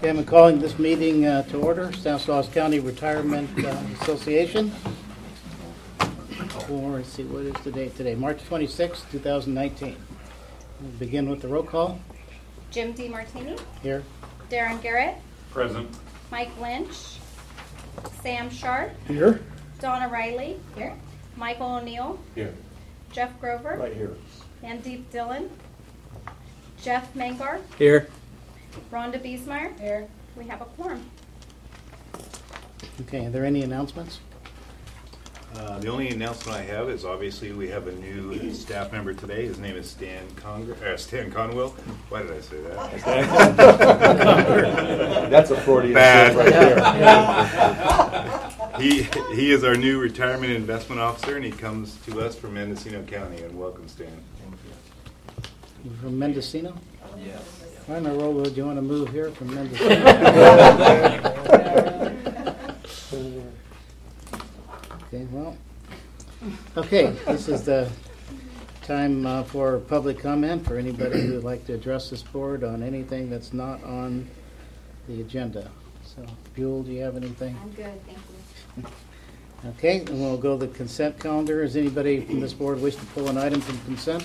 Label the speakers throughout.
Speaker 1: Okay, I'm calling this meeting to order. Stanislaus County Retirement Association. Let's see, what is the date today? March 26, 2019. We'll begin with the roll call.
Speaker 2: Jim DeMartini.
Speaker 1: Here.
Speaker 2: Darren Garrett.
Speaker 3: Present.
Speaker 2: Mike Lynch. Sam Sharp.
Speaker 1: Here.
Speaker 2: Donna Riley. Here. Michael O'Neill.
Speaker 3: Here.
Speaker 2: Jeff Grover.
Speaker 3: Right here.
Speaker 2: Mandeep Dillon. Jeff Mangar.
Speaker 1: Here.
Speaker 2: Rhonda Biesmeyer. Here. We have a quorum.
Speaker 1: Okay, are there any announcements?
Speaker 4: The only announcement I have is obviously we have a new staff member today. His name is Stan Conwell. Why did I say that?
Speaker 3: That's a Freudian
Speaker 4: Bad.
Speaker 3: right there.
Speaker 4: He is our new retirement investment officer, and he comes to us from Mendocino County. And welcome, Stan.
Speaker 1: You're from Mendocino?
Speaker 3: Yes.
Speaker 1: Why in the world would you want to move here from Mendocino? Okay, well, okay, this is the time for public comment for anybody who would like to address this board on anything that's not on the agenda. So, Buell, do you have anything?
Speaker 2: I'm good, thank you.
Speaker 1: Okay, and we'll go to the consent calendar. Does anybody from this board wish to pull an item from consent?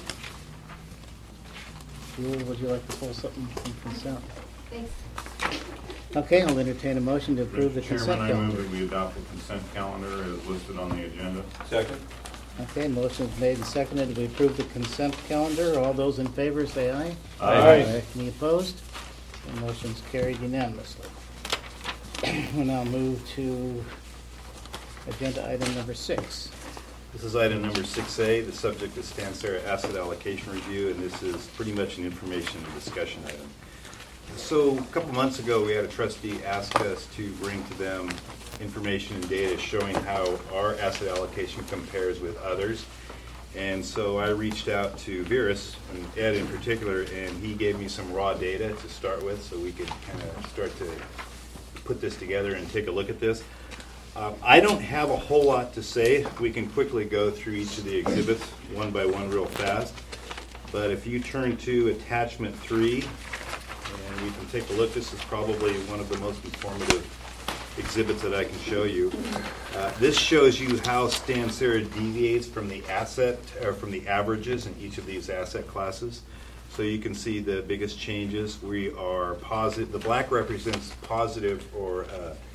Speaker 1: Buell, would you like to pull something from consent?
Speaker 2: Thanks.
Speaker 1: Okay, I'll entertain a motion to approve the
Speaker 3: Mr.
Speaker 1: consent
Speaker 3: Chairman, I
Speaker 1: calendar.
Speaker 3: move that we adopt the consent calendar as listed on the agenda. Second.
Speaker 1: Okay, motion's made and seconded that we approve the consent calendar. All those in favor say aye.
Speaker 3: Aye.
Speaker 1: Any opposed? The motion's carried unanimously. We'll now move to agenda item number 6.
Speaker 4: This is item number 6A. The subject is Stansera Asset Allocation Review, and this is pretty much an information and discussion item. So a couple months ago, we had a trustee ask us to bring to them information and data showing how our asset allocation compares with others. And so I reached out to Virus, and Ed in particular, and he gave me some raw data to start with so we could kind of start to put this together and take a look at this. I don't have a whole lot to say. We can quickly go through each of the exhibits one by one real fast. But if you turn to attachment 3, and we can take a look, this is probably one of the most informative exhibits that I can show you. This shows you how Stansera deviates from the asset, or from the averages in each of these asset classes. So you can see the biggest changes. We are positive. The black represents positive or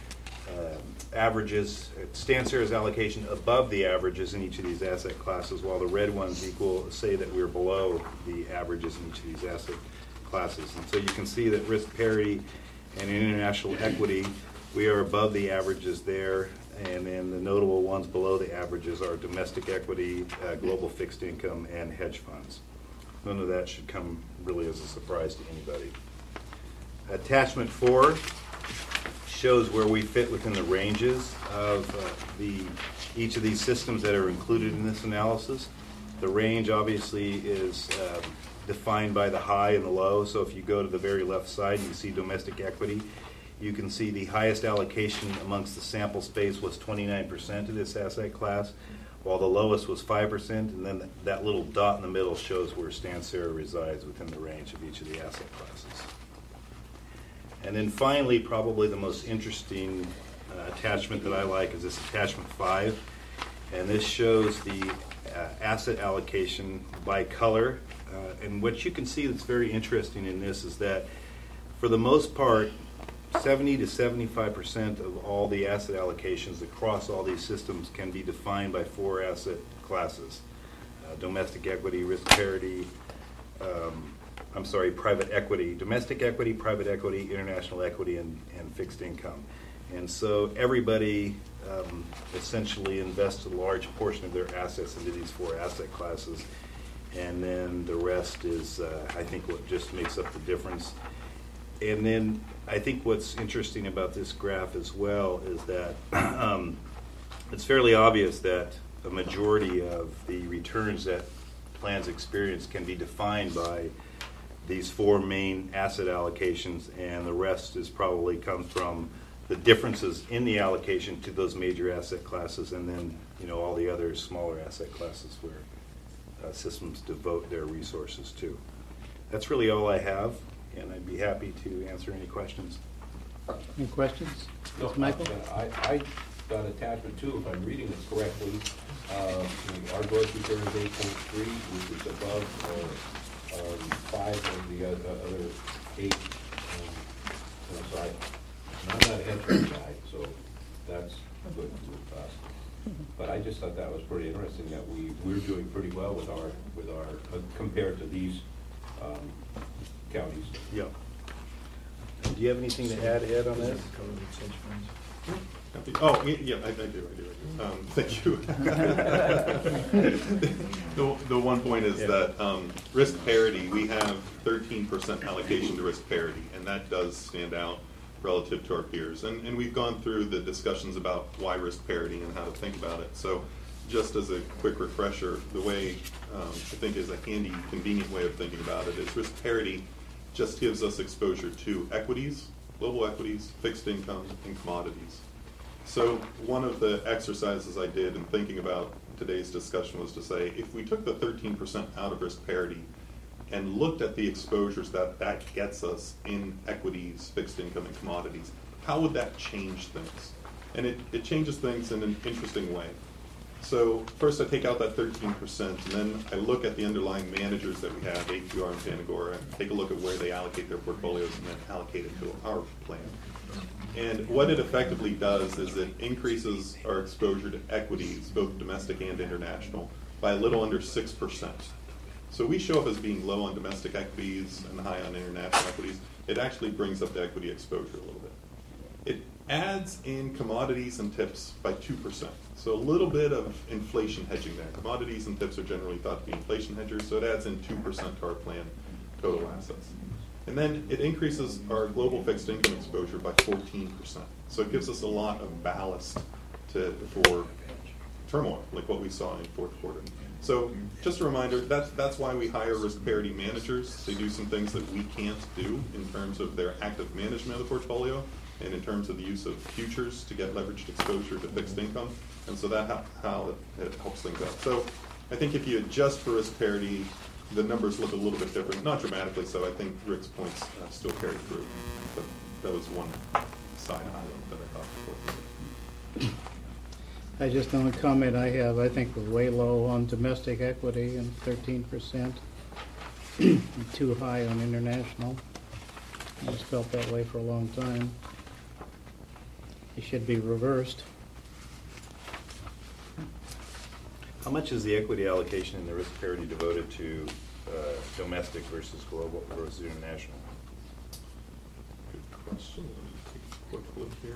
Speaker 4: averages. Stansera's allocation above the averages in each of these asset classes, while the red ones say that we're below the averages in each of these asset classes. And so you can see that risk parity and international equity, we are above the averages there. And then the notable ones below the averages are domestic equity, global fixed income, and hedge funds. None of that should come really as a surprise to anybody. Attachment 4 shows where we fit within the ranges of each of these systems that are included in this analysis. The range obviously is defined by the high and the low. So if you go to the very left side, you see domestic equity. You can see the highest allocation amongst the sample space was 29% of this asset class, while the lowest was 5%, and then that little dot in the middle shows where Stansera resides within the range of each of the asset classes. And then finally, probably the most interesting attachment that I like is this attachment 5, and this shows the asset allocation by color. And what you can see that's very interesting in this is that for the most part, 70 to 75% of all the asset allocations across all these systems can be defined by 4 asset classes. Domestic equity, risk parity, private equity, domestic equity, private equity, international equity, and fixed income. And so everybody essentially invests a large portion of their assets into these 4 asset classes. And then the rest is, I think, what just makes up the difference. And then I think what's interesting about this graph as well is that it's fairly obvious that a majority of the returns that plans experience can be defined by these 4 main asset allocations, and the rest is probably comes from the differences in the allocation to those major asset classes, and then all the other smaller asset classes where systems devote their resources to. That's really all I have, and I'd be happy to answer any questions.
Speaker 1: Any questions?
Speaker 5: No,
Speaker 1: Mr. Michael?
Speaker 5: I got attachment 2, if I'm reading this correctly. Our gross return is 8.3, which is above 5 of the other 8. So I'm not a hedge fund guy, so that's good with us. But I just thought that was pretty interesting that we're doing pretty well with our compared to these counties.
Speaker 4: Yeah. Do you have anything to add, Ed, on this?
Speaker 3: Oh, yeah, I do. Thank you. The one point is that risk parity, we have 13% allocation to risk parity, and that does stand out relative to our peers. And we've gone through the discussions about why risk parity and how to think about it. So just as a quick refresher, the way I think is a handy, convenient way of thinking about it is risk parity just gives us exposure to equities, global equities, fixed income, and commodities. So one of the exercises I did in thinking about today's discussion was to say, if we took the 13% out of risk parity and looked at the exposures that gets us in equities, fixed income, and commodities, how would that change things? And it changes things in an interesting way. So first I take out that 13%, and then I look at the underlying managers that we have, AQR and Panagora, take a look at where they allocate their portfolios, and then allocate it to our plan. And what it effectively does is it increases our exposure to equities, both domestic and international, by a little under 6%. So we show up as being low on domestic equities and high on international equities. It actually brings up the equity exposure a little bit. It adds in commodities and tips by 2%. So a little bit of inflation hedging there. Commodities and tips are generally thought to be inflation hedgers, so it adds in 2% to our plan total assets. And then it increases our global fixed income exposure by 14%. So it gives us a lot of ballast for turmoil, like what we saw in fourth quarter. So just a reminder, that's why we hire risk parity managers. They do some things that we can't do in terms of their active management of the portfolio and in terms of the use of futures to get leveraged exposure to fixed income. And so that's how it helps things out. So I think if you adjust for risk parity, the numbers look a little bit different, not dramatically so. I think Rick's points still carry through. But that was one side item that I thought before.
Speaker 1: I just know a comment I have. I think we're way low on domestic equity and 13%. Too high on international. I just felt that way for a long time. It should be reversed.
Speaker 4: How much is the equity allocation in the risk parity devoted to domestic versus global versus international?
Speaker 3: Good question. Let me take a quick look here.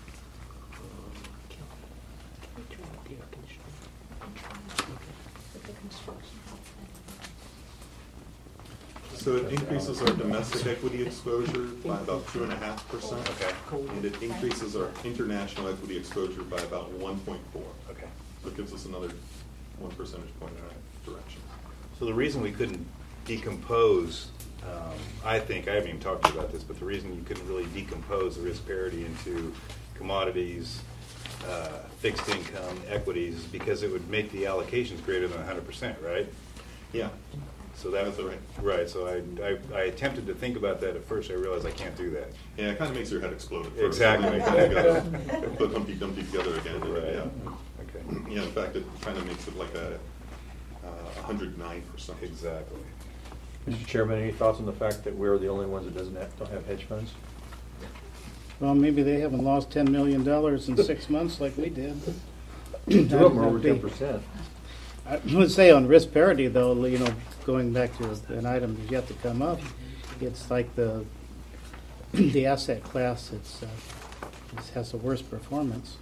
Speaker 3: So it increases our domestic equity exposure by about 2.5%.
Speaker 4: Okay.
Speaker 3: And it increases our international equity exposure by about 1.4.
Speaker 4: Okay.
Speaker 3: So it gives us another 1 percentage point in that direction.
Speaker 4: So the reason we couldn't decompose, I think, I haven't even talked to you about this, but the reason you couldn't really decompose the risk parity into commodities, fixed income, equities, is because it would make the allocations greater than 100%, right?
Speaker 3: Yeah.
Speaker 4: So that's
Speaker 3: right.
Speaker 4: Right. So I attempted to think about that at first. I realized I can't do that.
Speaker 3: Yeah, it kind of makes your head explode at first.
Speaker 4: Exactly.
Speaker 3: You gotta put Humpty Dumpty together again.
Speaker 4: Right.
Speaker 3: Yeah.
Speaker 4: Okay.
Speaker 3: Yeah. In fact, it kind of makes it like a 109%.
Speaker 4: Exactly.
Speaker 6: Mr. Chairman, any thoughts on the fact that we're the only ones that don't have hedge funds?
Speaker 1: Well, maybe they haven't lost $10 million in 6 months like we did.
Speaker 6: Two of them are over 10%.
Speaker 1: I would say on risk parity, though, going back to an item that's yet to come up, it's like the asset class it has the worst performance.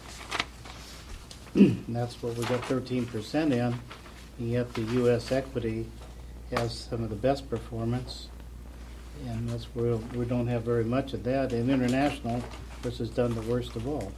Speaker 1: And that's what we got 13% in, and yet the U.S. equity has some of the best performance, and that's where we don't have very much of that. And international, which has done the worst of all.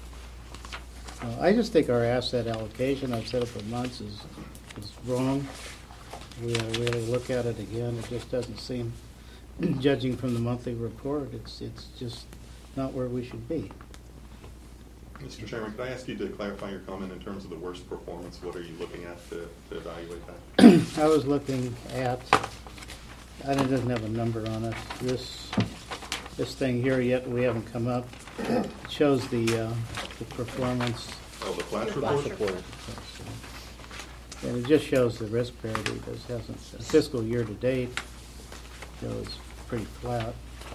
Speaker 1: I just think our asset allocation, I've said it for months, is wrong. We really look at it again. It just doesn't seem, judging from the monthly report, it's just not where we should be.
Speaker 3: Mr. Chairman, could I ask you to clarify your comment in terms of the worst performance? What are you looking at to evaluate that?
Speaker 1: I was looking at, it doesn't have a number on it, this this thing here yet, we haven't come up. It shows the performance,
Speaker 3: Oh, the flash
Speaker 2: The
Speaker 3: report?
Speaker 2: flash report.
Speaker 1: and it just shows the risk parity. This hasn't, fiscal year to date shows pretty flat.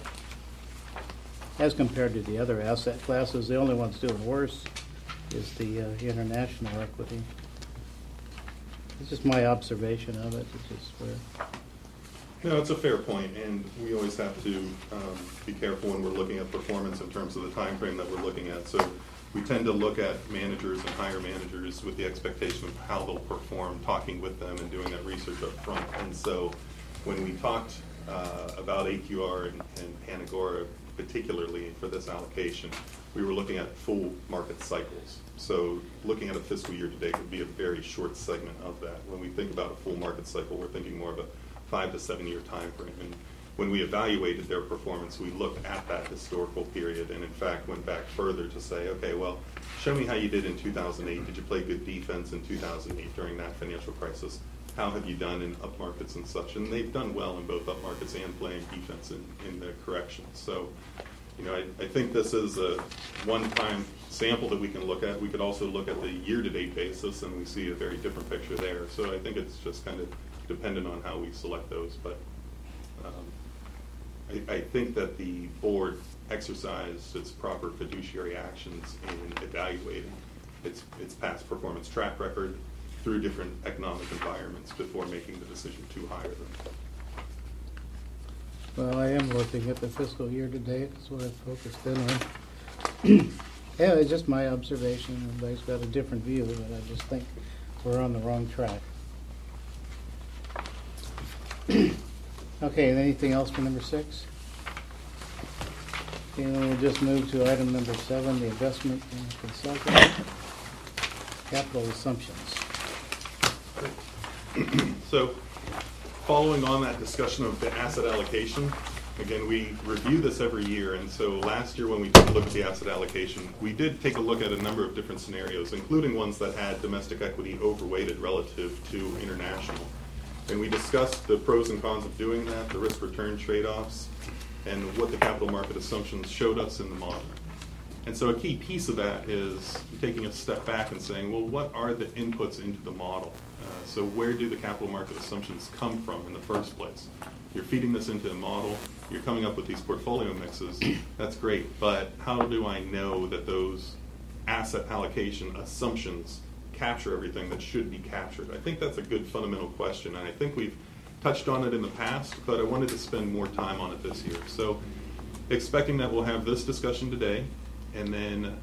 Speaker 1: As compared to the other asset classes, the only one's doing worse is the international equity. It's just my observation of it, it's just where.
Speaker 3: No, it's a fair point, and we always have to be careful when we're looking at performance in terms of the time frame that we're looking at. So we tend to look at managers and hire managers with the expectation of how they'll perform, talking with them and doing that research up front. And so when we talked about AQR and Panagora, particularly for this allocation, we were looking at full market cycles. So looking at a fiscal year to date would be a very short segment of that. When we think about a full market cycle, we're thinking more of a 5 to 7 year time frame. And when we evaluated their performance, we looked at that historical period and in fact went back further to say, okay, well, show me how you did in 2008. Did you play good defense in 2008 during that financial crisis? How have you done in up markets and such? And they've done well in both up markets and playing defense in the corrections. So, you know, I think this is a one-time sample that we can look at. We could also look at the year-to-date basis, and we see a very different picture there. So I think it's just kind of dependent on how we select those. But I think that the board exercised its proper fiduciary actions in evaluating its past performance track record through different economic environments before making the decision to hire them.
Speaker 1: Well, I am looking at the fiscal year to date, that's what I've focused in on. Yeah, it's just my observation, everybody's got a different view, but I just think we're on the wrong track. Okay, anything else for number 6? Okay, then we'll just move to item number 7, the investment and consulting capital assumptions.
Speaker 3: So, following on that discussion of the asset allocation, again, we review this every year, and so last year when we took a look at the asset allocation, we did take a look at a number of different scenarios, including ones that had domestic equity overweighted relative to international. And we discussed the pros and cons of doing that, the risk-return trade-offs, and what the capital market assumptions showed us in the model. And so a key piece of that is taking a step back and saying, well, what are the inputs into the model? So where do the capital market assumptions come from in the first place? You're feeding this into a model, you're coming up with these portfolio mixes, that's great, but how do I know that those asset allocation assumptions capture everything that should be captured? I think that's a good fundamental question, and I think we've touched on it in the past, but I wanted to spend more time on it this year. So expecting that we'll have this discussion today, and then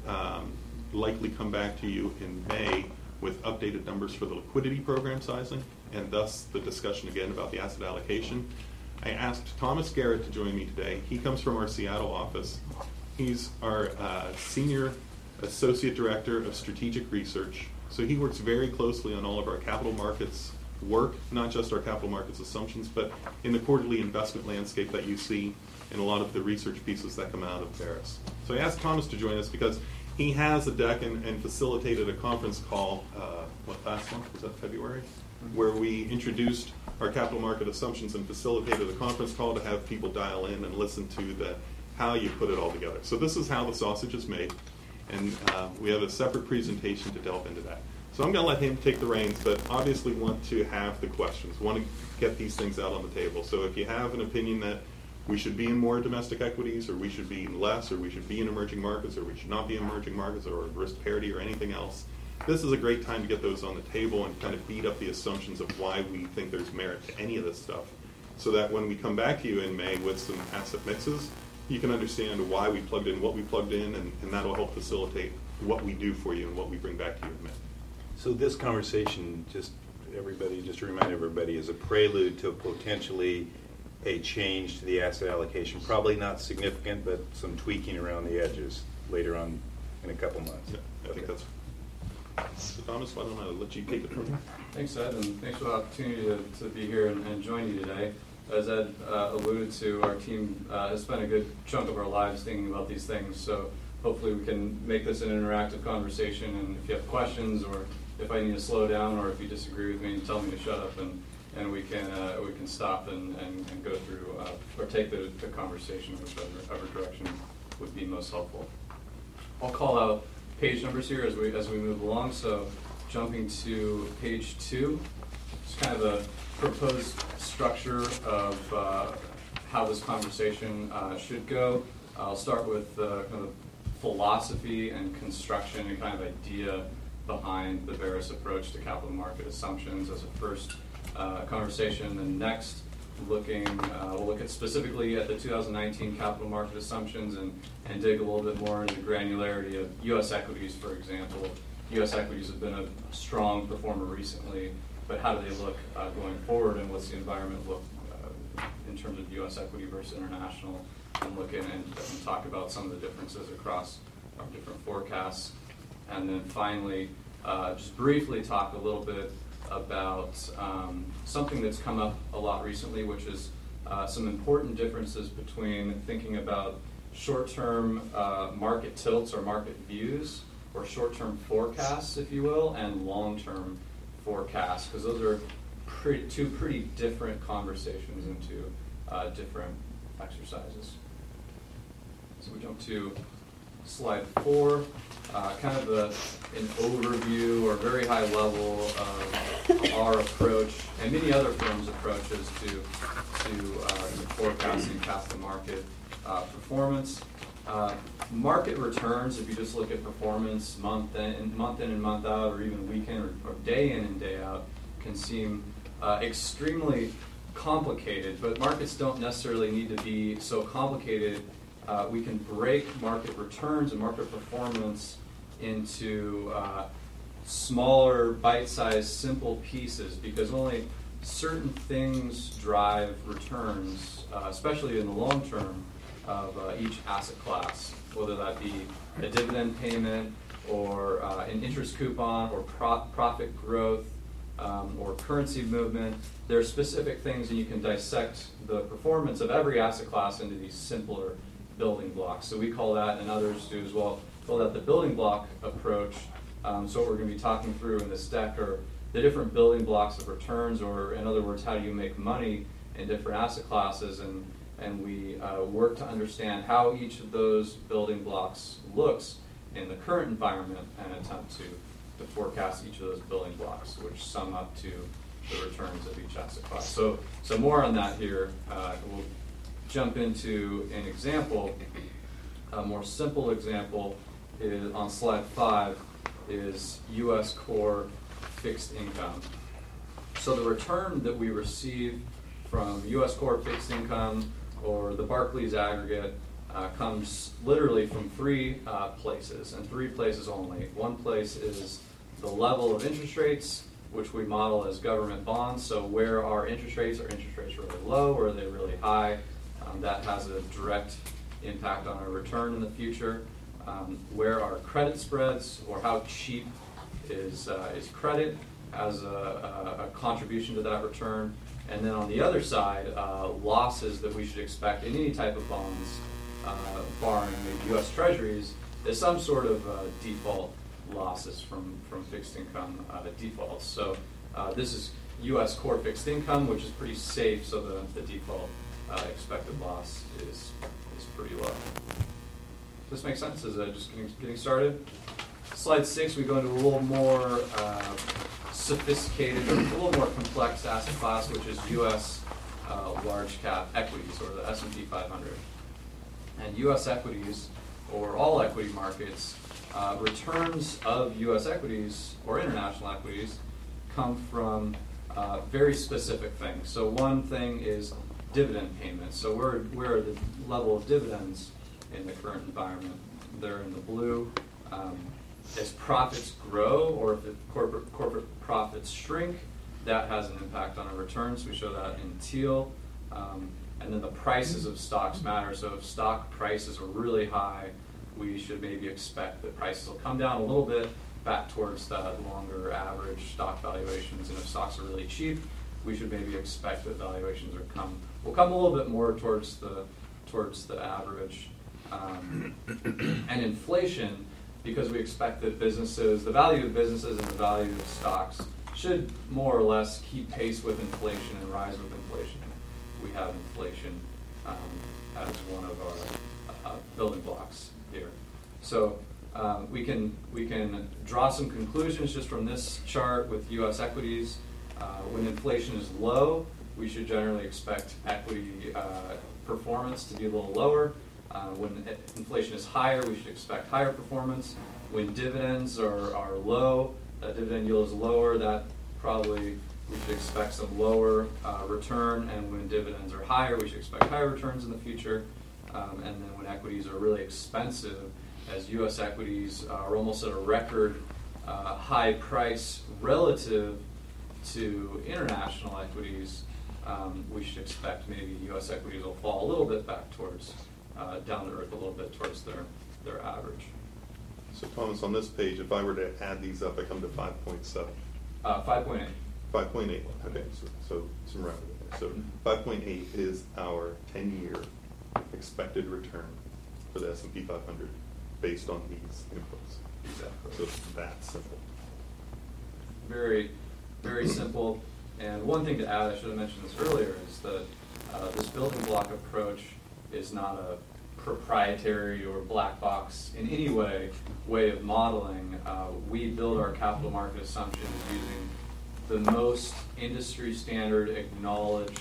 Speaker 3: likely come back to you in May with updated numbers for the liquidity program sizing, and thus the discussion again about the asset allocation. I asked Thomas Garrett to join me today. He comes from our Seattle office. He's our Senior Associate Director of Strategic Research. So he works very closely on all of our capital markets work, not just our capital markets assumptions, but in the quarterly investment landscape that you see in a lot of the research pieces that come out of Paris. So I asked Thomas to join us because he has a deck and facilitated a conference call, last month, was that February? Where we introduced our capital market assumptions and facilitated a conference call to have people dial in and listen to how you put it all together. So this is how the sausage is made, and we have a separate presentation to delve into that. So I'm going to let him take the reins, but obviously want to have the questions, want to get these things out on the table. So if you have an opinion that we should be in more domestic equities, or we should be in less, or we should be in emerging markets, or we should not be in emerging markets, or risk parity, or anything else, this is a great time to get those on the table and kind of beat up the assumptions of why we think there's merit to any of this stuff, so that when we come back to you in May with some asset mixes, you can understand why we plugged in what we plugged in, and that'll help facilitate what we do for you and what we bring back to you in May.
Speaker 4: So this conversation, just to remind everybody, is a prelude to potentially a change to the asset allocation. Probably not significant, but some tweaking around the edges later on in a couple months.
Speaker 3: Yeah, I think that's. So Thomas, why don't I let you take it from here?
Speaker 7: Thanks, Ed, and thanks for the opportunity to be here and join you today. As Ed alluded to, our team has spent a good chunk of our lives thinking about these things, so hopefully we can make this an interactive conversation, and if you have questions, or if I need to slow down, or if you disagree with me, tell me to shut up and and we can stop and go through or take the conversation whichever direction would be most helpful. I'll call out page numbers here as we move along. So jumping to page 2, it's kind of a proposed structure of how this conversation should go. I'll start with kind of philosophy and construction and kind of idea behind the Verus approach to capital market assumptions as a first conversation. And next, we'll look at specifically at the 2019 capital market assumptions and dig a little bit more into the granularity of U.S. equities, for example. U.S. equities have been a strong performer recently, but how do they look going forward, and what's the environment look in terms of U.S. equity versus international, and look in and talk about some of the differences across our different forecasts. And then finally, just briefly talk a little bit about something that's come up a lot recently, which is some important differences between thinking about short-term market tilts or market views, or short-term forecasts, if you will, and long-term forecasts, because those are two pretty different conversations and two different exercises. So we jump to slide 4, kind of an overview or very high level of our approach and many other firms' approaches to forecasting capital market performance. Market returns, if you just look at performance month in and month out, or even week in or day in and day out, can seem extremely complicated, but markets don't necessarily need to be so complicated. We can break market returns and market performance into smaller, bite-sized, simple pieces, because only certain things drive returns, especially in the long term, of each asset class, whether that be a dividend payment or an interest coupon or profit growth or currency movement. There are specific things, and you can dissect the performance of every asset class into these simpler building blocks. So we call that, and others do as well, call that the building block approach. So what we're going to be talking through in this deck are the different building blocks of returns, or in other words, how do you make money in different asset classes, and we work to understand how each of those building blocks looks in the current environment and attempt to forecast each of those building blocks, which sum up to the returns of each asset class. So more on that here. We'll jump into an example. A more simple example is on slide 5 is U.S. core fixed income. So the return that we receive from U.S. core fixed income or the Barclays aggregate comes literally from 3 places, and 3 places only. One place is the level of interest rates, which we model as government bonds. So where are interest rates? Are interest rates really low, or are they really high? That has a direct impact on our return in the future. Where are credit spreads, or how cheap is credit as a contribution to that return? And then on the other side, losses that we should expect in any type of bonds, barring maybe U.S. Treasuries, is some sort of default losses from fixed income defaults. So this is U.S. core fixed income, which is pretty safe, so the default expected loss is pretty low. Does this make sense? Is that just getting started? Slide 6, we go into a little more sophisticated, or a little more complex asset class, which is U.S. large cap equities, or the S&P 500. And U.S. equities, or all equity markets, returns of U.S. equities or international equities come from very specific things. So one thing is dividend payments. So where are the level of dividends in the current environment? They're in the blue. As profits grow, or if the corporate profits shrink, that has an impact on our returns. We show that in teal. And then the prices of stocks matter. So if stock prices are really high, we should maybe expect that prices will come down a little bit back towards that longer average stock valuations. And if stocks are really cheap, we should maybe expect that valuations will come a little bit more towards the average. And inflation, because we expect that the value of businesses and the value of stocks should more or less keep pace with inflation and rise with inflation. We have inflation as one of our building blocks here. So we can draw some conclusions just from this chart with U.S. equities. When inflation is low, we should generally expect equity performance to be a little lower. When inflation is higher, we should expect higher performance. When dividends are low, dividend yield is lower, that probably we should expect some lower return. And when dividends are higher, we should expect higher returns in the future. And then when equities are really expensive, as U.S. equities are almost at a record high price relative to international equities, we should expect maybe U.S. equities will fall a little bit back towards, down to earth a little bit towards their average.
Speaker 3: So Thomas, on this page, if I were to add these up, I come to 5.7.
Speaker 7: 5.8.
Speaker 3: 5.8, okay, so some rounding there. So 5.8 is our 10-year expected return for the S&P 500 based on these inputs.
Speaker 7: Exactly.
Speaker 3: So it's that simple.
Speaker 7: Very, very simple. And one thing to add, I should have mentioned this earlier, is that this building block approach is not a proprietary or black box in any way of modeling. We build our capital market assumptions using the most industry standard acknowledged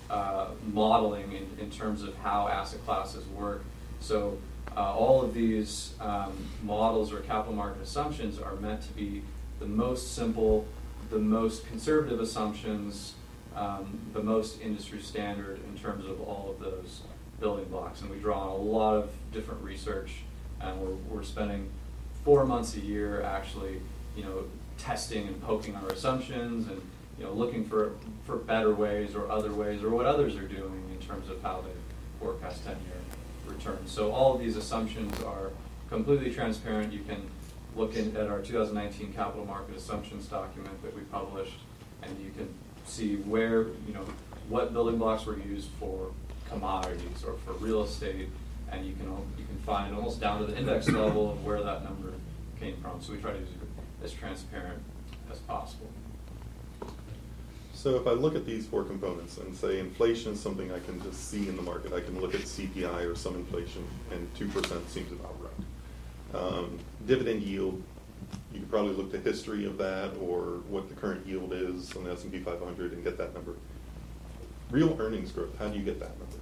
Speaker 7: modeling in terms of how asset classes work. So all of these models or capital market assumptions are meant to be the most simple, the most conservative assumptions, the most industry standard in terms of all of those building blocks. And we draw on a lot of different research, and we're spending 4 months a year actually, testing and poking our assumptions and looking for better ways or other ways or what others are doing in terms of how they forecast 10-year returns. So all of these assumptions are completely transparent. You can look at our 2019 capital market assumptions document that we published, and you can see where, what building blocks were used for commodities or for real estate, and you can find almost down to the index level of where that number came from. So we try to be as transparent as possible.
Speaker 3: So if I look at these 4 components and say inflation is something I can just see in the market, I can look at CPI or some inflation, and 2% seems about right. Dividend yield, you could probably look to history of that or what the current yield is on the S&P 500 and get that number. Real earnings growth, how do you get that number?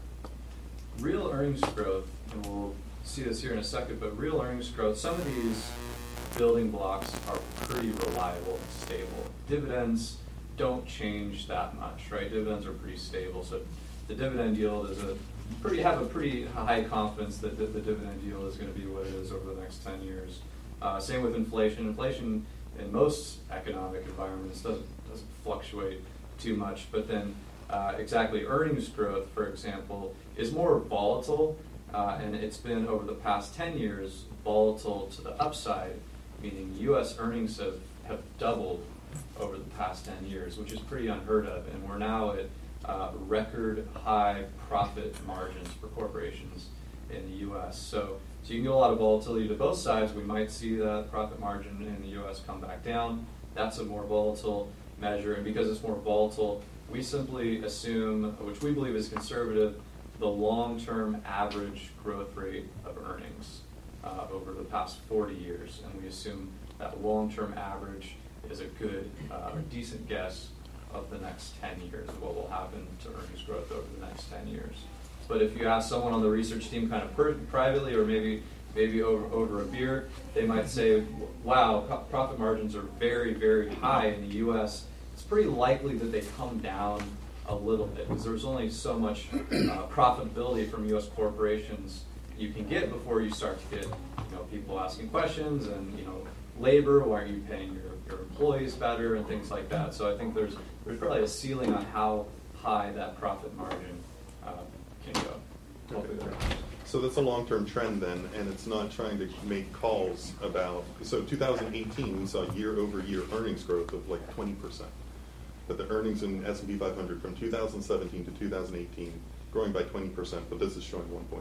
Speaker 7: Real earnings growth, and we'll see this here in a second, but real earnings growth, some of these building blocks are pretty reliable and stable. Dividends don't change that much, right? Dividends are pretty stable, so the dividend yield is have a pretty high confidence that the dividend yield is going to be what it is over the next 10 years. Same with inflation. Inflation in most economic environments doesn't fluctuate too much, but then exactly earnings growth, for example, is more volatile, and it's been over the past 10 years volatile to the upside, meaning U.S. earnings have doubled over the past 10 years, which is pretty unheard of, and we're now at record high profit margins for corporations in the U.S. So you can get a lot of volatility to both sides. We might see that profit margin in the U.S. come back down. That's a more volatile measure, and because it's more volatile, we simply assume, which we believe is conservative, the long-term average growth rate of earnings over the past 40 years, and we assume that long-term average is a good or decent guess of the next 10 years, of what will happen to earnings growth over the next 10 years. But if you ask someone on the research team kind of privately or maybe over a beer, they might say, wow, profit margins are very, very high in the U.S. It's pretty likely that they come down a little bit because there's only so much profitability from U.S. corporations you can get before you start to get people asking questions and labor, why are you paying your employees better and things like that. So I think there's probably a ceiling on how high that profit margin can go.
Speaker 3: Okay. So that's a long-term trend then, and it's not trying to make calls about, so 2018 we saw year-over-year earnings growth of like 20%. But the earnings in S&P 500 from 2017 to 2018 growing by 20%, but this is showing 1.8.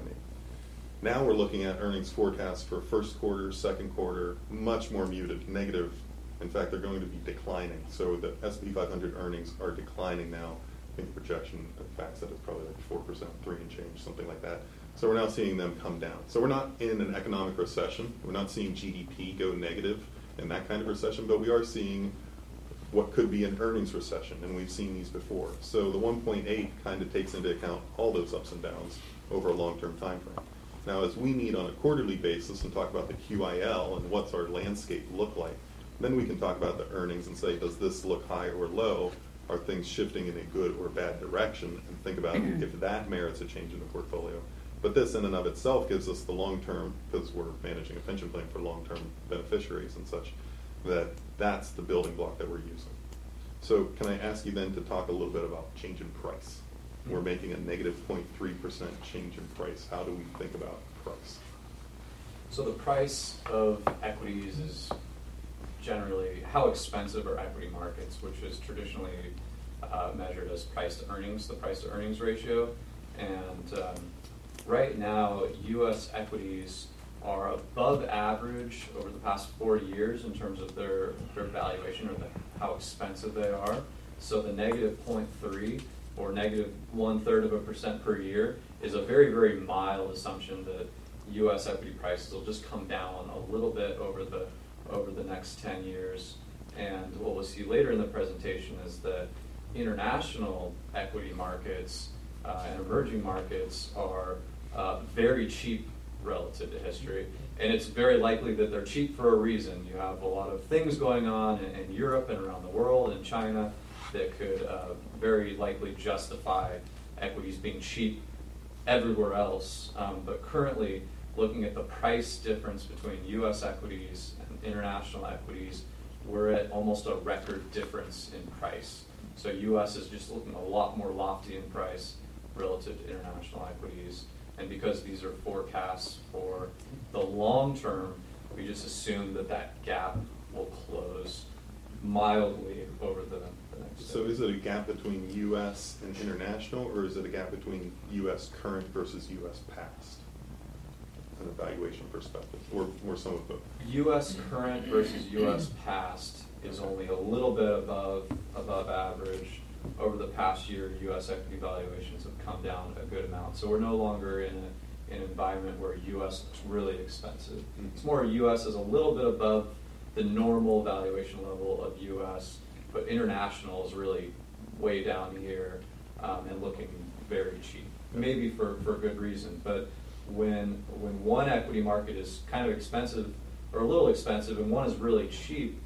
Speaker 3: Now we're looking at earnings forecasts for first quarter, second quarter, much more muted, negative In fact, they're going to be declining. So the S&P 500 earnings are declining now. I think the projection, in fact, said it's probably like 4%, 3 and change, something like that. So we're now seeing them come down. So we're not in an economic recession. We're not seeing GDP go negative in that kind of recession, but we are seeing what could be an earnings recession, and we've seen these before. So the 1.8 kind of takes into account all those ups and downs over a long-term time frame. Now, as we meet on a quarterly basis and talk about the QIL and what's our landscape look like, then we can talk about the earnings and say, does this look high or low? Are things shifting in a good or bad direction? And think about if that merits a change in the portfolio. But this in and of itself gives us the long-term, because we're managing a pension plan for long-term beneficiaries and such, that's the building block that we're using. So can I ask you then to talk a little bit about change in price? We're making a negative 0.3% change in price. How do we think about price?
Speaker 7: So the price of equities is generally how expensive are equity markets, which is traditionally measured as price to earnings, the price to earnings ratio. And right now, U.S. equities are above average over the past 40 years in terms of their valuation or how expensive they are. So the negative 0.3 or negative 1/3% per year is a very, very mild assumption that U.S. equity prices will just come down a little bit over the next 10 years. And what we'll see later in the presentation is that international equity markets and emerging markets are very cheap relative to history. And it's very likely that they're cheap for a reason. You have a lot of things going on in Europe and around the world and China that could very likely justify equities being cheap everywhere else. But currently, looking at the price difference between U.S. equities and international equities, we're at almost a record difference in price. So U.S. is just looking a lot more lofty in price relative to international equities. And because these are forecasts for the long term, we just assume that gap will close mildly over the next.
Speaker 3: So is it a gap between U.S. and international, or is it a gap between U.S. current versus U.S. past? An evaluation perspective, or some of both?
Speaker 7: U.S. current versus U.S. past is only a little bit above average. Over the past year, U.S. equity valuations have come down a good amount. So we're no longer in an environment where U.S. is really expensive. It's more U.S. is a little bit above the normal valuation level of U.S., but international is really way down here and looking very cheap. Maybe for good reason, but when one equity market is kind of expensive or a little expensive and one is really cheap,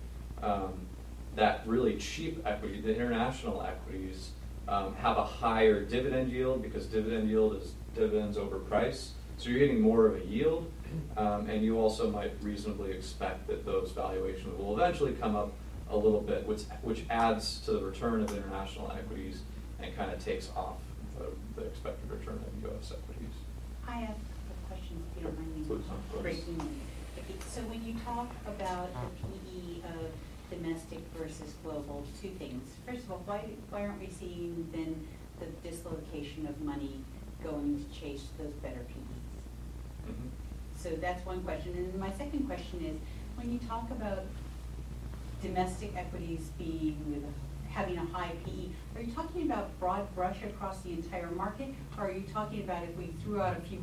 Speaker 7: that really cheap equity, the international equities, have a higher dividend yield because dividend yield is dividends over price. So you're getting more of a yield, and you also might reasonably expect that those valuations will eventually come up a little bit, which adds to the return of international equities and kind of takes off the expected return of U.S. equities.
Speaker 8: I have a question, if you don't mind me
Speaker 3: Please.
Speaker 8: breaking in. So when you talk about the PE of domestic versus global, two things. First of all, why aren't we seeing then the dislocation of money going to chase those better PEs?
Speaker 7: Mm-hmm.
Speaker 8: So that's one question. And then my second question is, when you talk about domestic equities having a high PE, are you talking about broad brush across the entire market, or are you talking about if we threw out a few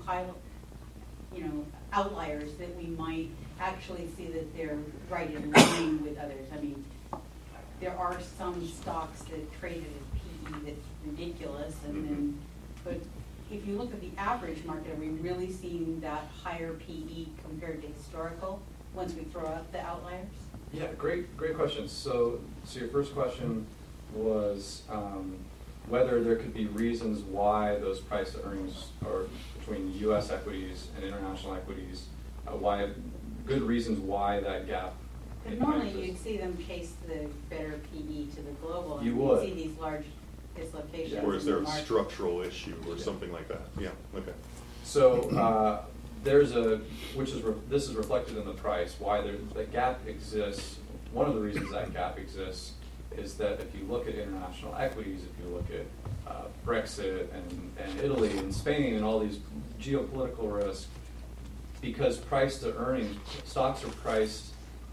Speaker 8: outliers that we might actually see that they're right in line with others? I mean, there are some stocks that trade at a PE that's ridiculous, but if you look at the average market, are we really seeing that higher PE compared to historical once we throw out the outliers?
Speaker 7: Yeah, great question. So your first question was whether there could be reasons why those price to earnings are between U.S. equities and international equities, good reasons why that gap.
Speaker 8: But normally you'd see them chase the better PE to the global.
Speaker 7: You
Speaker 8: and
Speaker 7: would
Speaker 8: see these large dislocations.
Speaker 3: Or is
Speaker 8: in the
Speaker 3: there a
Speaker 8: market.
Speaker 3: structural issue or something like that? Yeah, okay.
Speaker 7: So this is reflected in the price, why the gap exists. One of the reasons that gap exists is that if you look at international equities, if you look at Brexit and Italy and Spain and all these geopolitical risks, because price to earnings, stocks are priced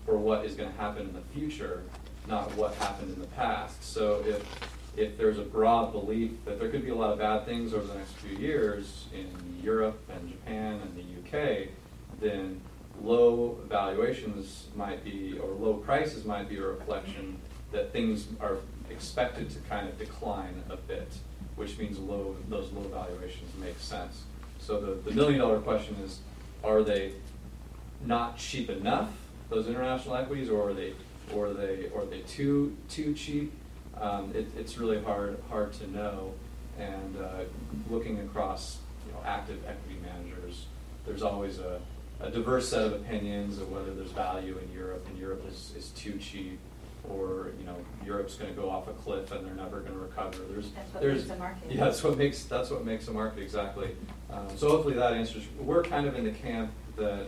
Speaker 7: for what is going to happen in the future, not what happened in the past. So if there's a broad belief that there could be a lot of bad things over the next few years in Europe and Japan and the UK, then low valuations might be, or low prices might be a reflection that things are expected to kind of decline a bit, which means those low valuations make sense. So the $1 million question is, are they not cheap enough, those international equities, or are they too cheap? It's really hard to know. And looking across active equity managers, there's always a diverse set of opinions of whether there's value in Europe, and Europe is too cheap, or Europe's going to go off a cliff and they're never going to recover.
Speaker 8: That's what makes a market.
Speaker 7: Yeah, that's what makes a market, exactly. So hopefully that answers. We're kind of in the camp that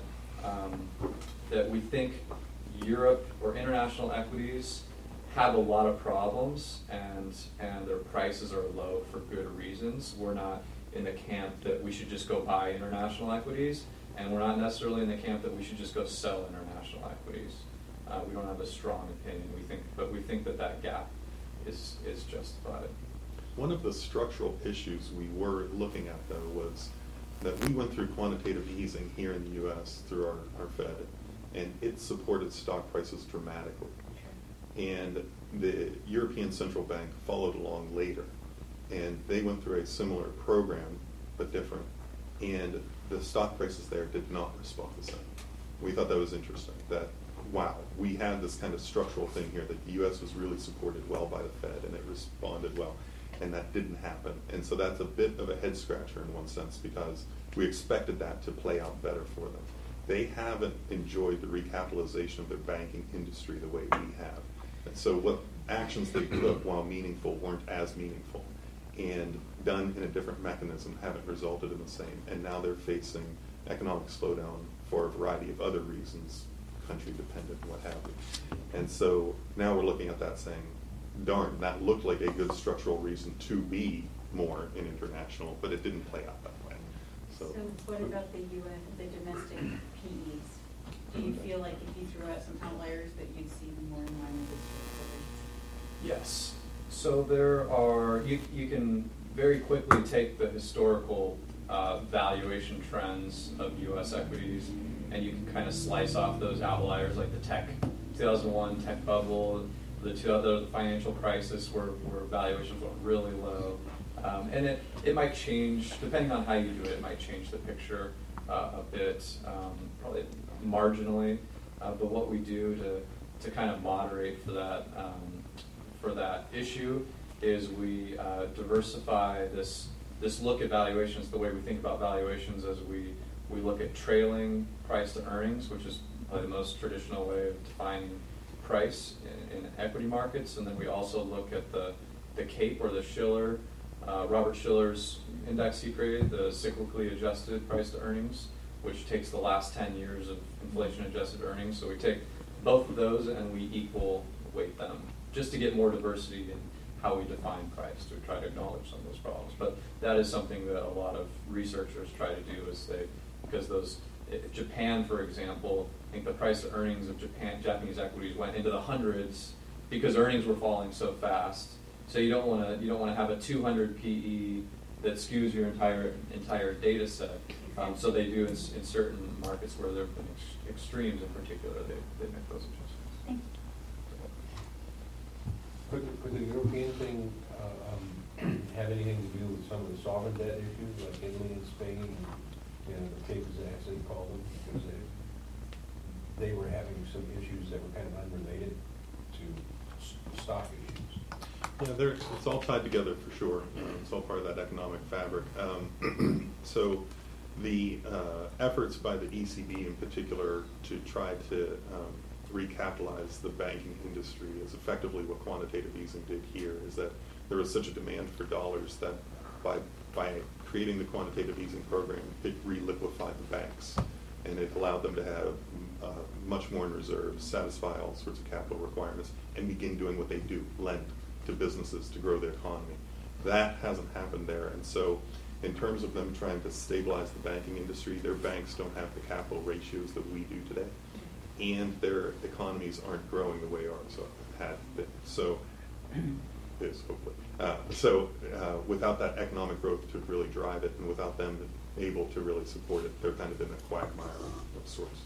Speaker 7: that we think Europe or international equities have a lot of problems, and their prices are low for good reasons. We're not in the camp that we should just go buy international equities, and we're not necessarily in the camp that we should just go sell international equities. We don't have a strong opinion. We think that gap is justified.
Speaker 3: One of the structural issues we were looking at, though, was that we went through quantitative easing here in the U.S. through our Fed, and it supported stock prices dramatically. And the European Central Bank followed along later, and they went through a similar program, but different, and the stock prices there did not respond the same. We thought that was interesting, that, wow, we had this kind of structural thing here, that the U.S. was really supported well by the Fed, and it responded well, and that didn't happen. And so that's a bit of a head scratcher in one sense, because we expected that to play out better for them. They haven't enjoyed the recapitalization of their banking industry the way we have. And so what actions they took, while meaningful, weren't as meaningful, and done in a different mechanism haven't resulted in the same. And now they're facing economic slowdown for a variety of other reasons, country dependent and what have you. And so now we're looking at that saying, darn, that looked like a good structural reason to be more in international, but it didn't play out that way. So
Speaker 8: what about the U.S., the domestic PEs? Do you feel like if you threw out some outliers that you'd see more in line with the
Speaker 7: Yes. So there are, you can very quickly take the historical valuation trends of U.S. equities, and you can kind of slice off those outliers, like the 2001 tech bubble, the financial crisis where valuations went really low. And it might change, depending on how you do it, it might change the picture a bit, probably marginally. But what we do to kind of moderate for that issue is we diversify this look at valuations, the way we think about valuations, as we look at trailing price to earnings, which is probably the most traditional way of defining price in equity markets. And then we also look at the CAPE, or the Shiller, Robert Shiller's index he created, the cyclically adjusted price to earnings, which takes the last 10 years of inflation adjusted earnings. So we take both of those and we equal weight them, just to get more diversity in how we define price, to try to acknowledge some of those problems. But that is something that a lot of researchers try to do, because Japan, for example, I think the price to earnings of Japanese equities went into the hundreds because earnings were falling so fast. So you don't want to have a 200 PE that skews your entire data set. So they do in certain markets where there have been extremes in particular, they make those adjustments.
Speaker 5: Could the European thing have anything to do with some of the sovereign debt issues, like Italy and Spain, and the Cape as they call them, because they were having some issues that were kind of unrelated to stock issues?
Speaker 3: yeah, it's all tied together for sure. It's all part of that economic fabric. So the efforts by the ECB in particular to try to recapitalize the banking industry is effectively what quantitative easing did here, is that there was such a demand for dollars that by creating the quantitative easing program, it re-liquefied the banks, and it allowed them to have much more in reserves, satisfy all sorts of capital requirements, and begin doing what they do, lend to businesses to grow the economy. That hasn't happened there, and so in terms of them trying to stabilize the banking industry, their banks don't have the capital ratios that we do today. and their economies aren't growing the way ours had been. So, is hopefully. Without that economic growth to really drive it, and without them able to really support it, they're kind of in a quagmire of sorts.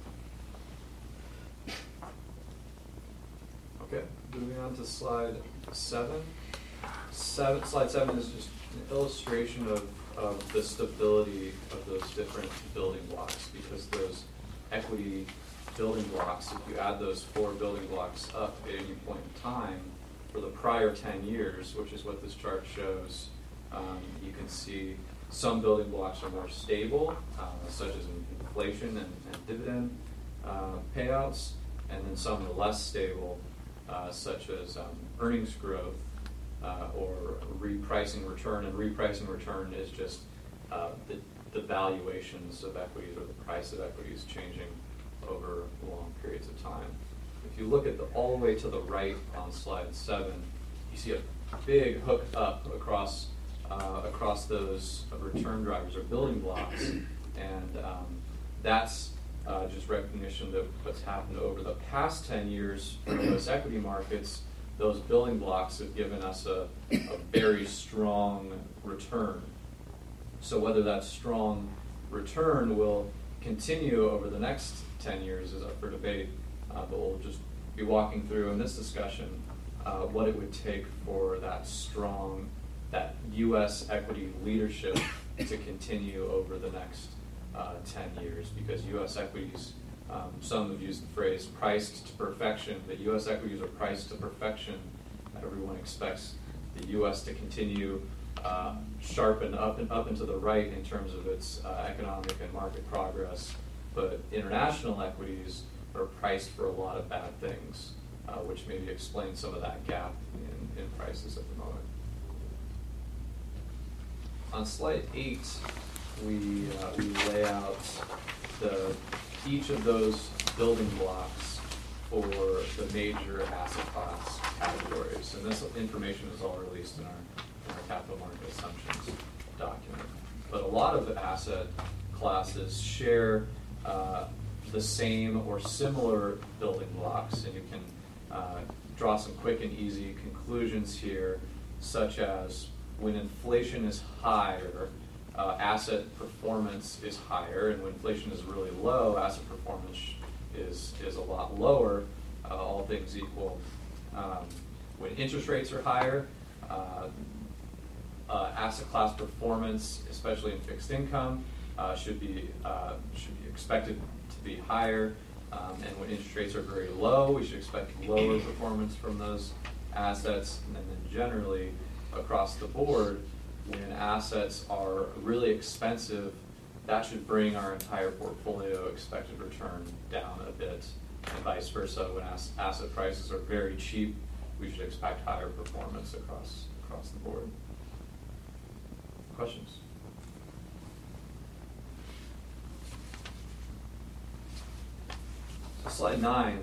Speaker 7: Okay, moving on to slide 7. Slide 7 is just an illustration of the stability of those different building blocks, because those equity building blocks, if you add those 4 building blocks up at any point in time for the prior 10 years, which is what this chart shows, you can see some building blocks are more stable, such as inflation and dividend payouts, and then some are less stable, such as earnings growth or repricing return. And repricing return is just the valuations of equities, or the price of equities changing over long periods of time. If you look at all the way to the right on slide 7, you see a big hook up across those return drivers or building blocks, and that's just recognition that what's happened over the past 10 years for U.S. equity markets, those building blocks have given us a very strong return. So whether that strong return will continue over the next 10 years is up for debate, but we'll just be walking through in this discussion what it would take for that U.S. equity leadership to continue over the next 10 years, because U.S. equities, some have used the phrase priced to perfection, but U.S. equities are priced to perfection. Everyone expects the U.S. to continue sharpen up and to the right in terms of its economic and market progress, but international equities are priced for a lot of bad things, which maybe explains some of that gap in prices at the moment. On slide 8, we lay out each of those building blocks for the major asset class categories, and this information is all released in our capital market assumptions document. But a lot of the asset classes share the same or similar building blocks, and you can draw some quick and easy conclusions here, such as when inflation is higher, asset performance is higher, and when inflation is really low, asset performance is a lot lower, all things equal. When interest rates are higher, asset class performance, especially in fixed income, should be expected to be higher. And when interest rates are very low, we should expect lower performance from those assets. And then generally, across the board, when assets are really expensive, that should bring our entire portfolio expected return down a bit, and vice versa. When asset prices are very cheap, we should expect higher performance across the board. Questions? So slide 9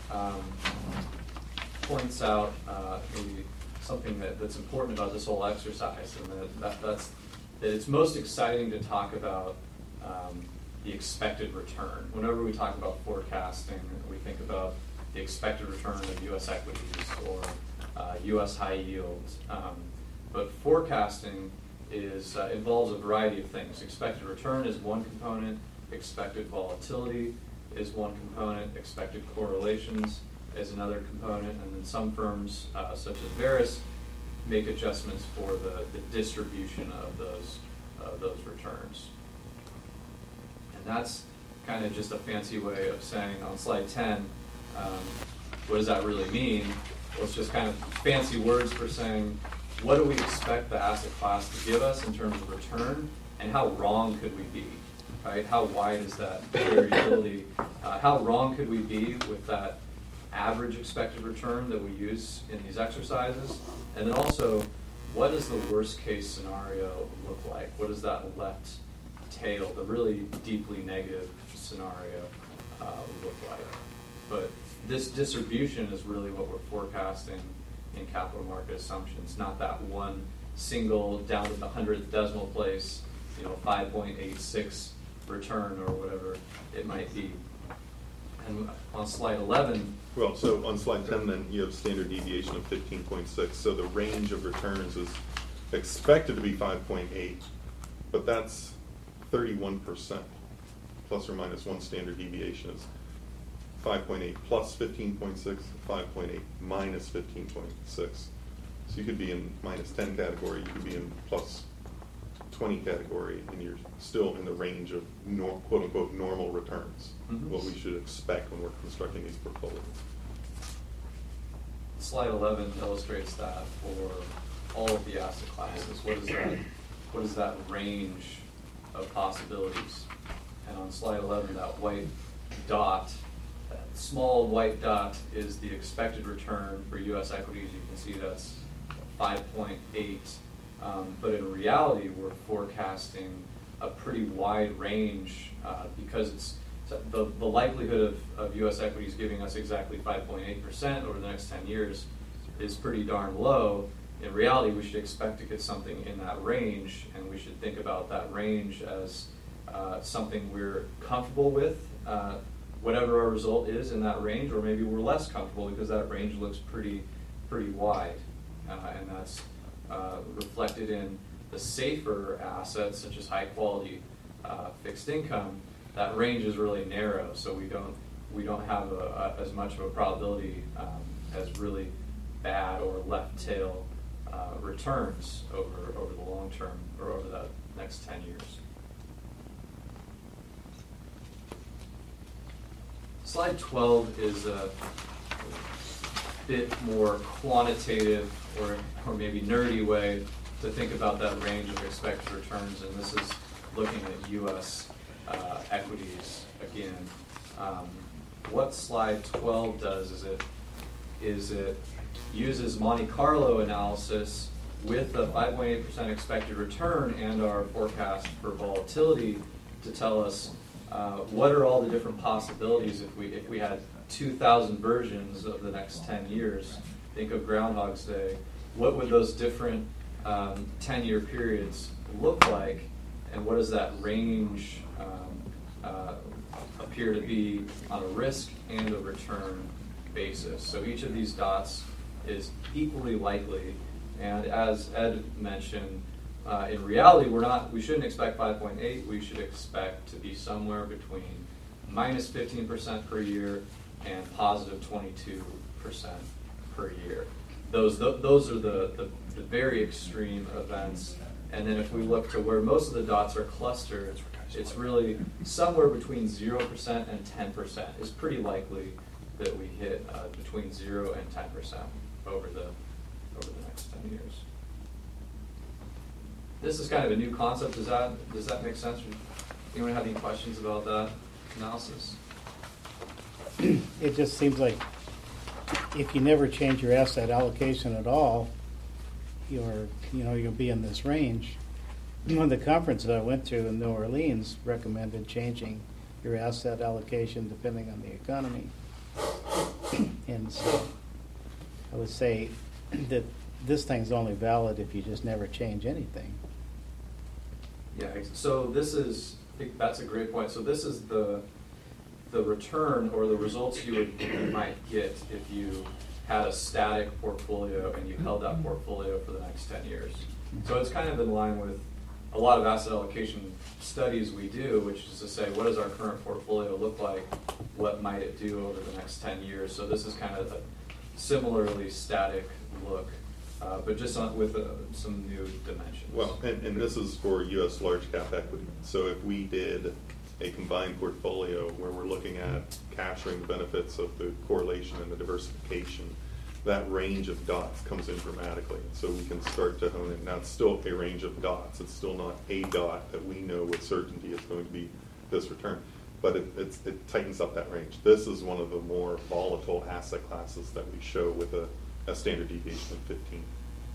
Speaker 7: points out maybe something that's important about this whole exercise, and that it's most exciting to talk about the expected return. Whenever we talk about forecasting, we think about the expected return of U.S. equities or U.S. high yields. But forecasting involves a variety of things. Expected return is one component, expected volatility is one component, expected correlations is another component, and then some firms, such as Verisk, make adjustments for the distribution of those returns. And that's kind of just a fancy way of saying on slide 10, what does that really mean? Well, it's just kind of fancy words for saying, what do we expect the asset class to give us in terms of return, and how wrong could we be, right? How wide is that variability? How wrong could we be with that average expected return that we use in these exercises? And then also, what does the worst case scenario look like? What does that left tail, the really deeply negative scenario, look like? But this distribution is really what we're forecasting in capital market assumptions, not that one single down to the 100th decimal place, 5.86 return or whatever it might be. And on slide 11,
Speaker 3: Well, so on slide 10, then you have standard deviation of 15.6. So the range of returns is expected to be 5.8, but that's 31%, plus or minus one standard deviation is 5.8 plus 15.6, 5.8 minus 15.6. So you could be in minus 10 category, you could be in plus 20 category, and you're still in the range of quote unquote normal returns, what we should expect when we're constructing these portfolios.
Speaker 7: slide 11 illustrates that for all of the asset classes. What is that range of possibilities? And on slide 11, that white dot, that small white dot is the expected return for U.S. equities. You can see that's 5.8. But in reality, we're forecasting a pretty wide range because it's the likelihood of U.S. equities giving us exactly 5.8% over the next 10 years is pretty darn low. In reality, we should expect to get something in that range, and we should think about that range as something we're comfortable with, whatever our result is in that range, or maybe we're less comfortable because that range looks pretty wide, and that's reflected in the safer assets such as high quality fixed income. That range is really narrow, so we don't have as much of a probability as really bad or left tail returns over the long term or over the next 10 years. Slide 12 is a bit more quantitative or maybe nerdy way to think about that range of expected returns, and this is looking at U.S. Equities again. What slide 12 does is it uses Monte Carlo analysis with a 5.8% expected return and our forecast for volatility to tell us what are all the different possibilities if we had 2,000 versions of the next 10 years. Think of Groundhog's Day. What would those different 10-year periods look like, and what does that range appear to be on a risk and a return basis? So each of these dots is equally likely, and as Ed mentioned, in reality, we shouldn't expect 5.8. We should expect to be somewhere between minus 15% per year and positive 22% per year. Those are the very extreme events. And then if we look to where most of the dots are clustered, it's really somewhere between 0% and 10%. It's pretty likely that we hit between 0 and 10% over the next 10 years. This is kind of a new concept. Does that make sense? Anyone have any questions about that analysis?
Speaker 1: It just seems like if you never change your asset allocation at all, you'll be in this range. One of the conferences I went to in New Orleans recommended changing your asset allocation depending on the economy. And so I would say that this thing's only valid if you just never change anything.
Speaker 7: Yeah, so I think that's a great point. So this is the return or the results you might get if you had a static portfolio and you held that portfolio for the next 10 years. So it's kind of in line with a lot of asset allocation studies we do, which is to say, what does our current portfolio look like? What might it do over the next 10 years? So this is kind of a similarly static look, but just with some new dimensions.
Speaker 3: Well, and this is for U.S. large cap equity. So if we did a combined portfolio where we're looking at capturing the benefits of the correlation and the diversification, that range of dots comes in dramatically. So we can start to hone in. Now it's still a range of dots. It's still not a dot that we know with certainty is going to be this return, but it tightens up that range. This is one of the more volatile asset classes that we show with a standard deviation of 15.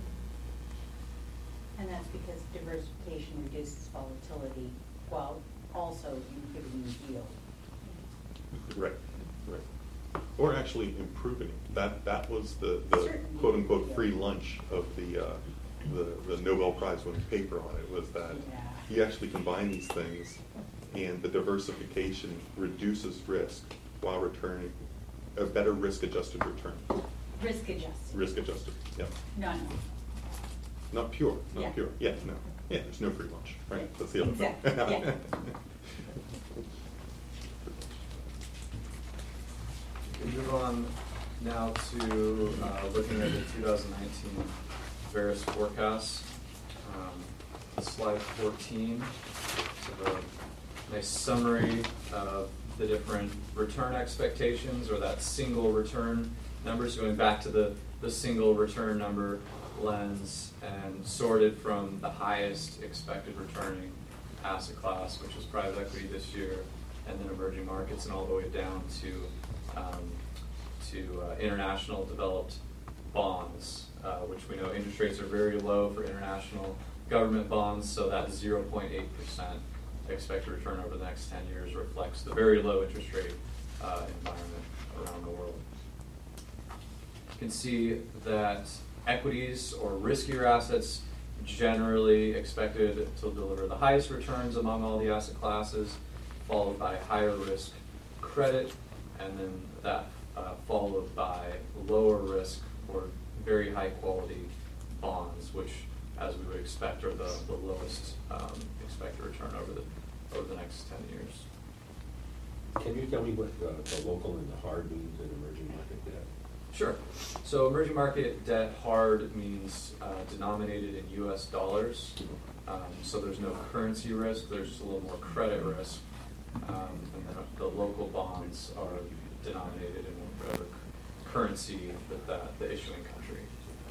Speaker 8: And that's because diversification reduces volatility while also inhibiting yield.
Speaker 3: Right. Or actually improving it. That was the
Speaker 8: Certainly.
Speaker 3: quote unquote free lunch of the Nobel Prize winning paper on it, was that you actually combine these things and the diversification reduces risk while returning a better risk-adjusted return.
Speaker 8: Risk adjusted.
Speaker 3: Risk-adjusted, yeah.
Speaker 8: No.
Speaker 3: Not pure,
Speaker 8: Yeah.
Speaker 3: not pure. Yeah, no. Yeah, there's no free lunch, right?
Speaker 8: Yeah.
Speaker 3: That's the other thing.
Speaker 8: Exactly, yeah.
Speaker 7: We move on now to looking at the 2019 various forecasts. Slide 14, so a nice summary of the different return expectations, or that single return numbers, going back to the single return number lens, and sorted from the highest expected returning asset class, which is private equity this year, and then emerging markets, and all the way down to international developed bonds, which we know interest rates are very low for international government bonds, so that 0.8% expected return over the next 10 years reflects the very low interest rate environment around the world. You can see that equities or riskier assets generally expected to deliver the highest returns among all the asset classes, followed by higher risk credit, and then that followed by lower risk or very high quality bonds, which, as we would expect, are the lowest expected return over the next 10 years.
Speaker 5: Can you tell me what the local and the hard means in emerging market debt?
Speaker 7: Sure. So emerging market debt hard means denominated in US dollars. So there's no currency risk, there's just a little more credit risk. And then the local bonds are denominated in whatever currency that the issuing country.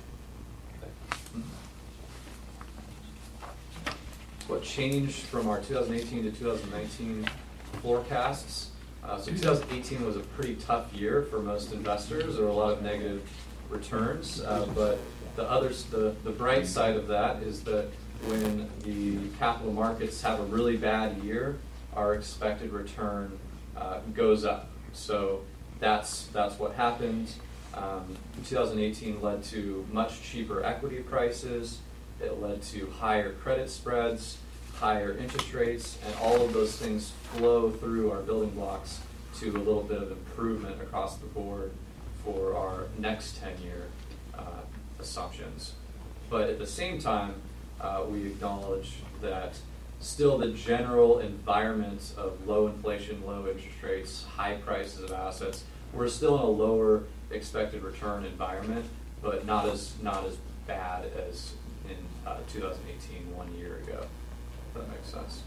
Speaker 7: What changed from our 2018 to 2019 forecasts? So 2018 was a pretty tough year for most investors. There were a lot of negative returns, but the bright side of that is that when the capital markets have a really bad year, our expected return goes up. So that's what happened. 2018 led to much cheaper equity prices. It led to higher credit spreads, higher interest rates, and all of those things flow through our building blocks to a little bit of improvement across the board for our next 10-year assumptions. But at the same time, we acknowledge that still the general environment of low inflation, low interest rates, high prices of assets, we're still in a lower expected return environment, but not as bad as in 2018, 1 year ago, if that makes sense.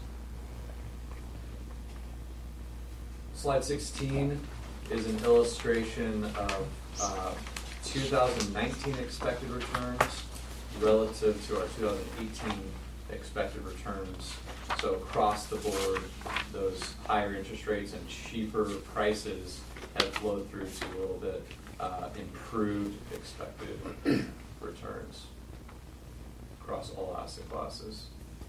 Speaker 7: Slide 16 is an illustration of 2019 expected returns relative to our 2018 expected returns. So across the board, those higher interest rates and cheaper prices have flowed through to a little bit improved expected returns across all asset classes.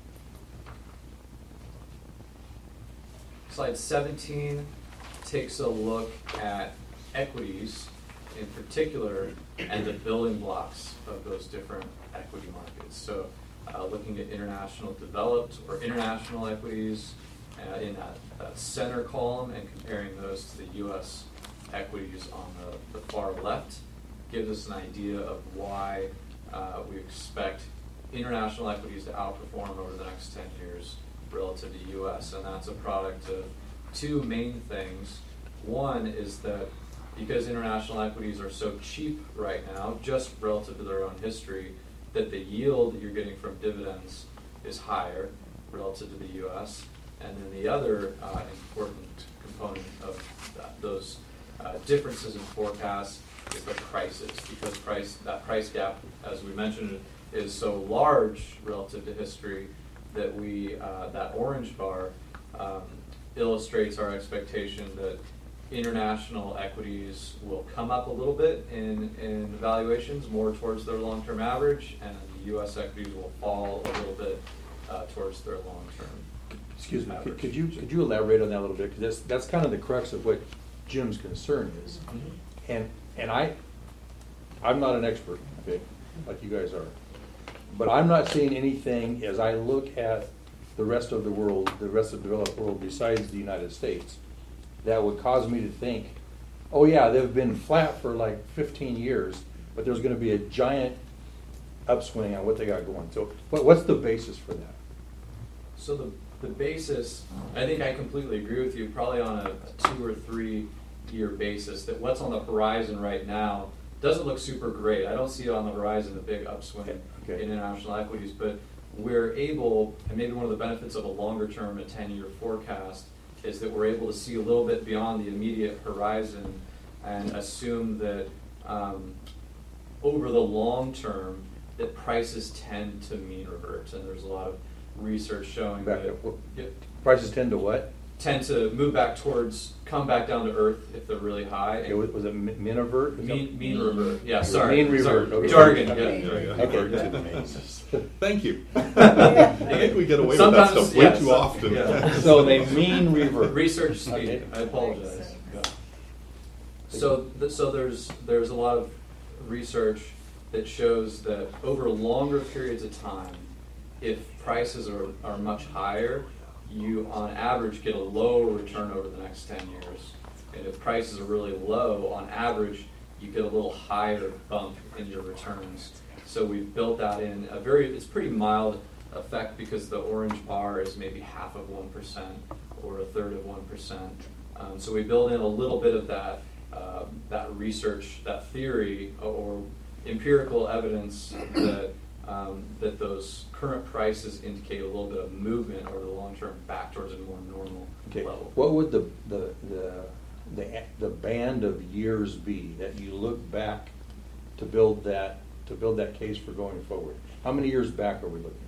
Speaker 7: Slide 17 takes a look at equities in particular and the building blocks of those different equity markets. So looking at international developed or international equities in that center column and comparing those to the U.S. equities on the far left gives us an idea of why we expect international equities to outperform over the next 10 years relative to U.S. And that's a product of two main things. One is that because international equities are so cheap right now, just relative to their own history, that the yield that you're getting from dividends is higher relative to the U.S. And then the other important component of those differences in forecasts is the prices, because that price gap, as we mentioned, is so large relative to history that that orange bar illustrates our expectation that international equities will come up a little bit in valuations, more towards their long-term average, and the U.S. equities will fall a little bit towards their long-term.
Speaker 6: Excuse me,
Speaker 7: average.
Speaker 6: could you elaborate on that a little bit? Because that's kind of the crux of what Jim's concern is.
Speaker 7: Mm-hmm.
Speaker 6: And I'm not an expert, okay, like you guys are. But I'm not seeing anything as I look at the rest of the world, the rest of the developed world besides the United States, that would cause me to think, oh yeah, they've been flat for like 15 years, but there's going to be a giant upswing on what they got going. So what's the basis for that?
Speaker 7: So the basis, I think I completely agree with you, probably on a 2 or 3 year basis, that what's on the horizon right now doesn't look super great. I don't see on the horizon a big upswing in international equities, but we're able, and maybe one of the benefits of a longer term, a 10-year forecast, is that we're able to see a little bit beyond the immediate horizon and assume that over the long term, that prices tend to mean revert. And there's a lot of research showing
Speaker 6: Back
Speaker 7: that
Speaker 6: up. Prices tend to what?
Speaker 7: tend to move back towards, come back down to earth if they're really high.
Speaker 6: Okay, was it mean revert?
Speaker 7: Mean revert. Yeah, sorry.
Speaker 6: Mean revert.
Speaker 7: Sorry.
Speaker 6: Okay.
Speaker 7: Jargon.
Speaker 6: Okay.
Speaker 7: Yeah.
Speaker 6: Okay.
Speaker 3: Thank you. I think we get away with that
Speaker 7: Sometimes,
Speaker 3: stuff way
Speaker 7: yes.
Speaker 3: too often.
Speaker 7: Yeah.
Speaker 6: So they mean revert.
Speaker 7: Research speak.
Speaker 6: Okay.
Speaker 7: I apologize. Yeah. So there's a lot of research that shows that over longer periods of time, if prices are much higher, you on average get a lower return over the next 10 years. And if prices are really low, on average, you get a little higher bump in your returns. So we've built that in it's pretty mild effect because the orange bar is maybe half of 1% or a third of 1%. So we build in a little bit of that research, that theory, or empirical evidence that those current prices indicate a little bit of movement over the long term back towards a more normal level.
Speaker 6: What would the band of years be that you look back to build that case for going forward? How many years back are we looking?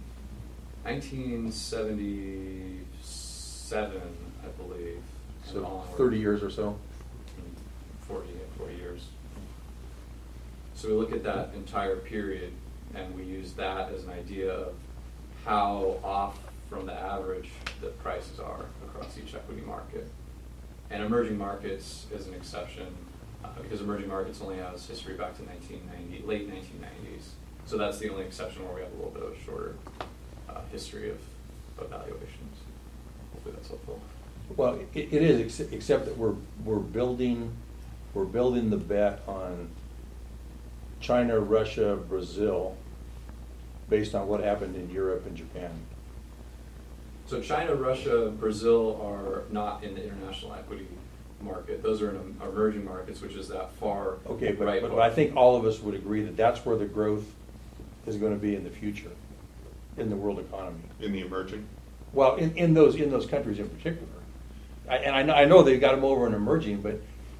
Speaker 7: 1977, I believe.
Speaker 6: So
Speaker 7: onward.
Speaker 6: 30 years or so?
Speaker 7: 40 years. So we look at that entire period and we use that as an idea of how off from the average the prices are across each equity market. And emerging markets is an exception because emerging markets only has history back to late 1990s. So that's the only exception where we have a little bit of a shorter history of valuations. Hopefully that's helpful.
Speaker 6: Well, it is, except that we're building the bet on China, Russia, Brazil, based on what happened in Europe and Japan.
Speaker 7: So China, Russia, Brazil are not in the international equity market. Those are in emerging markets, which is that far
Speaker 6: Okay,
Speaker 7: right.
Speaker 6: but I think all of us would agree that that's where the growth is going to be in the future, in the world economy.
Speaker 3: In the emerging?
Speaker 6: Well, in those countries in particular. I know they've got them over in emerging, but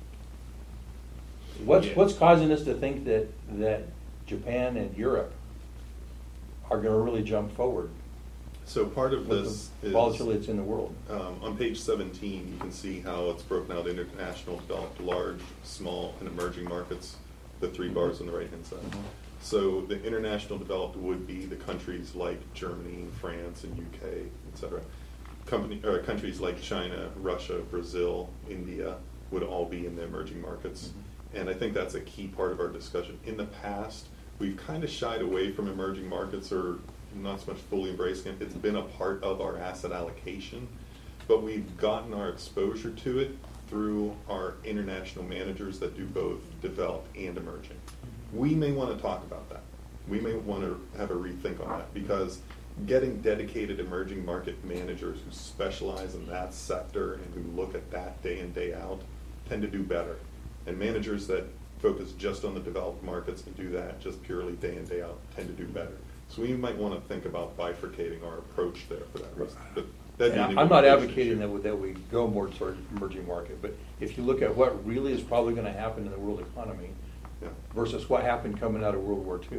Speaker 6: what's causing us to think that Japan and Europe are going to really jump forward?
Speaker 3: So part of
Speaker 6: with
Speaker 3: this
Speaker 6: the
Speaker 3: is
Speaker 6: volatility that's in the world.
Speaker 3: On page 17, you can see how it's broken out: international, developed, large, small, and emerging markets. The three bars on the right-hand side.
Speaker 6: Mhm.
Speaker 3: So the international developed would be the countries like Germany, France, and UK, etc. Countries like China, Russia, Brazil, India would all be in the emerging markets. And I think that's a key part of our discussion. In the past, we've kind of shied away from emerging markets, or not so much fully embracing it. It's been a part of our asset allocation, but we've gotten our exposure to it through our international managers that do both developed and emerging. We may want to talk about that. We may want to have a rethink on that, because getting dedicated emerging market managers who specialize in that sector and who look at that day in, day out tend to do better. And managers that focus just on the developed markets and do that just purely day in, day out tend to do better. So we might want to think about bifurcating our approach there for that reason. But
Speaker 6: I'm not advocating that we go more toward emerging market, but if you look at what really is probably going to happen in the world economy versus what happened coming out of World War II,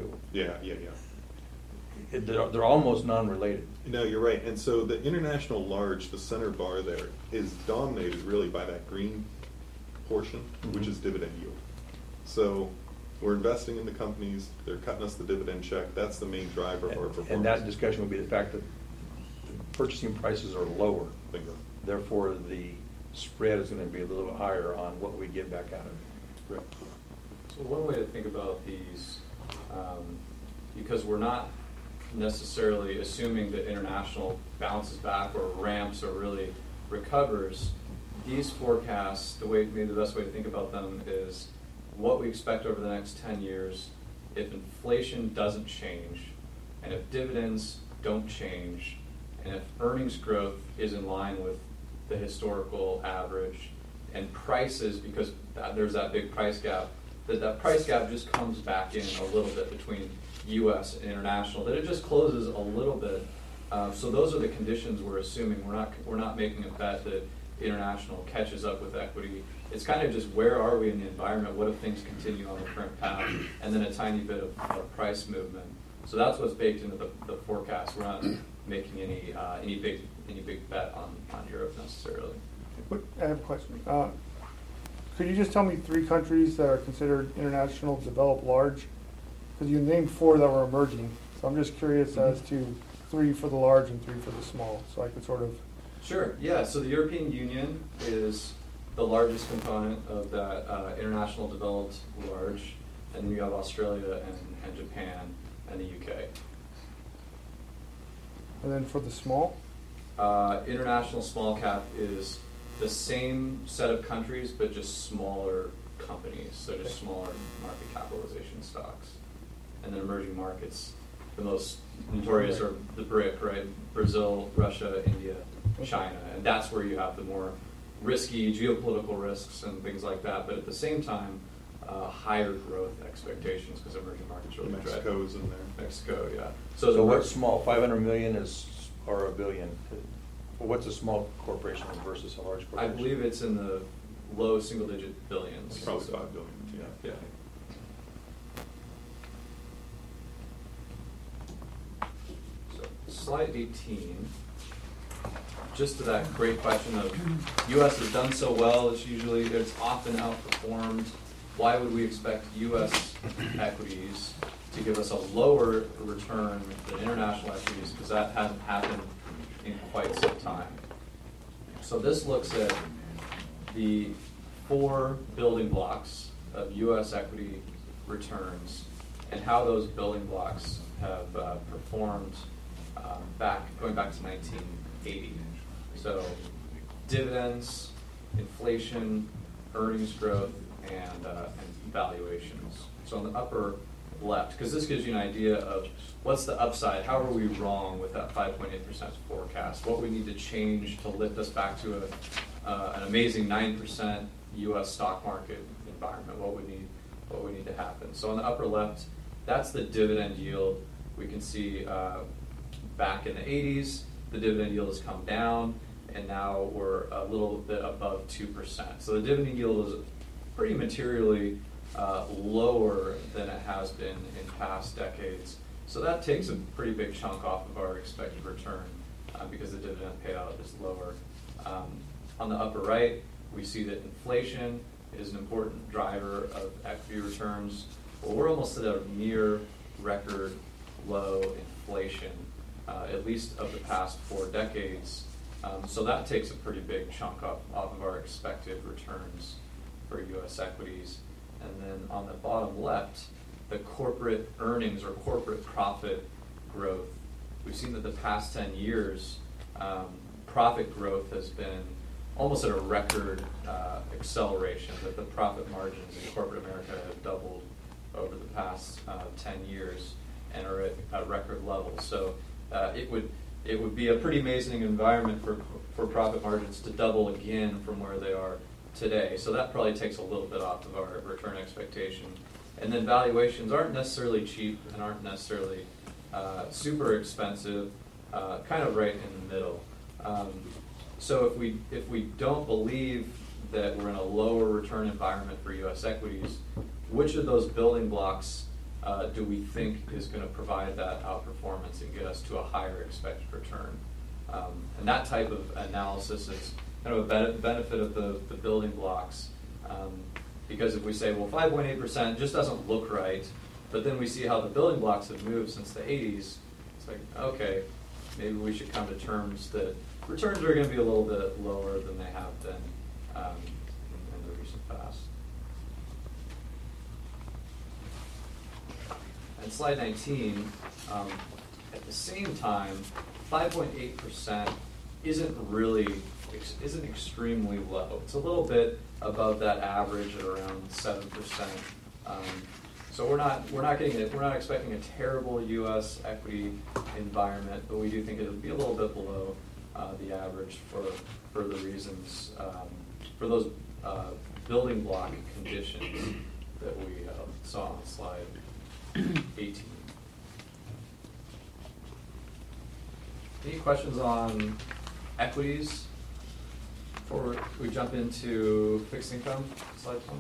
Speaker 6: they're almost non-related.
Speaker 3: No, you're right. And so the international large, the center bar there, is dominated really by that green portion, which is dividend yield. So we're investing in the companies, they're cutting us the dividend check, that's the main driver of our performance.
Speaker 6: And that discussion would be the fact that purchasing prices are lower.
Speaker 3: Bingo.
Speaker 6: Therefore, the spread is going to be a little bit higher on what we get back out of it.
Speaker 3: Right.
Speaker 7: So one way to think about these, because we're not necessarily assuming that international bounces back or ramps or really recovers, these forecasts, maybe the best way to think about them is what we expect over the next 10 years if inflation doesn't change, and if dividends don't change, and if earnings growth is in line with the historical average, and prices, because there's that big price gap, that price gap just comes back in a little bit between U.S. and international, that it just closes a little bit. So those are the conditions we're assuming. We're not making a bet that international catches up with equity. It's kind of just where are we in the environment? What if things continue on the current path? And then a tiny bit of price movement. So that's what's baked into the forecast. We're not making any big bet on Europe necessarily.
Speaker 9: I have a question. Could you just tell me 3 countries that are considered international developed large? Because you named 4 that were emerging. So I'm just curious as to 3 for the large and 3 for the small, so I could sort of...
Speaker 7: Sure, yeah. So the European Union is the largest component of that international developed large, and then you have Australia and Japan and the UK.
Speaker 9: And then for the small?
Speaker 7: International small cap is the same set of countries, but just smaller companies, so just smaller market capitalization stocks. And then emerging markets, the most notorious are the BRIC, right? Brazil, Russia, India, China. And that's where you have the more risky geopolitical risks and things like that. But at the same time, higher growth expectations because emerging markets really
Speaker 3: Mexico's in there.
Speaker 7: Mexico, yeah.
Speaker 6: So what's small? 500 million or a billion? Well, what's a small corporation versus a large
Speaker 7: I
Speaker 6: corporation?
Speaker 7: believe it's in the low single-digit billions.
Speaker 3: It's probably 5 billion.
Speaker 7: Yeah. So slide 18. Just to that great question of U.S. has done so well, it's often outperformed. Why would we expect U.S. equities to give us a lower return than international equities? Because that hasn't happened in quite some time. So this looks at the 4 building blocks of U.S. equity returns and how those building blocks have performed going back to 1980. So dividends, inflation, earnings growth, and valuations. So on the upper left, because this gives you an idea of what's the upside, how are we wrong with that 5.8% forecast, what we need to change to lift us back to an amazing 9% U.S. stock market environment, what we need to happen. So on the upper left, that's the dividend yield. We can see back in the 80s, the dividend yield has come down, and now we're a little bit above 2%. So the dividend yield is pretty materially lower than it has been in past decades. So that takes a pretty big chunk off of our expected return because the dividend payout is lower. On the upper right, we see that inflation is an important driver of equity returns. Well, we're almost at a near record low inflation, at least of the past 4 decades. So that takes a pretty big chunk off of our expected returns for U.S. equities. And then on the bottom left, the corporate earnings or corporate profit growth. We've seen that the past 10 years, profit growth has been almost at a record acceleration, that the profit margins in corporate America have doubled over the past 10 years and are at a record level. So it would be a pretty amazing environment for profit margins to double again from where they are today. So that probably takes a little bit off of our return expectation. And then valuations aren't necessarily cheap and aren't necessarily super expensive, kind of right in the middle. So if we don't believe that we're in a lower return environment for U.S. equities, which of those building blocks do we think is going to provide that outperformance and get us to a higher expected return? And that type of analysis is kind of a benefit of the building blocks. Because if we say, well, 5.8% just doesn't look right, but then we see how the building blocks have moved since the 80s, it's like, okay, maybe we should come to terms that returns are going to be a little bit lower than they have been in the recent past. And slide 19, at the same time, 5.8% isn't really isn't extremely low. It's a little bit above that average at around 7%. So we're not expecting a terrible U.S. equity environment, but we do think it'll be a little bit below the average for the reasons, for those building block conditions that we saw on slide 18. Any questions on equities before we jump into fixed income? Slide 20.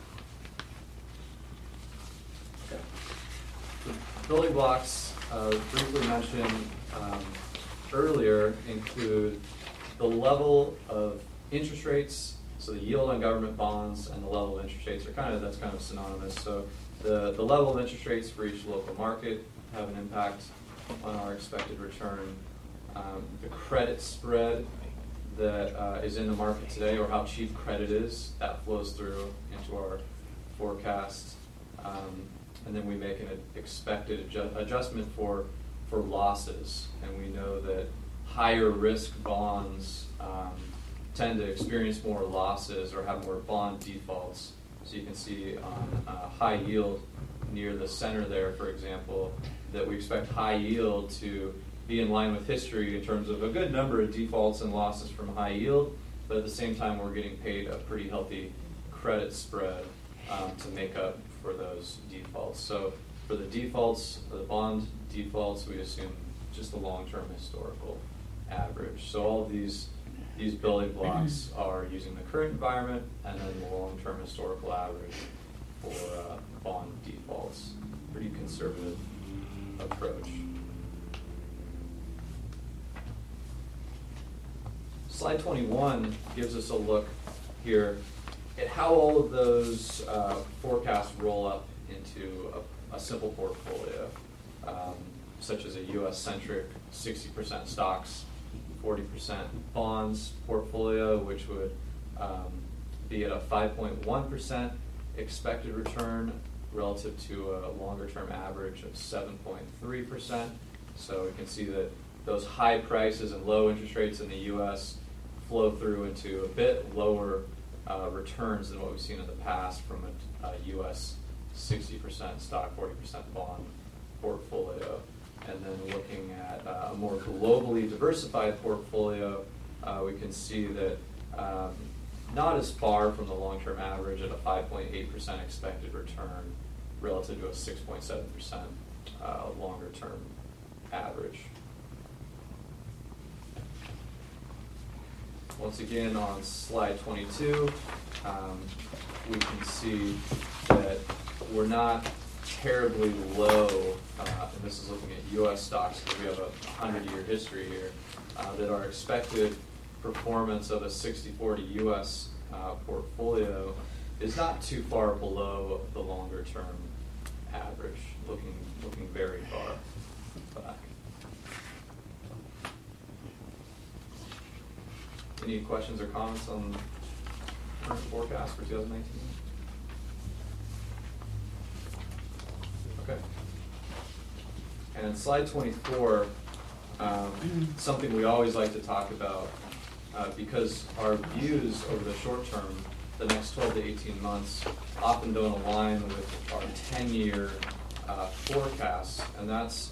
Speaker 7: Okay. The building blocks briefly mentioned earlier include the level of interest rates, so the yield on government bonds and the level of interest rates that's kind of synonymous. So the level of interest rates for each local market have an impact on our expected return. The credit spread that is in the market today, or how cheap credit is, that flows through into our forecast. And then we make an expected adjustment for losses. And we know that higher risk bonds tend to experience more losses or have more bond defaults. So you can see on high yield near the center there, for example, that we expect high yield to be in line with history in terms of a good number of defaults and losses from high yield, but at the same time we're getting paid a pretty healthy credit spread to make up for those defaults. So for the defaults, the bond defaults, we assume just the long-term historical average. So all of these building blocks are using the current environment and then the long-term historical average for bond defaults. Pretty conservative approach. Slide 21 gives us a look here at how all of those forecasts roll up into a simple portfolio, such as a U.S.-centric 60% stocks, 40% bonds portfolio, which would be at a 5.1% expected return relative to a longer-term average of 7.3%. So we can see that those high prices and low interest rates in the U.S. flow through into a bit lower returns than what we've seen in the past from a U.S. 60% stock, 40% bond portfolio. And then looking at a more globally diversified portfolio, we can see that not as far from the long-term average at a 5.8% expected return relative to a 6.7% longer-term average. Once again, on slide 22, we can see that we're not terribly low, and this is looking at U.S. stocks, because we have a 100-year history here, that our expected performance of a 60-40 U.S. Portfolio is not too far below the longer-term average, looking very far back. Any questions or comments on current forecast for 2019? Okay. And in slide 24, something we always like to talk about, because our views over the short term, the next 12 to 18 months, often don't align with our 10-year forecasts, and that's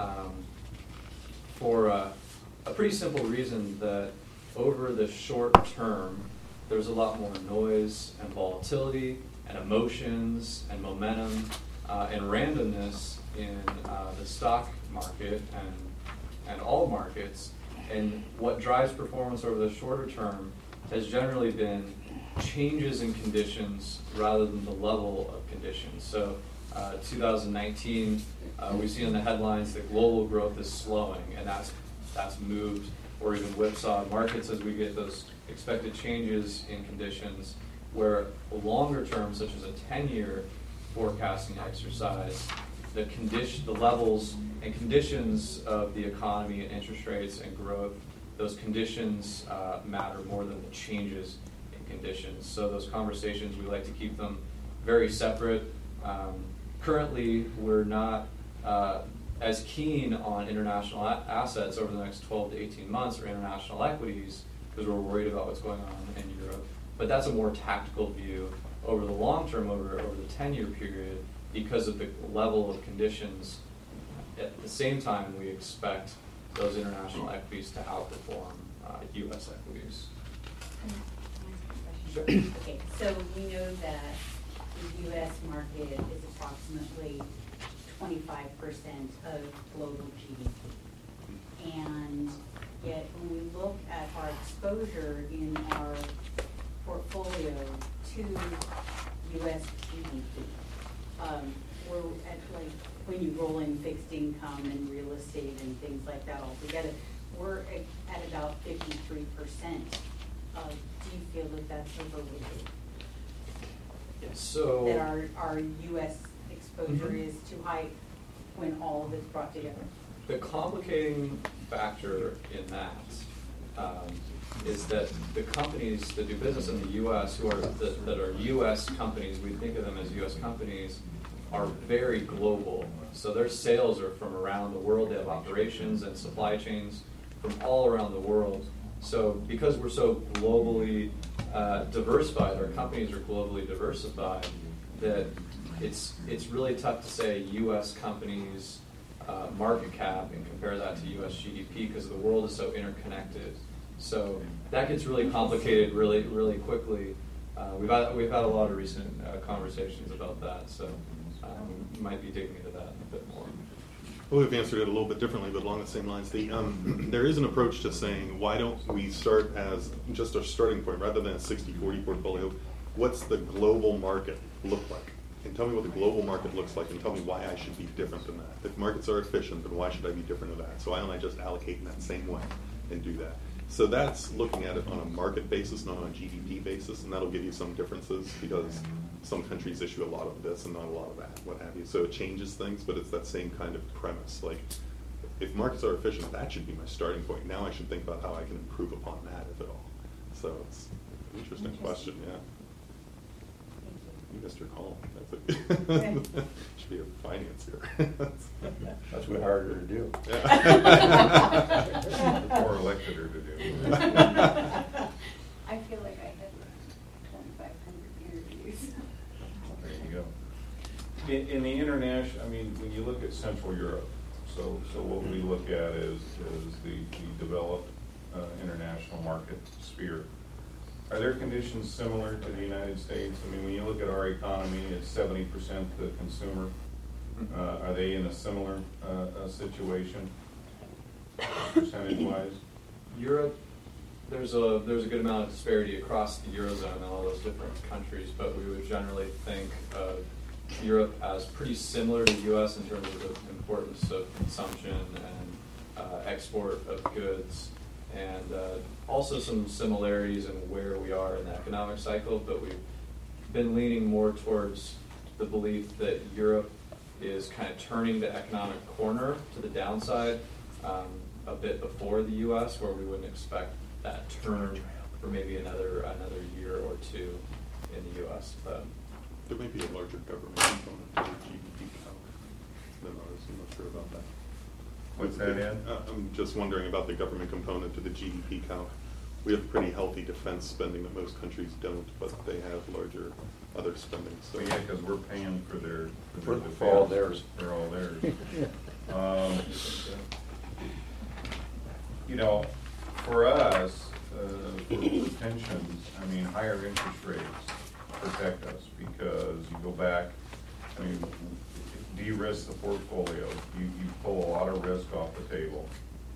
Speaker 7: for a pretty simple reason that over the short term, there's a lot more noise and volatility and emotions and momentum and randomness in the stock market and all markets. And what drives performance over the shorter term has generally been changes in conditions rather than the level of conditions. So 2019, we see in the headlines that global growth is slowing, and that's moved or even whipsawed markets as we get those expected changes in conditions, where longer term, such as a 10-year forecasting exercise, the levels and conditions of the economy and interest rates and growth, those conditions matter more than the changes in conditions. So those conversations, we like to keep them very separate. Currently, we're not as keen on international assets over the next 12 to 18 months, or international equities, because we're worried about what's going on in Europe. But that's a more tactical view. Over the long term, over the 10-year period, because of the level of conditions, at the same time, we expect those international equities to outperform U.S. equities. Sure.
Speaker 8: Okay, so we know that the U.S. market is approximately 25% of global GDP. And yet, when we look at our exposure in our portfolio to U.S. GDP, we're at, like, when you roll in fixed income and real estate and things like that all together, we're at about 53%. Do you feel that that's overweighted?
Speaker 7: Yes, so
Speaker 8: That our U.S. exposure is too high when all of it's brought together?
Speaker 7: the complicating factor in that is that the companies that do business in the U.S. that are U.S. companies, we think of them as U.S. companies, are very global. So their sales are from around the world. They have operations and supply chains from all around the world. So because we're so globally diversified, our companies are globally diversified, that it's really tough to say U.S. companies market cap and compare that to U.S. GDP because the world is so interconnected. So that gets really complicated really quickly. We've had a lot of recent conversations about that, so we might be digging into that a bit more.
Speaker 3: Well, we've answered it a little bit differently, but along the same lines. There is an approach to saying, why don't we start as just our starting point rather than a 60-40 portfolio? What's the global market look like? And tell me what the global market looks like, and tell me why I should be different than that. If markets are efficient, then why should I be different than that? So why don't I just allocate in that same way and do that? So that's looking at it on a market basis, not on a GDP basis, and that'll give you some differences because some countries issue a lot of this and not a lot of that, what have you. So it changes things, but it's that same kind of premise. Like, if markets are efficient, that should be my starting point. Now I should think about how I can improve upon that, if at all. So it's an interesting question, yeah. You missed your call. Should be a financier.
Speaker 6: That's way harder to do.
Speaker 4: Or elected her to do.
Speaker 2: I feel like I had 2,500 interviews.
Speaker 4: There you go. In the international, I mean, when you look at Central Europe, so what we look at is the developed international market sphere. Are there conditions similar to the United States? I mean, when you look at our economy, it's 70% the consumer. Are they in a similar situation, percentage-wise?
Speaker 7: Europe, there's a good amount of disparity across the Eurozone and all those different countries, but we would generally think of Europe as pretty similar to the U.S. in terms of the importance of consumption and export of goods, and also some similarities in where we are in the economic cycle, but we've been leaning more towards the belief that Europe is kind of turning the economic corner to the downside a bit before the U.S., where we wouldn't expect that turn for maybe another year or two in the U.S. But
Speaker 3: There may be a larger government component to the GDP count than ours. I'm not sure about that.
Speaker 4: What's that, Ed?
Speaker 3: I'm just wondering about the government component to the GDP count. We have pretty healthy defense spending that most countries don't, but they have larger other spending. So
Speaker 4: Well, yeah, because we're paying for their defense.
Speaker 6: For all theirs.
Speaker 4: They're all theirs. You know, for us, for pensions, I mean, higher interest rates protect us because you go back, I mean, de-risk the portfolio. You pull a lot of risk off the table,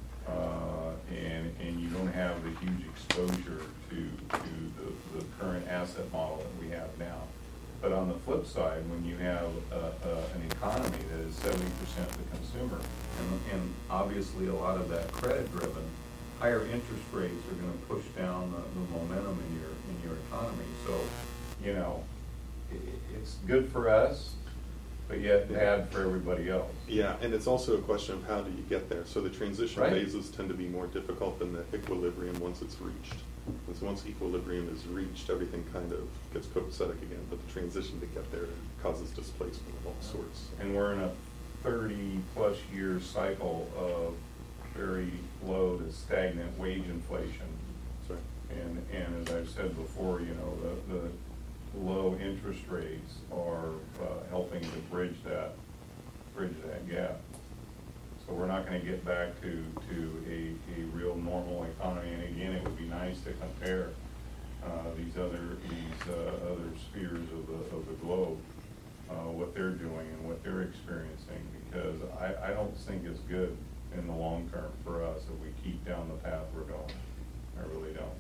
Speaker 4: and you don't have the huge exposure to the current asset model that we have now. But on the flip side, when you have an economy that is 70% the consumer, and obviously a lot of that credit-driven, higher interest rates are going to push down the momentum in your economy. So, you know, it's good for us, but yet bad for everybody else.
Speaker 3: yeah, and it's also a question of how do you get there. So the transition
Speaker 4: Right.
Speaker 3: phases tend to be more difficult than the equilibrium once it's reached. And so once equilibrium is reached, everything kind of gets copacetic again. But the transition to get there causes displacement of all sorts.
Speaker 4: And we're in a 30-plus year cycle of very low to stagnant wage inflation.
Speaker 3: That's right.
Speaker 10: And as I've said before, you know, the low interest rates are helping to bridge that gap. So we're not going to get back to a real normal economy. And again, it would be nice to compare these other spheres of the globe, what they're doing and what they're experiencing, because I don't think it's good in the long term for us if we keep down the path we're going. I really don't.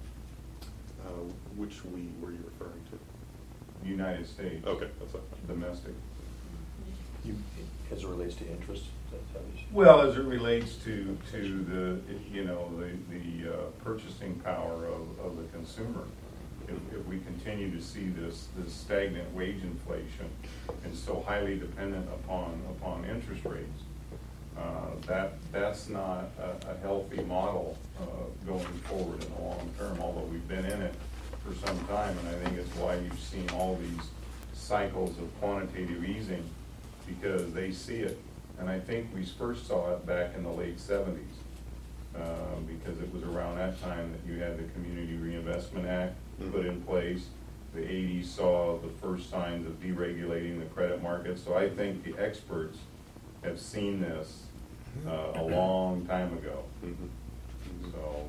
Speaker 3: Which we were you referring to?
Speaker 10: United States.
Speaker 3: Okay, that's fine.
Speaker 10: Domestic.
Speaker 6: As it relates to interest?
Speaker 10: Well, as it relates to the, you know, the purchasing power of the consumer. If we continue to see this stagnant wage inflation and so highly dependent upon interest rates, that's not a healthy model going forward in the long term, although we've been in it for some time, and I think it's why you've seen all these cycles of quantitative easing, because they see it. And I think we first saw it back in the late 70s, because it was around that time that you had the Community Reinvestment Act put in place. The 80s saw the first signs of deregulating the credit market. So I think the experts have seen this a long time ago. So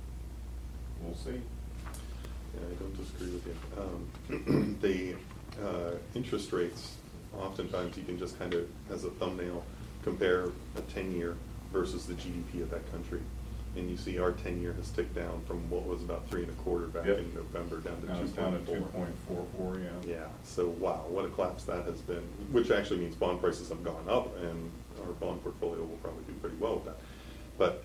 Speaker 10: we'll see.
Speaker 3: Yeah, I don't disagree with you. The interest rates, oftentimes you can just kind of, as a thumbnail, compare a 10-year versus the GDP of that country. And you see our 10-year has ticked down from what was about 3.25 back in November down to
Speaker 10: 2.44.
Speaker 3: Yeah. So wow, what a collapse that has been. Which actually means bond prices have gone up, and our bond portfolio will probably do pretty well with that. But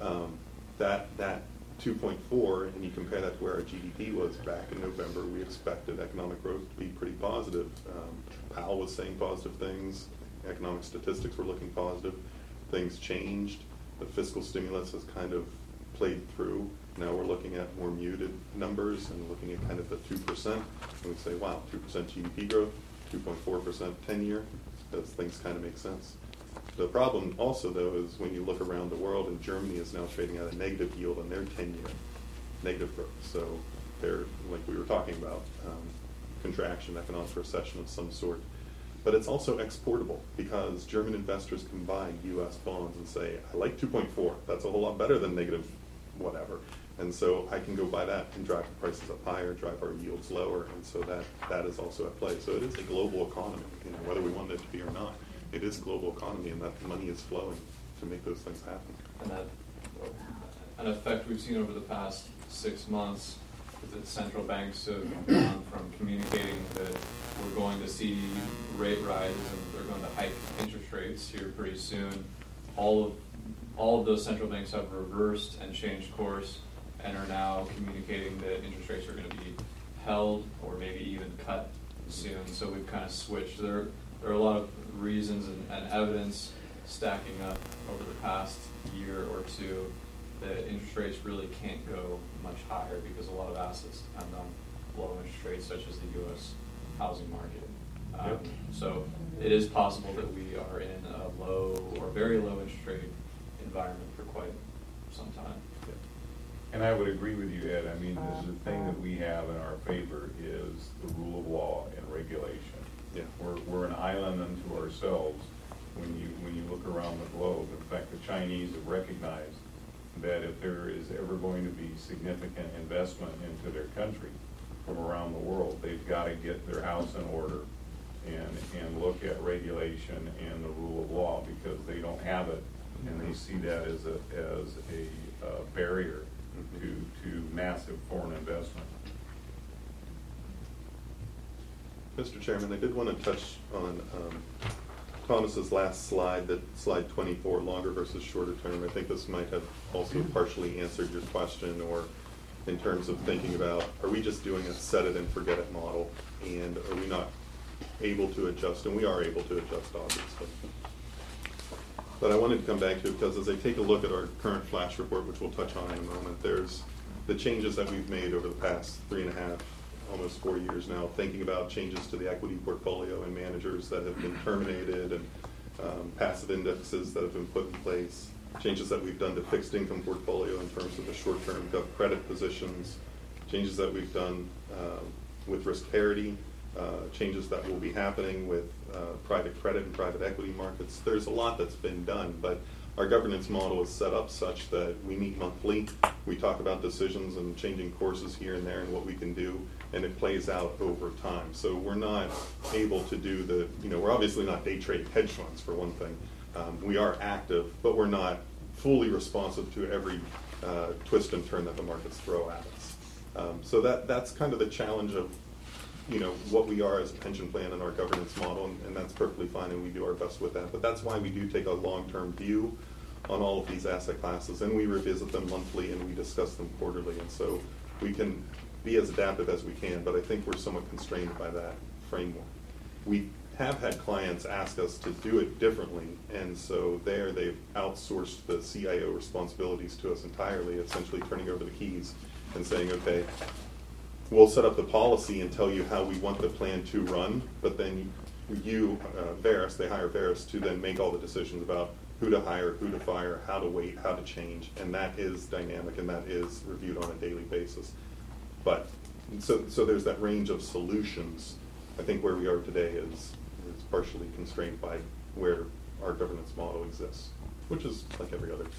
Speaker 3: that 2.4, and you compare that to where our GDP was back in November, we expected economic growth to be pretty positive. Powell was saying positive things. Economic statistics were looking positive. Things changed. The fiscal stimulus has kind of played through. Now we're looking at more muted numbers and looking at kind of the 2%. And we say, wow, 2% GDP growth, 2.4% 10-year. Those things kind of make sense. The problem also, though, is when you look around the world, and Germany is now trading at a negative yield on their 10-year, negative growth. So they're, like we were talking about, contraction, economic recession of some sort. But it's also exportable, because German investors can buy U.S. bonds and say, I like 2.4. That's a whole lot better than negative whatever. And so I can go buy that and drive the prices up higher, drive our yields lower, and so that is also at play. So it is a global economy, whether we want it to be or not. It is a global economy, and that money is flowing to make those things happen.
Speaker 7: And that, an effect we've seen over the past 6 months is that central banks have gone from communicating that we're going to see rate rises and they're going to hike interest rates here pretty soon. All of those central banks have reversed and changed course and are now communicating that interest rates are going to be held or maybe even cut soon. So we've kind of switched. There are a lot of reasons and evidence stacking up over the past year or two that interest rates really can't go much higher because a lot of assets depend on low interest rates, such as the U.S. housing market. So it is possible that we are in a low or very low interest rate environment for quite some time.
Speaker 10: And I would agree with you, Ed. I mean, the thing that we have in our favor is the rule of law and regulation.
Speaker 3: Yeah.
Speaker 10: We're an island unto ourselves when you look around the globe. In fact, the Chinese have recognized that if there is ever going to be significant investment into their country from around the world, they've got to get their house in order and look at regulation and the rule of law, because they don't have it, and they see that as a barrier to massive foreign investment.
Speaker 3: Mr. Chairman, I did want to touch on Thomas's last slide, that slide 24, longer versus shorter term. I think this might have also partially answered your question, or in terms of thinking about, are we just doing a set it and forget it model, and are we not able to adjust? And we are able to adjust, obviously. But I wanted to come back to it because as I take a look at our current flash report, which we'll touch on in a moment, there's the changes that we've made over the past 3.5, almost 4 years now, thinking about changes to the equity portfolio and managers that have been terminated, and passive indexes that have been put in place, changes that we've done to fixed income portfolio in terms of the short-term gov credit positions, changes that we've done with risk parity, changes that will be happening with private credit and private equity markets. There's a lot that's been done, but our governance model is set up such that we meet monthly. We talk about decisions and changing courses here and there and what we can do, and it plays out over time. So we're not able to do we're obviously not day trade hedge funds, for one thing. We are active, but we're not fully responsive to every twist and turn that the markets throw at us. So that's kind of the challenge of what we are as a pension plan and our governance model, and that's perfectly fine, and we do our best with that. But that's why we do take a long-term view on all of these asset classes, and we revisit them monthly and we discuss them quarterly, and so we can be as adaptive as we can, but I think we're somewhat constrained by that framework. We have had clients ask us to do it differently, and so they've outsourced the CIO responsibilities to us entirely, essentially turning over the keys and saying, okay, we'll set up the policy and tell you how we want the plan to run, but then you, Veris, they hire Veris to then make all the decisions about who to hire, who to fire, how to wait, how to change, and that is dynamic and that is reviewed on a daily basis. But so there's that range of solutions. I think where we are today is partially constrained by where our governance model exists, which is like every other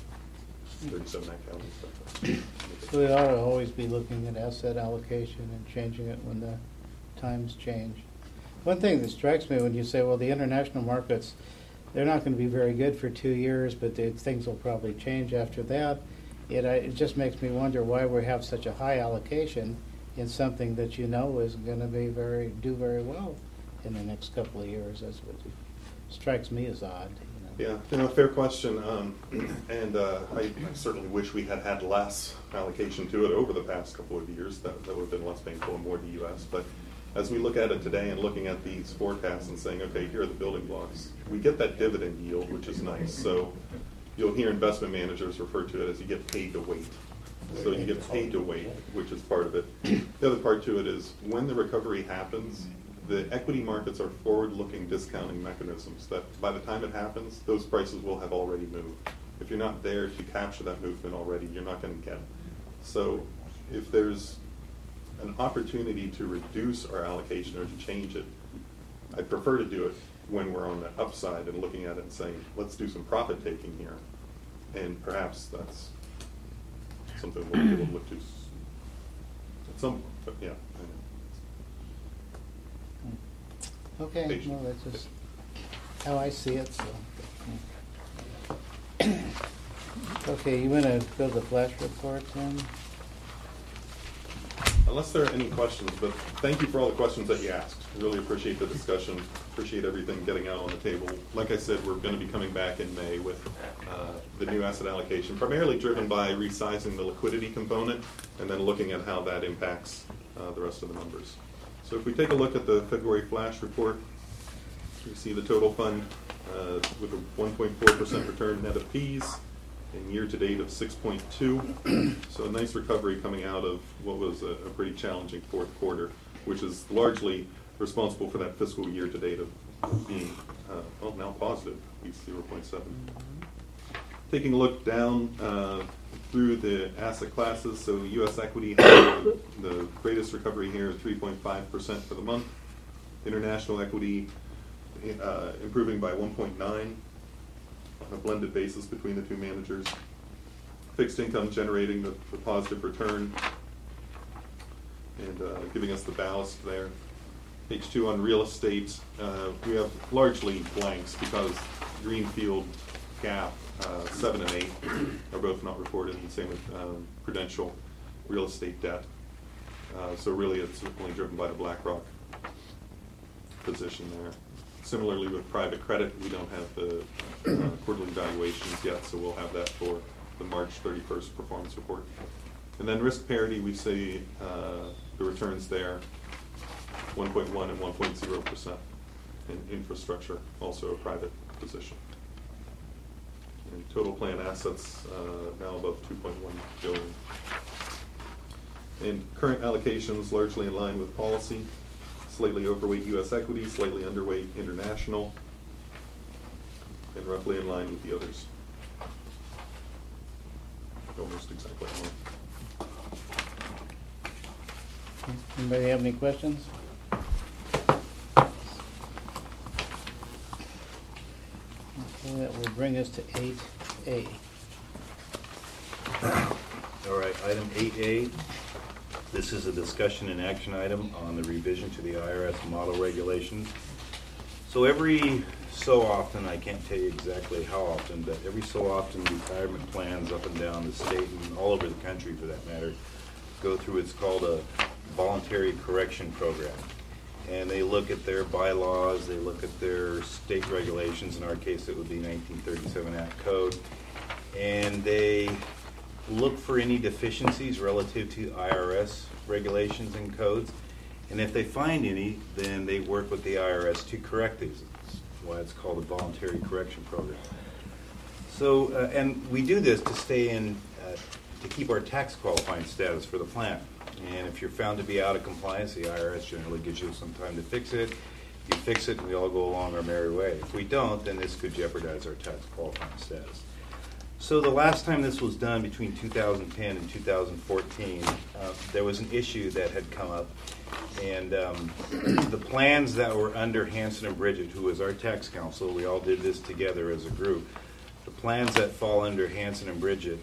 Speaker 3: 37 Act county stuff.
Speaker 1: So we ought to always be looking at asset allocation and changing it when the times change. One thing that strikes me when you say, well, the international markets, they're not going to be very good for 2 years, but things will probably change after that. It just makes me wonder why we have such a high allocation in something that is going to do very well in the next couple of years. That's what strikes me as odd.
Speaker 3: Yeah, fair question. And I certainly wish we had less allocation to it over the past couple of years. That would have been less painful and more to the U.S. But as we look at it today and looking at these forecasts and saying, okay, here are the building blocks, we get that dividend yield, which is nice. So you'll hear investment managers refer to it as you get paid to wait. So you get paid to wait, which is part of it. The other part to it is when the recovery happens, the equity markets are forward-looking discounting mechanisms that by the time it happens, those prices will have already moved. If you're not there to capture that movement already, you're not going to get it. So if there's an opportunity to reduce our allocation or to change it, I'd prefer to do it when we're on the upside and looking at it and saying, let's do some profit taking here. And perhaps that's something we'll be able to look to at some point, but yeah.
Speaker 1: Okay, well, that's just how I see it. So, okay, you want to go to the flash report then?
Speaker 3: Unless there are any questions, but thank you for all the questions that you asked. Really appreciate the discussion. Appreciate everything getting out on the table. Like I said, we're going to be coming back in May with the new asset allocation, primarily driven by resizing the liquidity component and then looking at how that impacts the rest of the numbers. So if we take a look at the February flash report, you see the total fund with a 1.4% return net of fees and year-to-date of 6.2. So a nice recovery coming out of what was a pretty challenging fourth quarter, which is largely responsible for that fiscal year-to-date of being, now positive, at least 0.7. Taking a look down through the asset classes, so U.S. equity had the greatest recovery here, 3.5% for the month. International equity improving by 1.9 on a blended basis between the two managers. Fixed income generating the positive return and giving us the ballast there. Page 2 on real estate, we have largely blanks because Greenfield, Gap, 7 and 8 are both not reported, and same with Prudential real estate debt. So really it's only driven by the BlackRock position there. Similarly with private credit, we don't have the quarterly valuations yet, so we'll have that for the March 31st performance report. And then risk parity, we see the returns there, 1.1 and 1.0%. And infrastructure, also a private position. And total plan assets now above 2.1 billion. And current allocations largely in line with policy. Slightly overweight U.S. equity, slightly underweight international, and roughly in line with the others. Almost exactly in line.
Speaker 1: Anybody have any questions? Okay, that will bring us to 8A.
Speaker 4: All right, item 8A. This is a discussion and action item on the revision to the IRS model regulations. So every so often, I can't tell you exactly how often, but every so often retirement plans up and down the state and all over the country for that matter go through what's called a voluntary correction program. And they look at their bylaws, they look at their state regulations, in our case it would be 1937 Act Code, and they look for any deficiencies relative to IRS regulations and codes. And if they find any, then they work with the IRS to correct these. That's why it's called a voluntary correction program. So, and we do this to stay in, to keep our tax qualifying status for the plan. And if you're found to be out of compliance, the IRS generally gives you some time to fix it. You fix it and we all go along our merry way. If we don't, then this could jeopardize our tax qualifying status. So the last time this was done, between 2010 and 2014, there was an issue that had come up. And the plans that were under Hanson and Bridget, who was our tax counsel, we all did this together as a group. The plans that fall under Hanson and Bridget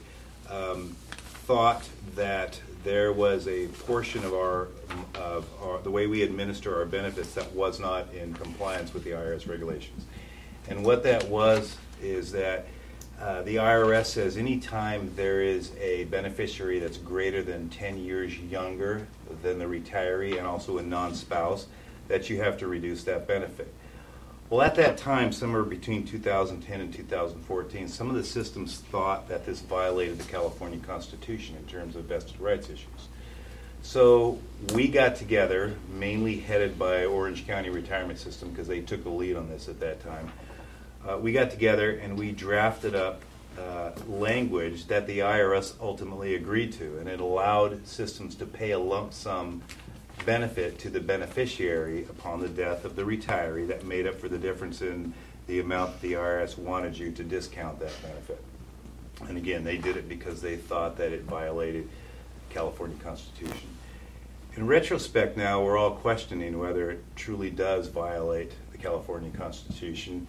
Speaker 4: thought that there was a portion of our the way we administer our benefits that was not in compliance with the IRS regulations. And what that was is that the IRS says anytime there is a beneficiary that's greater than 10 years younger than the retiree and also a non-spouse, that you have to reduce that benefit. Well, at that time, somewhere between 2010 and 2014, some of the systems thought that this violated the California Constitution in terms of vested rights issues. So we got together, mainly headed by Orange County Retirement System, because they took the lead on this at that time. We got together and we drafted up language that the IRS ultimately agreed to, and it allowed systems to pay a lump sum benefit to the beneficiary upon the death of the retiree that made up for the difference in the amount that the IRS wanted you to discount that benefit. And again, they did it because they thought that it violated the California Constitution. In retrospect now, we're all questioning whether it truly does violate the California Constitution.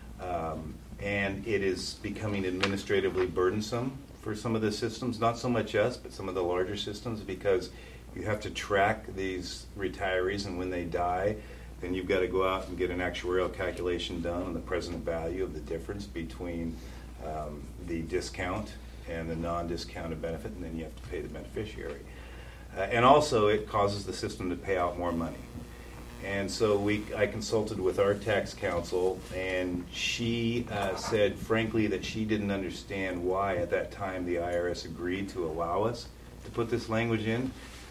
Speaker 4: And it is becoming administratively burdensome for some of the systems, not so much us, but some of the larger systems, because you have to track these retirees, and when they die, then you've got to go out and get an actuarial calculation done on the present value of the difference between the discount and the non-discounted benefit, and then you have to pay the beneficiary. And also, it causes the system to pay out more money. And so I consulted with our tax counsel, and she said, frankly, that she didn't understand why at that time the IRS agreed to allow us to put this language in.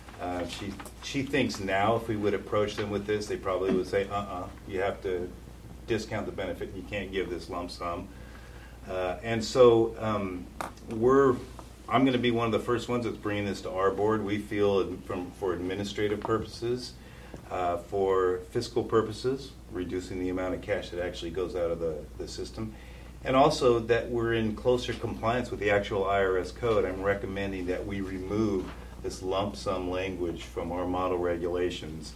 Speaker 4: She thinks now if we would approach them with this, they probably would say, you have to discount the benefit, and you can't give this lump sum. And so I'm going to be one of the first ones that's bringing this to our board. We feel for administrative purposes, for fiscal purposes, reducing the amount of cash that actually goes out of the system, and also that we're in closer compliance with the actual IRS code. I'm recommending that we remove this lump sum language from our model regulations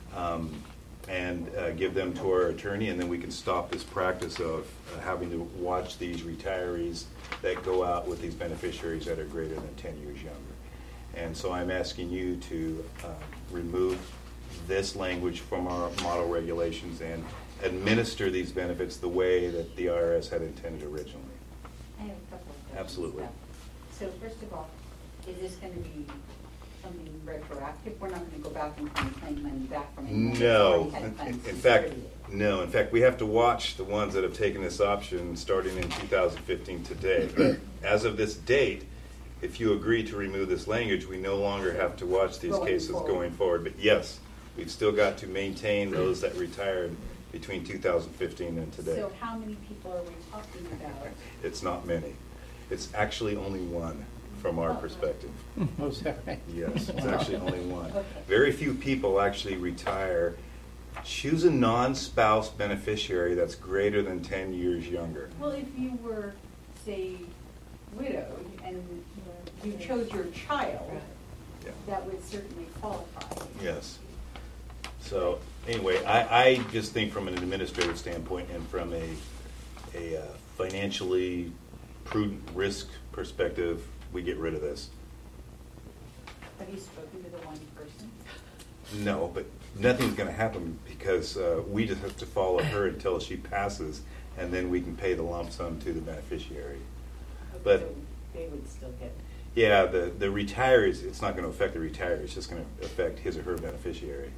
Speaker 4: and give them to our attorney, and then we can stop this practice of having to watch these retirees that go out with these beneficiaries that are greater than 10 years younger. And so I'm asking you to remove this language from our model regulations and administer these benefits the way that the IRS had intended originally.
Speaker 8: I have a couple of questions.
Speaker 4: Absolutely.
Speaker 8: So first of all, is this going to be something retroactive? We're not going to go back and claim money back from anyone that's
Speaker 4: No.
Speaker 8: already had funds
Speaker 4: In fact,
Speaker 8: distributed?
Speaker 4: no. In fact, we have to watch the ones that have taken this option starting in 2015 today. But as of this date, if you agree to remove this language, we no longer have to watch these cases going forward. But yes, we've still got to maintain those that retired between 2015 and today.
Speaker 8: So how many people are we talking about?
Speaker 4: It's not many. It's actually only one from our perspective.
Speaker 1: Oh, is that right?
Speaker 4: Yes, it's actually only one.
Speaker 8: Okay.
Speaker 4: Very few people actually retire. Choose a non-spouse beneficiary that's greater than 10 years younger.
Speaker 8: Well, if you were, say, widowed and you chose your child,
Speaker 4: Yeah.
Speaker 8: that would certainly qualify.
Speaker 4: Yes. So anyway, I just think from an administrative standpoint and from a financially prudent risk perspective, we get rid of this.
Speaker 8: Have you spoken to the one person?
Speaker 4: No, but nothing's going to happen because we just have to follow her until she passes, and then we can pay the lump sum to the beneficiary. But
Speaker 8: So they would still get.
Speaker 4: yeah, the retirees, it's not going to affect the retiree. It's just going to affect his or her beneficiary.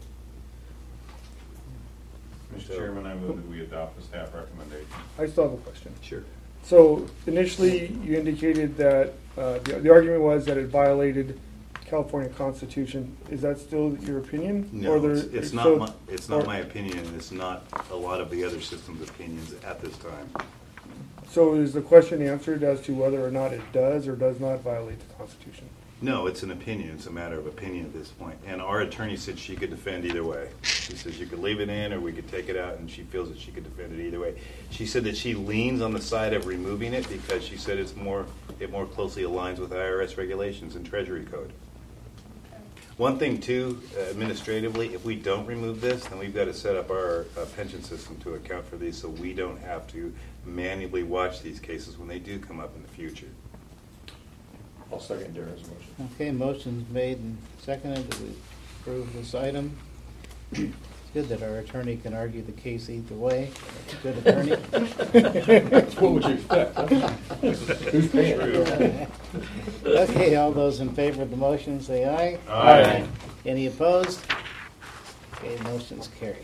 Speaker 10: Mr. Chairman, I move that we adopt the staff recommendation.
Speaker 9: I still have a question.
Speaker 4: Sure.
Speaker 9: So initially, you indicated that the argument was that it violated California Constitution. Is that still your opinion?
Speaker 4: No,
Speaker 9: Or there-
Speaker 4: it's not.
Speaker 9: so-
Speaker 4: It's not
Speaker 9: or-
Speaker 4: my opinion. And it's not a lot of the other systems' opinions at this time.
Speaker 9: So is the question answered as to whether or not it does or does not violate the Constitution?
Speaker 4: No, it's an opinion. It's a matter of opinion at this point. And our attorney said she could defend either way. She says you could leave it in or we could take it out, and she feels that she could defend it either way. She said that she leans on the side of removing it because she said it more closely aligns with IRS regulations and Treasury Code. One thing, too, administratively, if we don't remove this, then we've got to set up our pension system to account for these so we don't have to manually watch these cases when they do come up in the future.
Speaker 6: I'll second Darren's motion.
Speaker 1: Okay, motion's made and seconded that we approve this item. It's good that our attorney can argue the case either way. Good attorney.
Speaker 6: That's what would you expect, huh? Who's paying?
Speaker 1: Okay, all those in favor of the motion say aye.
Speaker 10: Aye.
Speaker 1: Any opposed? Okay, motion's carried.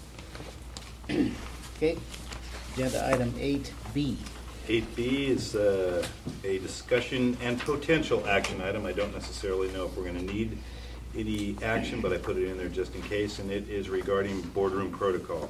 Speaker 1: Okay, agenda item 8B.
Speaker 4: 8B is a discussion and potential action item. I don't necessarily know if we're going to need any action, but I put it in there just in case, and it is regarding boardroom protocol.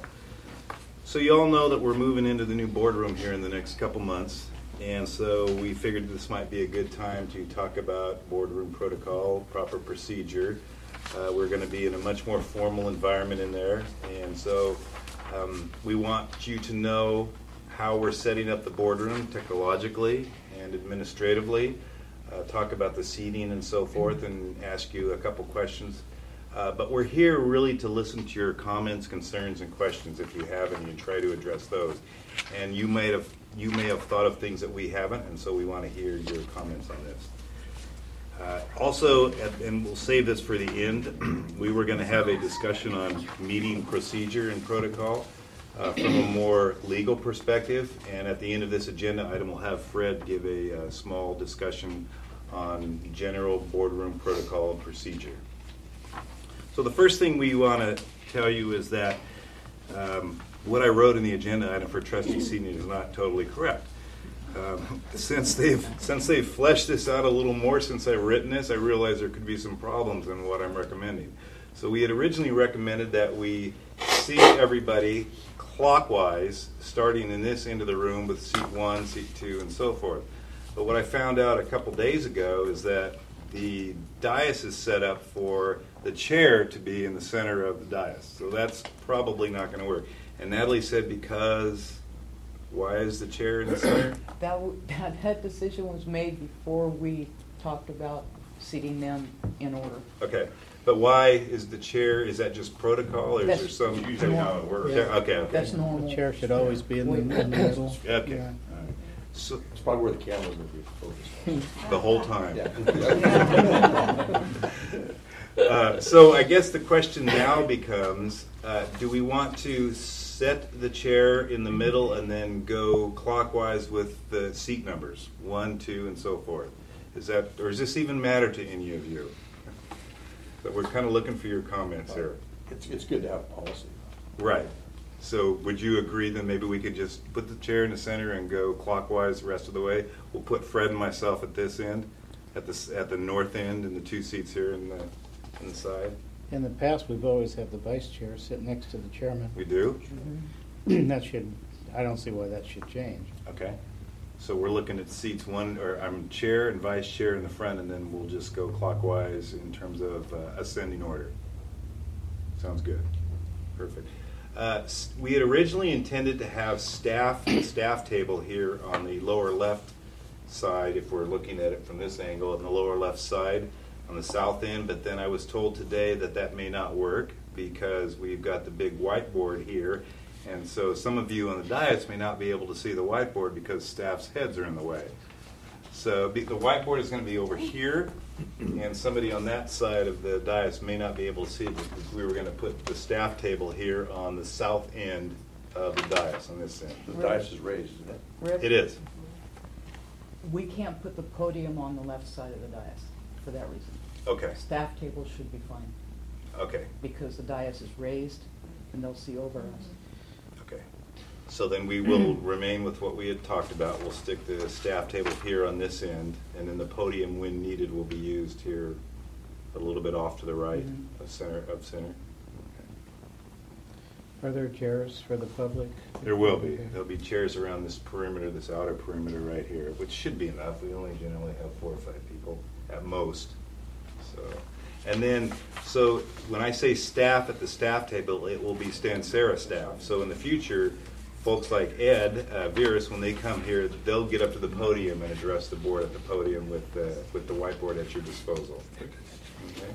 Speaker 4: So you all know that we're moving into the new boardroom here in the next couple months, and so we figured this might be a good time to talk about boardroom protocol, proper procedure. We're going to be in a much more formal environment in there, and so we want you to know how we're setting up the boardroom technologically and administratively, talk about the seating and so forth, and ask you a couple questions. But we're here really to listen to your comments, concerns, and questions if you have any, and try to address those. And you may have thought of things that we haven't, and so we want to hear your comments on this. Also, and we'll save this for the end, we were going to have a discussion on meeting procedure and protocol. From a more legal perspective, and at the end of this agenda item, we'll have Fred give a small discussion on general boardroom protocol and procedure. So the first thing we want to tell you is that what I wrote in the agenda item for trustee seating is not totally correct. Since they've fleshed this out a little more since I've written this, I realize there could be some problems in what I'm recommending. So we had originally recommended that we seat everybody clockwise, starting in this end of the room with seat 1, seat 2, and so forth. But what I found out a couple days ago is that the dais is set up for the chair to be in the center of the dais. So that's probably not going to work. And Natalie said because, why is the chair in the center?
Speaker 11: That decision was made before we talked about seating them in order.
Speaker 4: Okay. But why is the chair, is that just protocol, or is there
Speaker 11: That's
Speaker 4: some?
Speaker 10: Usually how it works.
Speaker 4: Yeah, okay.
Speaker 11: That's normal.
Speaker 1: The chair should always be in the middle.
Speaker 4: Okay.
Speaker 1: Yeah.
Speaker 4: So,
Speaker 6: It's probably where the camera's going to be focused
Speaker 4: the whole time.
Speaker 6: Yeah.
Speaker 4: So I guess the question now becomes, do we want to set the chair in the middle and then go clockwise with the seat numbers, 1, 2, and so forth? Is that, or does this even matter to any of you? But we're kind of looking for your comments here.
Speaker 6: It's good to have policy.
Speaker 4: Right. So would you agree then maybe we could just put the chair in the center and go clockwise the rest of the way? We'll put Fred and myself at this end, at the north end, and the 2 seats here in the side.
Speaker 1: In the past, we've always had the vice chair sit next to the chairman.
Speaker 4: We do?
Speaker 1: That should, I don't see why that should change.
Speaker 4: Okay. So we're looking at seats chair and vice chair in the front, and then we'll just go clockwise in terms of ascending order. Sounds good. Perfect. We had originally intended to have the staff table here on the lower left side, if we're looking at it from this angle, on the lower left side. on the south end, but then I was told today that that may not work because we've got the big whiteboard here, and so some of you on the dais may not be able to see the whiteboard because staff's heads are in the way. So the whiteboard is going to be over here, and somebody on that side of the dais may not be able to see it because we were going to put the staff table here on the south end of the dais, on this end.
Speaker 6: The dais is raised, isn't it?
Speaker 11: Rip,
Speaker 4: It is.
Speaker 11: we can't put the podium on the left side of the dais for that reason.
Speaker 4: Okay.
Speaker 11: Staff tables should be fine
Speaker 4: Okay.
Speaker 11: because the dais is raised and they'll see over us.
Speaker 4: Okay. So then we will remain with what we had talked about. We'll stick the staff table here on this end, and then the podium, when needed, will be used here a little bit off to the right of center.
Speaker 1: Are there chairs for the public?
Speaker 4: There will be. There'll be chairs around this perimeter, this outer perimeter right here, which should be enough. We only generally have 4 or 5 people at most. So, and then, so when I say staff at the staff table, it will be Stansera staff. So in the future, folks like Ed Virus, when they come here, they'll get up to the podium and address the board at the podium with the whiteboard at your disposal. Okay.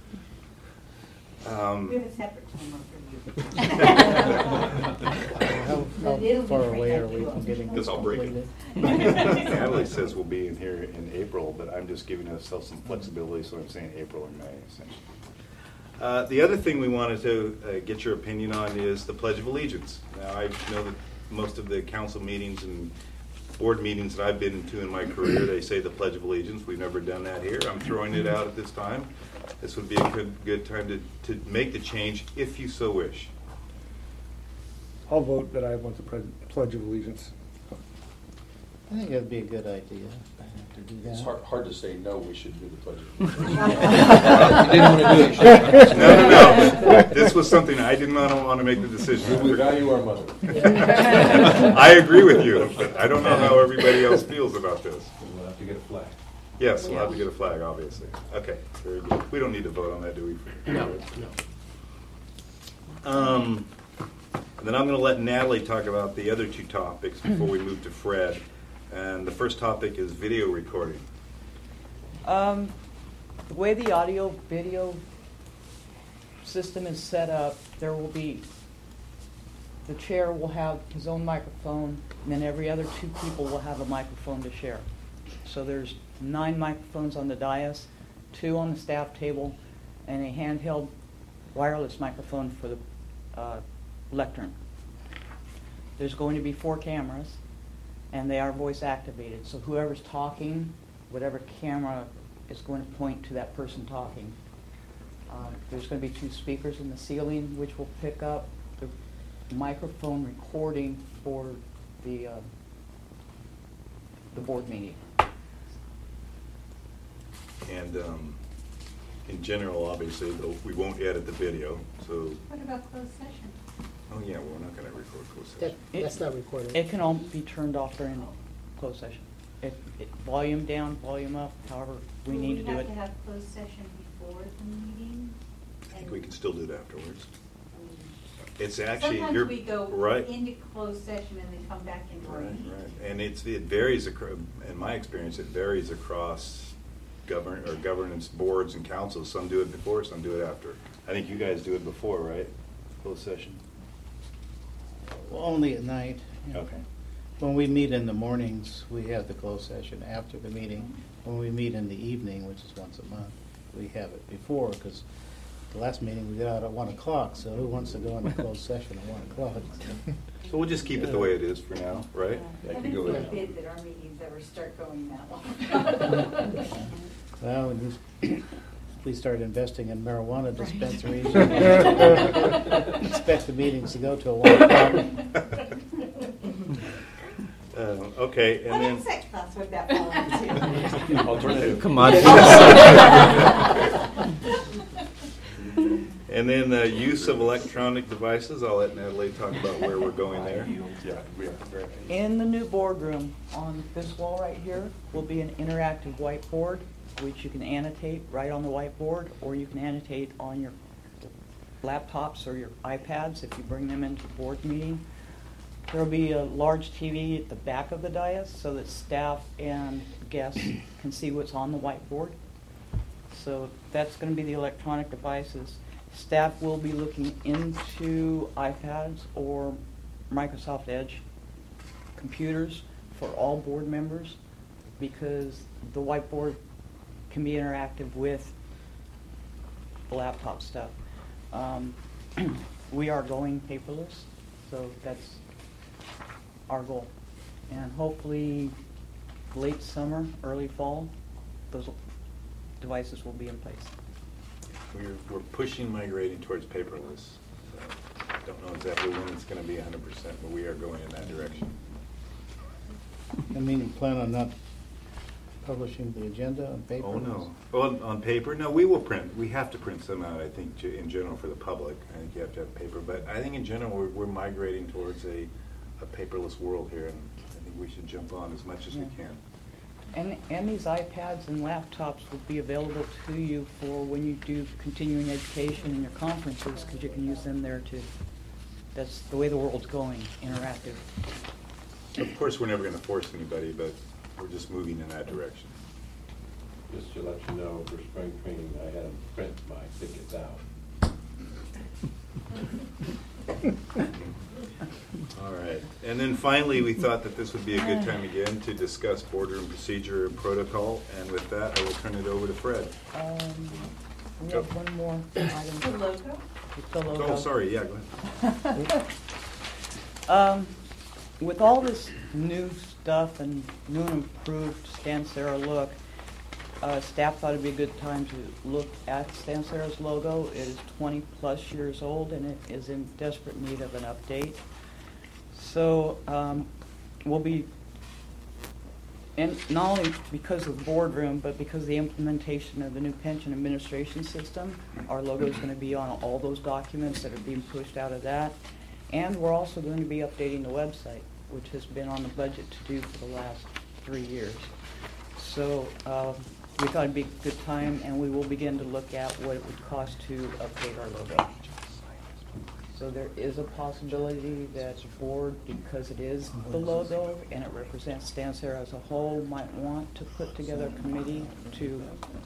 Speaker 8: We have a separate timer for you.
Speaker 1: How
Speaker 8: But it'll be
Speaker 1: far
Speaker 8: right
Speaker 1: away are
Speaker 8: next
Speaker 1: we
Speaker 8: to
Speaker 1: from
Speaker 8: us.
Speaker 1: getting this
Speaker 3: I'll break it.
Speaker 1: completed?
Speaker 4: Natalie says we'll be in here in April, but I'm just giving ourselves some flexibility, so I'm saying April or May, essentially. The other thing we wanted to get your opinion on is the Pledge of Allegiance. Now, I know that most of the council meetings and board meetings that I've been to in my career, they say the Pledge of Allegiance. We've never done that here. I'm throwing it out at this time. This would be a good time to make the change if you so wish.
Speaker 9: I'll vote that I want the Pledge of Allegiance.
Speaker 1: I think that'd be a good idea to do that.
Speaker 6: It's hard to say no, we should do the Pledge of Allegiance. If you didn't want to do it, you shouldn't.
Speaker 4: No. This was something I did not want to make the decision.
Speaker 6: We value our mother.
Speaker 4: I agree with you, but I don't know how everybody else feels about this.
Speaker 5: We'll have to get a flag.
Speaker 4: Yes, we'll have to get a flag, obviously. Okay, very good. We don't need to vote on that, do we?
Speaker 1: No.
Speaker 4: And then I'm going to let Natalie talk about the other 2 topics before we move to Fred. And the first topic is video recording.
Speaker 11: The way the audio video system is set up, there will be, the chair will have his own microphone, and then every other 2 people will have a microphone to share. So there's 9 microphones on the dais, 2 on the staff table, and a handheld wireless microphone for the lectern. There's going to be 4 cameras, and they are voice activated. So whoever's talking, whatever camera is going to point to that person talking. There's going to be 2 speakers in the ceiling, which will pick up the microphone recording for the board meeting.
Speaker 4: And in general, obviously, we won't edit the video. So,
Speaker 8: What about closed session?
Speaker 4: oh yeah, we're not going to record closed session.
Speaker 1: That's not recorded.
Speaker 11: It can all be turned off during closed session. Volume down, volume up, however we need to do
Speaker 8: Will
Speaker 11: it.
Speaker 8: we have to have closed session before the meeting?
Speaker 4: I think we can still do it afterwards. It's actually
Speaker 8: Sometimes we go
Speaker 4: right.
Speaker 8: into closed session and then come back into our
Speaker 4: Right,
Speaker 8: meeting.
Speaker 4: right. And it varies, in my experience, it varies across governance boards and councils. Some do it before, some do it after. I think you guys do it before, right? Closed session?
Speaker 1: Well, only at night.
Speaker 4: Okay.
Speaker 1: When we meet in the mornings, we have the closed session after the meeting. When we meet in the evening, which is once a month, we have it before, because the last meeting we got out at 1 o'clock, so who wants to go into closed session at 1 o'clock?
Speaker 4: So we'll just keep it the way it is for now, right?
Speaker 6: That
Speaker 8: Heaven
Speaker 6: can go in.
Speaker 8: forbid that our meetings ever start going that long.
Speaker 1: Well, we start investing in marijuana dispensaries. Expect the meetings to go till 1 o'clock.
Speaker 4: Okay, and
Speaker 8: What
Speaker 4: then
Speaker 8: insect class would that fall into?
Speaker 6: Alternative.
Speaker 1: Come on.
Speaker 4: And then the use of electronic devices, I'll let Natalie talk about where we're going there.
Speaker 6: Yeah, right.
Speaker 11: In the new boardroom, on this wall right here, will be an interactive whiteboard, which you can annotate right on the whiteboard, or you can annotate on your laptops or your iPads if you bring them into the board meeting. There will be a large TV at the back of the dais so that staff and guests can see what's on the whiteboard. So that's going to be the electronic devices. Staff will be looking into iPads or Microsoft Edge computers for all board members, because the whiteboard can be interactive with the laptop stuff. We are going paperless, so that's our goal. And hopefully late summer, early fall, those devices will be in place.
Speaker 4: We're pushing migrating towards paperless. So I don't know exactly when it's going to be 100%, but we are going in that direction.
Speaker 1: I mean, you plan on not publishing the agenda on paper?
Speaker 4: Oh, no. Well, on paper? No, we will print. We have to print some out, I think, in general for the public. I think you have to have paper. But I think in general we're migrating towards a paperless world here, and I think we should jump on as much as we can.
Speaker 11: And these iPads and laptops will be available to you for when you do continuing education in your conferences, because you can use them there too. That's the way the world's going, interactive.
Speaker 4: Of course, we're never going to force anybody, but we're just moving in that direction.
Speaker 5: Just to let you know, for spring training, I had them print my tickets out.
Speaker 4: All right. And then finally, we thought that this would be a good time again to discuss boardroom procedure and protocol. And with that, I will turn it over to Fred.
Speaker 11: We have one more item.
Speaker 8: The logo?
Speaker 11: The logo.
Speaker 4: Oh, sorry. Yeah, go ahead.
Speaker 11: With all this new stuff and new and improved Stansera look, staff thought it'd be a good time to look at Stansera's logo. It is 20 plus years old and it is in desperate need of an update. So we'll be, and not only because of the boardroom, but because of the implementation of the new pension administration system, our logo is going to be on all those documents that are being pushed out of that. And we're also going to be updating the website, which has been on the budget to do for the last 3 years. So we thought it'd be a good time, and we will begin to look at what it would cost to update our logo. So there is a possibility that the board, because it is the logo and it represents Stansera as a whole, might want to put together a committee to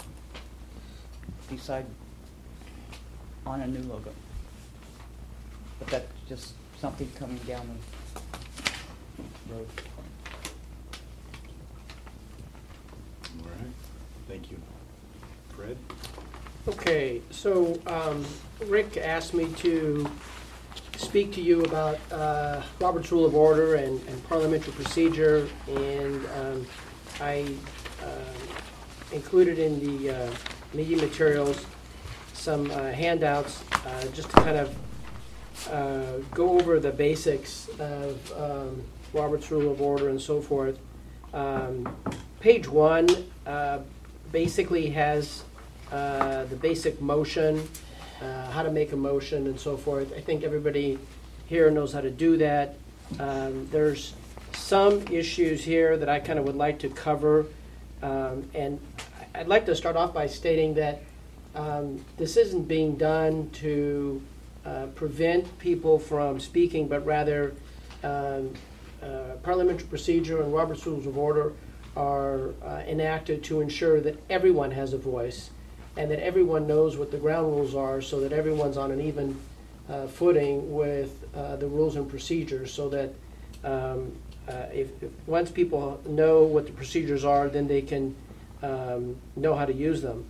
Speaker 11: decide on a new logo. But that's just something coming down the road.
Speaker 4: All right. Thank you. Fred?
Speaker 12: Okay, so Rick asked me to speak to you about Robert's Rule of Order and parliamentary procedure, and I included in the meeting materials some handouts just to kind of go over the basics of Robert's Rule of Order and so forth. Page 1 basically has the basic motion, how to make a motion and so forth. I think everybody here knows how to do that. There's some issues here that I kind of would like to cover. And I'd like to start off by stating that this isn't being done to prevent people from speaking, but rather parliamentary procedure and Robert's Rules of Order are enacted to ensure that everyone has a voice and that everyone knows what the ground rules are, so that everyone's on an even footing with the rules and procedures, so that if once people know what the procedures are, then they can know how to use them.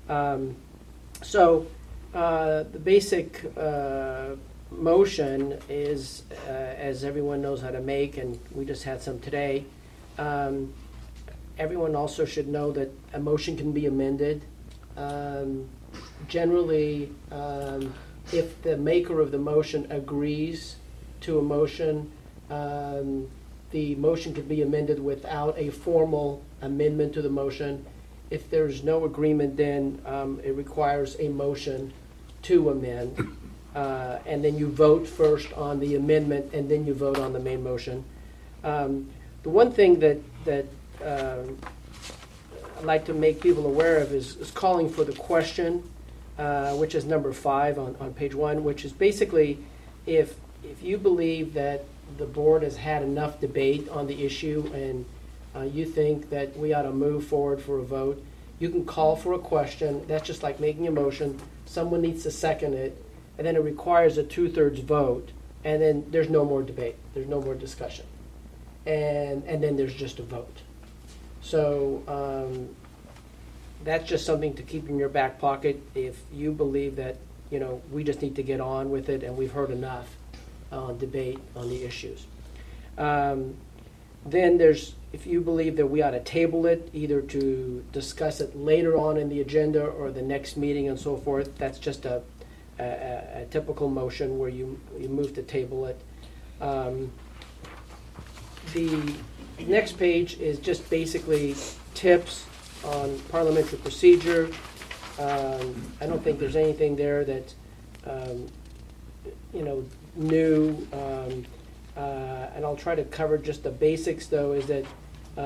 Speaker 12: So the basic motion is, as everyone knows how to make, and we just had some today. Everyone also should know that a motion can be amended. Generally, if the maker of the motion agrees to a motion, the motion could be amended without a formal amendment to the motion. If there's no agreement, then it requires a motion to amend. And then you vote first on the amendment, and then you vote on the main motion. The one thing that I'd like to make people aware of is calling for the question, which is number 5 on page 1, which is basically if you believe that the board has had enough debate on the issue and you think that we ought to move forward for a vote, You can call for a question. That's just like making a motion. Someone needs to second it, and then it requires a 2/3 vote, and then there's no more debate. There's no more discussion. And then there's just a vote. So that's just something to keep in your back pocket if you believe that, we just need to get on with it and we've heard enough debate on the issues. Then if you believe that we ought to table it, either to discuss it later on in the agenda or the next meeting and so forth, that's just a typical motion where you move to table it. The next page is just basically tips on parliamentary procedure. I don't think there's anything there that, new. And I'll try to cover just the basics, though, is that,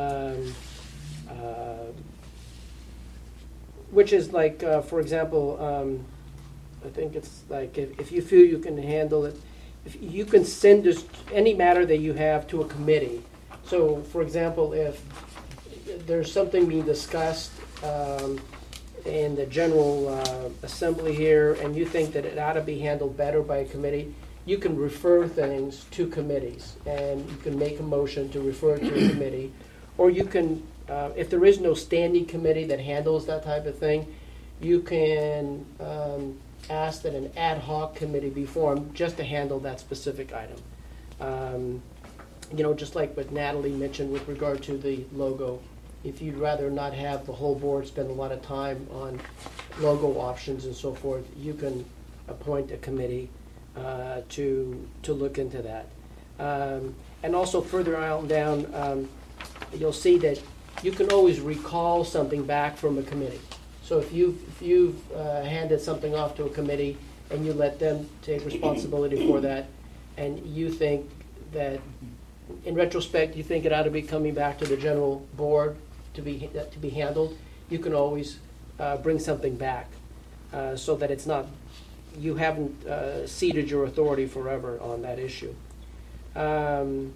Speaker 12: which is like, for example, I think it's like if you feel you can handle it, if you can send any matter that you have to a committee. So, for example, if there's something being discussed in the General Assembly here, and you think that it ought to be handled better by a committee, you can refer things to committees, and you can make a motion to refer it to a committee. Or you can, if there is no standing committee that handles that type of thing, you can ask that an ad hoc committee be formed just to handle that specific item. Just like what Natalie mentioned with regard to the logo. If you'd rather not have the whole board spend a lot of time on logo options and so forth, you can appoint a committee to look into that. And also further on down, you'll see that you can always recall something back from a committee. So if you've handed something off to a committee and you let them take responsibility for that, and you think that, in retrospect, you think it ought to be coming back to the general board to be handled, you can always bring something back so that it's not, you haven't ceded your authority forever on that issue. And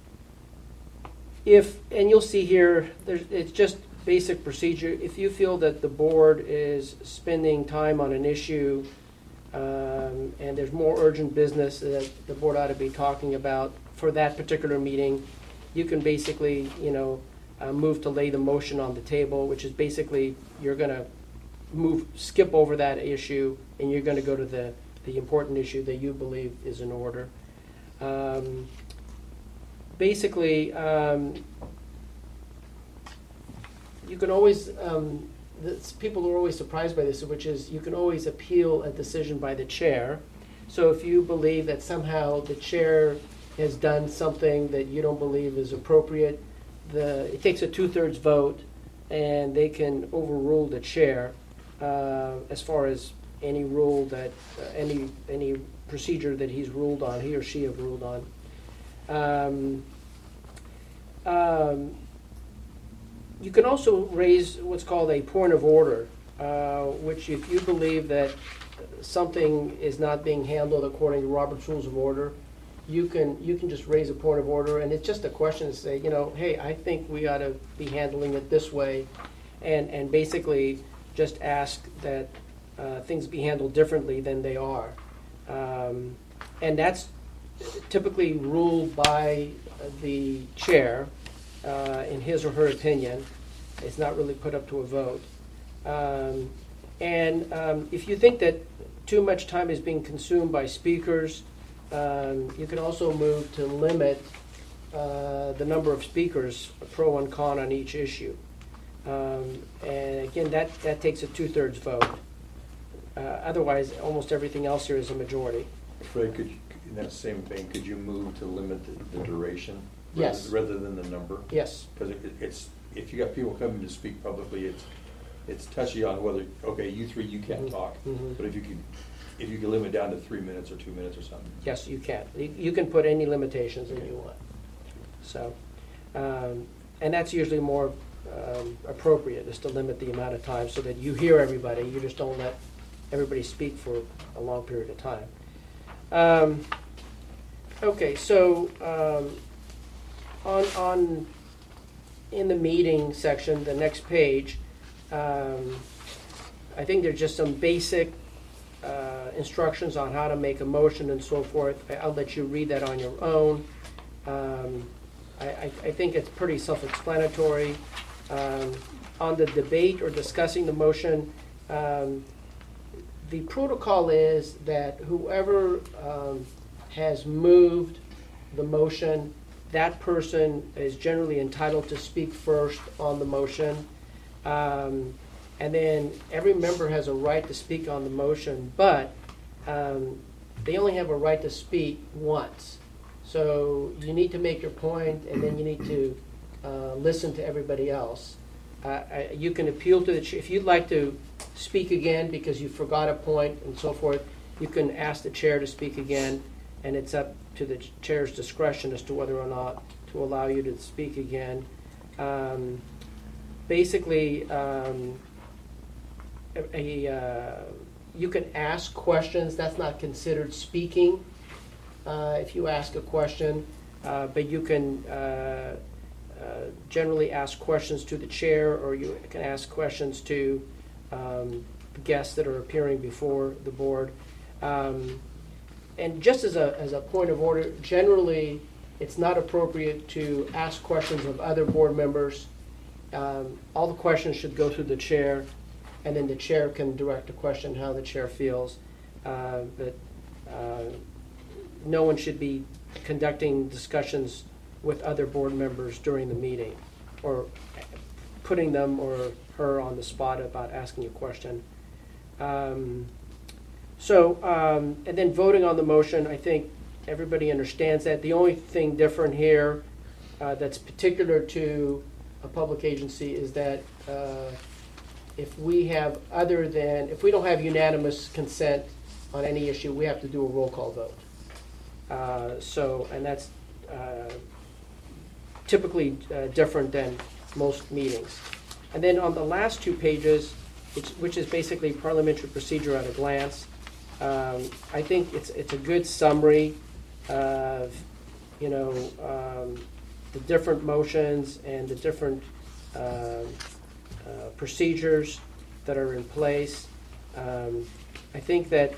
Speaker 12: you'll see here, it's just basic procedure. If you feel that the board is spending time on an issue and there's more urgent business that the board ought to be talking about for that particular meeting, you can basically, move to lay the motion on the table, which is basically you're going to skip over that issue, and you're going to go to the important issue that you believe is in order. Basically, you can always, people are always surprised by this, which is you can always appeal a decision by the chair. So if you believe that somehow the chair has done something that you don't believe is appropriate, it takes a 2/3 vote, and they can overrule the chair as far as any rule that any procedure that he or she have ruled on. You can also raise what's called a point of order, which if you believe that something is not being handled according to Robert's Rules of Order, you can just raise a point of order, and it's just a question to say, hey, I think we ought to be handling it this way, and basically just ask that things be handled differently than they are. And that's typically ruled by the chair in his or her opinion. It's not really put up to a vote. If you think that too much time is being consumed by speakers, you can also move to limit the number of speakers, pro and con, on each issue. And again, that takes a 2/3 vote. Otherwise, almost everything else here is a majority.
Speaker 6: Fred, in that same vein, could you move to limit the duration?
Speaker 12: Yes.
Speaker 6: Rather than the number?
Speaker 12: Yes.
Speaker 6: Because if you got people coming to speak publicly, it's touchy on whether, okay, you three, you can't talk.
Speaker 12: Mm-hmm.
Speaker 6: But if you can limit down to 3 minutes or 2 minutes or something.
Speaker 12: Yes, you can. You can put any limitations that you want. So, and that's usually more appropriate, is to limit the amount of time so that you hear everybody. You just don't let everybody speak for a long period of time. Okay, so in the meeting section, the next page, I think there's just some basic instructions on how to make a motion and so forth. I'll let you read that on your own. I think it's pretty self-explanatory. On the debate or discussing the motion, the protocol is that whoever has moved the motion, that person is generally entitled to speak first on the motion. And then every member has a right to speak on the motion, but they only have a right to speak once. So you need to make your point, and then you need to listen to everybody else. You can appeal to the chair. If you'd like to speak again because you forgot a point and so forth, you can ask the chair to speak again, and it's up to the chair's discretion as to whether or not to allow you to speak again. Basically, you can ask questions. That's not considered speaking if you ask a question, but you can generally ask questions to the chair, or you can ask questions to guests that are appearing before the board. And just as a point of order, generally it's not appropriate to ask questions of other board members. All the questions should go through the chair, and then the chair can direct the question how the chair feels. But no one should be conducting discussions with other board members during the meeting, or putting them or her on the spot about asking a question. And then voting on the motion, I think everybody understands that. The only thing different here that's particular to a public agency is that if we don't have unanimous consent on any issue, we have to do a roll call vote. And that's typically different than most meetings. And then on the last 2 pages, which is basically parliamentary procedure at a glance, I think it's a good summary of the different motions and the different procedures that are in place. I think that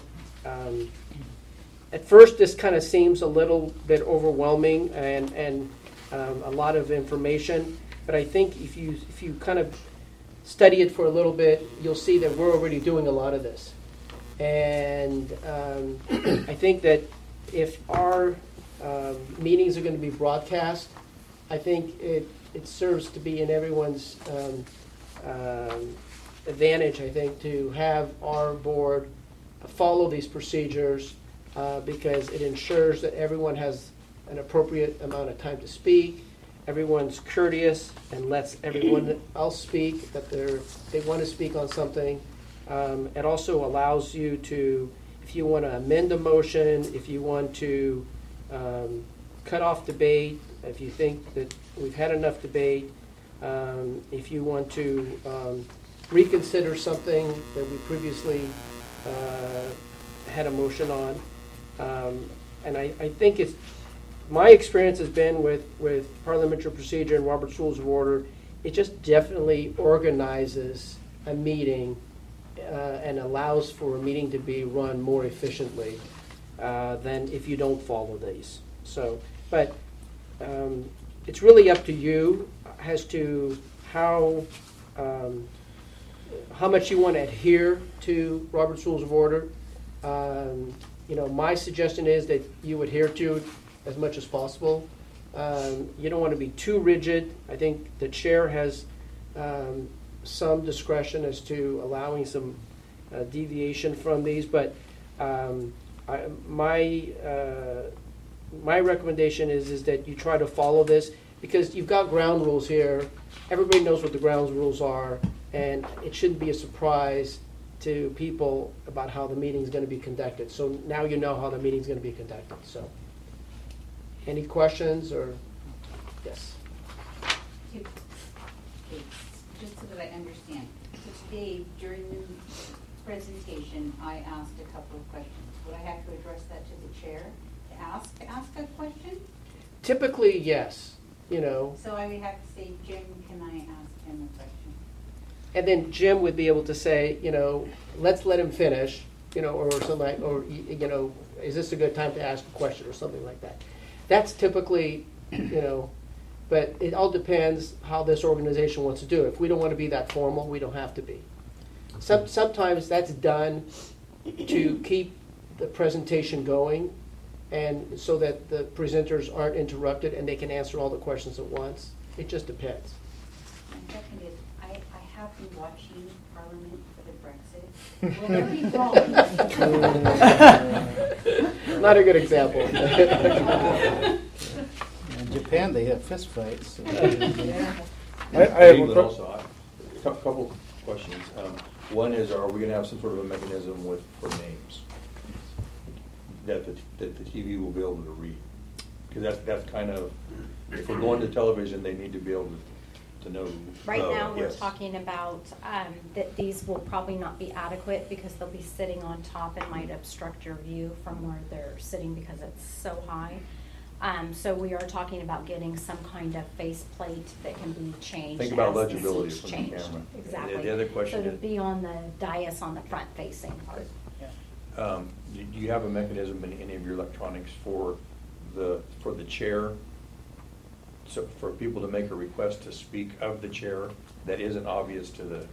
Speaker 12: at first this kind of seems a little bit overwhelming and a lot of information, but I think if you kind of study it for a little bit, you'll see that we're already doing a lot of this. And I think that if our meetings are going to be broadcast, I think it serves to be in everyone's advantage, I think, to have our board follow these procedures because it ensures that everyone has an appropriate amount of time to speak. Everyone's courteous and lets everyone else speak that they want to speak on something. It also allows you to, if you want to amend a motion, if you want to cut off debate, if you think that we've had enough debate, if you want to reconsider something that we previously had a motion on. And I think my experience has been with parliamentary procedure and Robert's Rules of Order, it just definitely organizes a meeting and allows for a meeting to be run more efficiently than if you don't follow these. But it's really up to you as to how much you want to adhere to Robert's Rules of Order. My suggestion is that you adhere to it as much as possible. You don't want to be too rigid. I think the chair has some discretion as to allowing some deviation from these, but my recommendation is that you try to follow this because you've got ground rules here. Everybody knows what the ground rules are, and it shouldn't be a surprise to people about how the meeting is going to be conducted. So now you know how the meeting is going to be conducted. So, any questions or yes?
Speaker 8: Just so that I understand. So today, during the presentation, I asked a couple of questions. Would I have to address that to the chair to ask a question?
Speaker 12: Typically, yes.
Speaker 8: So I would have to say, Jim, can I ask him a question?
Speaker 12: and then Jim would be able to say, let's let him finish, or something like, or, is this a good time to ask a question or something like that. That's typically, but it all depends how this organization wants to do it. If we don't want to be that formal, we don't have to be. Sometimes that's done to keep the presentation going, and so that the presenters aren't interrupted and they can answer all the questions at once. It just depends.
Speaker 8: Seconded. I have been watching Parliament for the Brexit. Will there be wrong?
Speaker 12: Not a good example.
Speaker 1: In Japan, they have fist fights. So
Speaker 9: I have one
Speaker 6: Also, a couple questions. One is, are we going to have some sort of a mechanism for names that the TV will be able to read? Because that's kind of, if we're going to television, they need to be able to know.
Speaker 2: Right now, we're
Speaker 6: yes.
Speaker 2: talking about that these will probably not be adequate because they'll be sitting on top and might obstruct your view from where they're sitting because it's so high. So we are talking about getting some kind of faceplate that can be changed.
Speaker 6: Think about
Speaker 2: as the
Speaker 6: legibility
Speaker 2: seats
Speaker 6: from the
Speaker 2: change.
Speaker 6: camera.
Speaker 2: Exactly.
Speaker 6: The other question
Speaker 2: So to
Speaker 6: is-
Speaker 2: be on the dais on the front facing.
Speaker 6: Do you have a mechanism in any of your electronics for the chair? So for people to make a request to speak of the chair that isn't obvious to the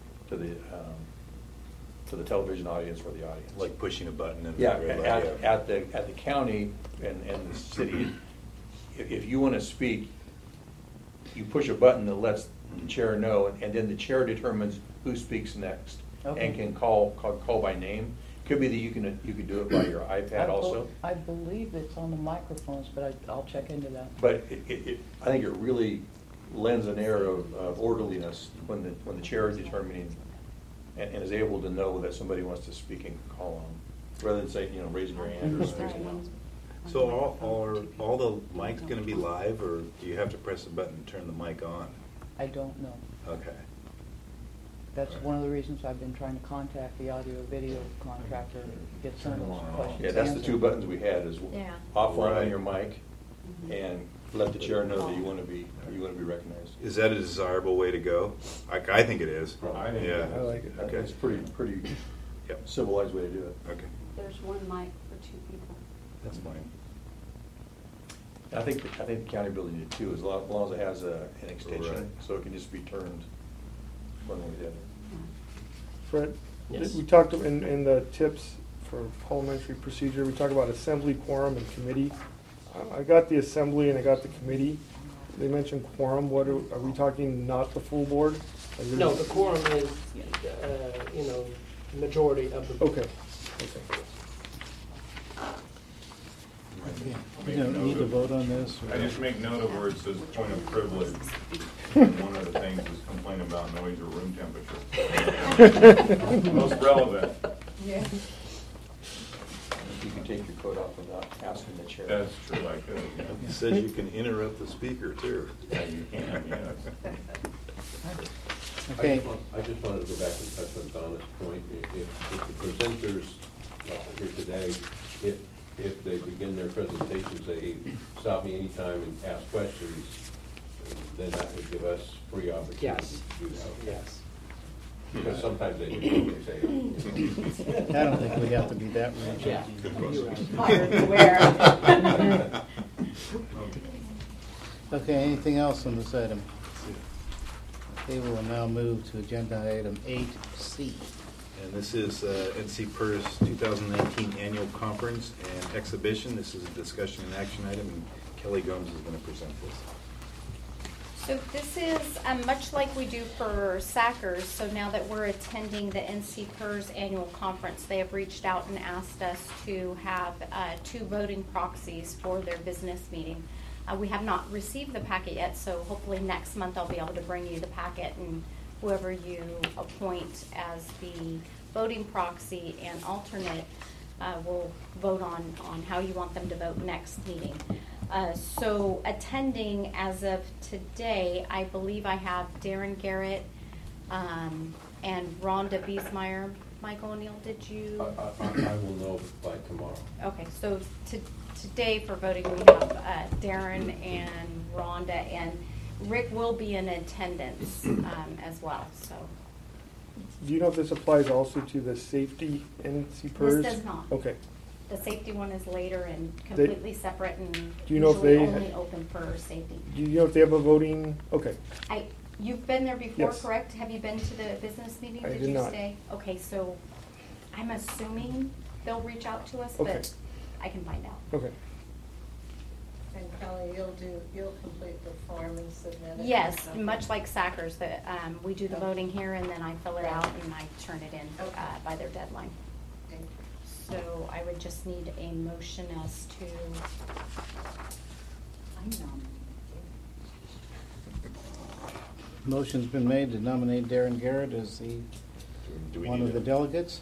Speaker 6: television audience or the audience.
Speaker 4: Like pushing a button and.
Speaker 6: Yeah, at the county and the city, if you want to speak, you push a button that lets the chair know, and then the chair determines who speaks next,
Speaker 11: Okay.
Speaker 6: and can call by name. Could be that you can do it by your iPad also.
Speaker 11: I believe it's on the microphones, but I'll check into that.
Speaker 6: But I think it really lends an air of orderliness when the chair is determining and is able to know that somebody wants to speak and call on, rather than say, raising your hand or something else.
Speaker 4: So are all the mics going to be live, or do you have to press a button and turn the mic on?
Speaker 11: I don't know.
Speaker 4: Okay.
Speaker 11: That's one of the reasons I've been trying to contact the audio-video contractor, get some of those questions
Speaker 6: Yeah, that's the
Speaker 11: answered.
Speaker 6: two buttons we had, is
Speaker 2: Yeah.
Speaker 6: off on
Speaker 4: Right.
Speaker 6: your mic, and let the chair know that you want to be recognized.
Speaker 4: Is that a desirable way to go? I think it is.
Speaker 10: I think
Speaker 4: Yeah.
Speaker 9: I like it.
Speaker 6: Okay.
Speaker 4: Okay.
Speaker 6: It's pretty
Speaker 4: Yep.
Speaker 6: civilized way to do it.
Speaker 4: Okay.
Speaker 8: There's one mic for two people.
Speaker 4: That's fine.
Speaker 6: I think the county building did too, as long as it has an extension,
Speaker 4: Right.
Speaker 6: so it can just be turned one way or the other.
Speaker 9: Fred,
Speaker 12: Yes.
Speaker 9: we talked in the tips for parliamentary procedure, we talked about assembly, quorum, and committee. I got the assembly and I got the committee. They mentioned quorum. What are we talking? Not the full board? Like,
Speaker 12: No, the quorum is, majority of the.
Speaker 9: Okay.
Speaker 1: We don't need to vote on this? or-
Speaker 10: I just make note of where it says point of privilege. One of the things is complaining about noise or room temperature. Most relevant.
Speaker 8: Yeah.
Speaker 6: You can take your coat off without asking the chair.
Speaker 10: That's true, I could, yeah.
Speaker 4: It says you can interrupt the speaker too.
Speaker 10: Yeah, you can, yes.
Speaker 1: Okay,
Speaker 5: I just wanted to go back and touch on Donna's point. If the presenters here today, if they begin their presentations, they stop me anytime and ask questions, then that would give us free opportunity
Speaker 12: Yes.
Speaker 5: to do that.
Speaker 12: Yes.
Speaker 5: Because sometimes they do what they say.
Speaker 1: I don't think we have to be that rigid.
Speaker 12: Yeah.
Speaker 2: Buyer beware.
Speaker 1: Okay, anything else on this item? Okay, we will now move to agenda item 8C.
Speaker 4: And this is NC PERS 2019 Annual Conference and Exhibition. This is a discussion and action item, and Kelly Gomes is going to present this.
Speaker 2: So this is much like we do for SACRS. So now that we're attending the NC PERS annual conference, they have reached out and asked us to have 2 voting proxies for their business meeting. We have not received the packet yet, so hopefully next month I'll be able to bring you the packet, and whoever you appoint as the voting proxy and alternate will vote on how you want them to vote next meeting. So attending as of today, I believe I have Darren Garrett and Rhonda Biesmeyer. Michael O'Neill, did you?
Speaker 5: I will know by tomorrow.
Speaker 2: Okay, so today for voting we have Darren and Rhonda, and Rick will be in attendance as well. So
Speaker 9: Do you know if this applies also to the safety NC PERS?
Speaker 2: This does not.
Speaker 9: Okay.
Speaker 2: The safety one is later and completely separate and
Speaker 9: Do you know if
Speaker 2: usually
Speaker 9: they-
Speaker 2: only open for safety.
Speaker 9: Do you know if they have a voting? Okay.
Speaker 2: You've been there before,
Speaker 9: Yes.
Speaker 2: correct? Have you been to the business meeting?
Speaker 9: I
Speaker 2: Did
Speaker 9: did
Speaker 2: you
Speaker 9: not.
Speaker 2: stay? Okay, so I'm assuming they'll reach out to us,
Speaker 9: Okay.
Speaker 2: but I can find out.
Speaker 9: Okay.
Speaker 13: And Kelly, you'll complete the form and submit it?
Speaker 2: Yes,
Speaker 13: Okay.
Speaker 2: much like Sackers, that we do the voting here and then I fill it out and I turn it in
Speaker 13: Okay.
Speaker 2: by their deadline.
Speaker 13: Thank you.
Speaker 2: So I would just need a motion as to,
Speaker 8: I'm nominated.
Speaker 1: Motion's been made to nominate Darren Garrett as the
Speaker 4: Do we
Speaker 1: one
Speaker 4: need
Speaker 1: of the
Speaker 4: a-
Speaker 1: delegates.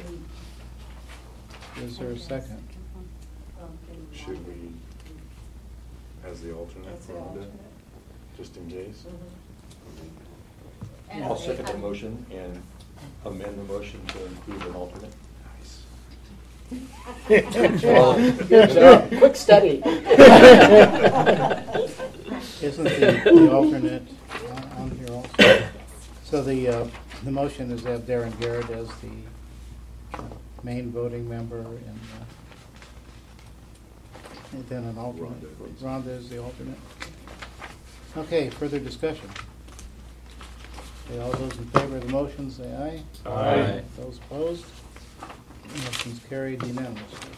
Speaker 1: Is there a second?
Speaker 4: Should we, as the alternate,
Speaker 13: As the
Speaker 4: Rhonda,
Speaker 13: alternate.
Speaker 4: just in case?
Speaker 13: And
Speaker 6: I'll
Speaker 13: they-
Speaker 6: second the motion and amend the motion to include an alternate.
Speaker 12: Good job. Quick study.
Speaker 1: Isn't the alternate on here also? So the motion is to have Darren Garrett as the main voting member and then an alternate. Rhonda is the alternate. Okay, further discussion. Okay, all those in favor of the motion say aye.
Speaker 6: Aye.
Speaker 1: Those opposed? Motion's carried unanimously.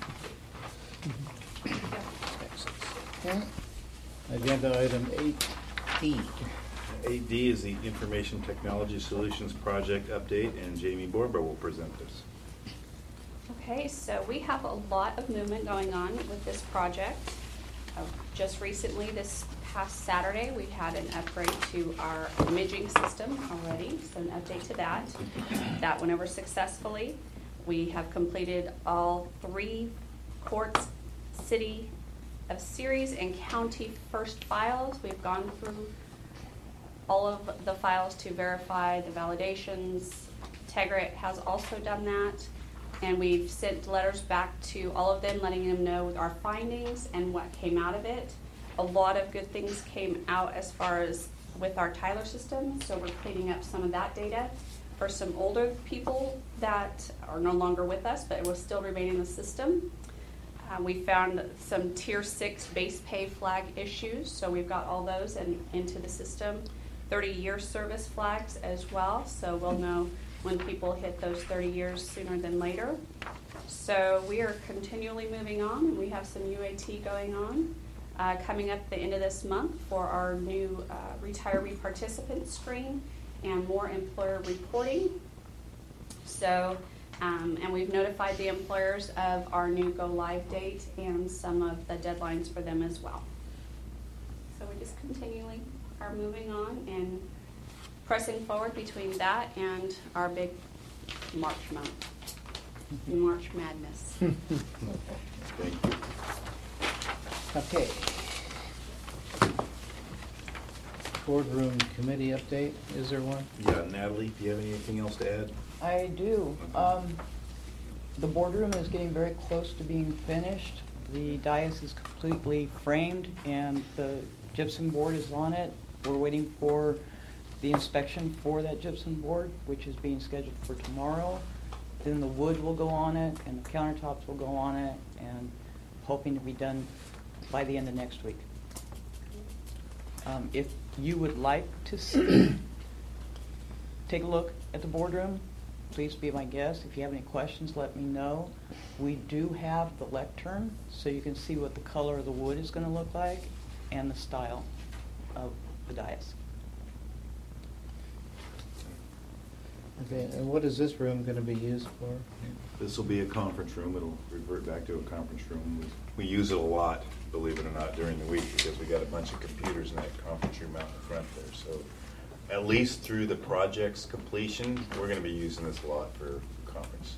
Speaker 1: Okay. Agenda item 8D.
Speaker 4: 8D is the Information Technology Solutions Project update, and Jamie Borba will present this.
Speaker 14: Okay, so we have a lot of movement going on with this project. Just recently, this past Saturday, we had an upgrade to our imaging system already, so an update to that. That went over successfully. We have completed all 3 courts, city of series and county first files. We've gone through all of the files to verify the validations. Tegrit has also done that. And we've sent letters back to all of them, letting them know our findings and what came out of it. A lot of good things came out as far as with our Tyler system, so we're cleaning up some of that data. For some older people that are no longer with us, but it will still remain in the system. We found some Tier 6 base pay flag issues, so we've got all those into the system. 30-year service flags as well, so we'll know when people hit those 30 years sooner than later. So we are continually moving on, and we have some UAT going on. Coming up at the end of this month for our new retiree participant screen and more employer reporting. So, and we've notified the employers of our new go live date and some of the deadlines for them as well. So we just continually are moving on and pressing forward between that and our big March month, March Madness.
Speaker 4: Thank you.
Speaker 1: Okay. Boardroom committee update, is there one?
Speaker 4: Yeah, Natalie, do you have anything else to add?
Speaker 11: I do. The boardroom is getting very close to being finished. The dais is completely framed and the gypsum board is on it. We're waiting for the inspection for that gypsum board, which is being scheduled for tomorrow. Then the wood will go on it and the countertops will go on it, and hoping to be done by the end of next week. If you would like to see, take a look at the boardroom, please be my guest. If you have any questions, let me know. We do have the lectern, so you can see what the color of the wood is going to look like and the style of the dais.
Speaker 1: Okay, and what is this room going to be used for?
Speaker 4: This will be a conference room. It'll revert back to a conference room. We use it a lot, believe it or not, during the week because we got a bunch of computers in that conference room out in front there. So at least through the project's completion, we're going to be using this a lot for conference.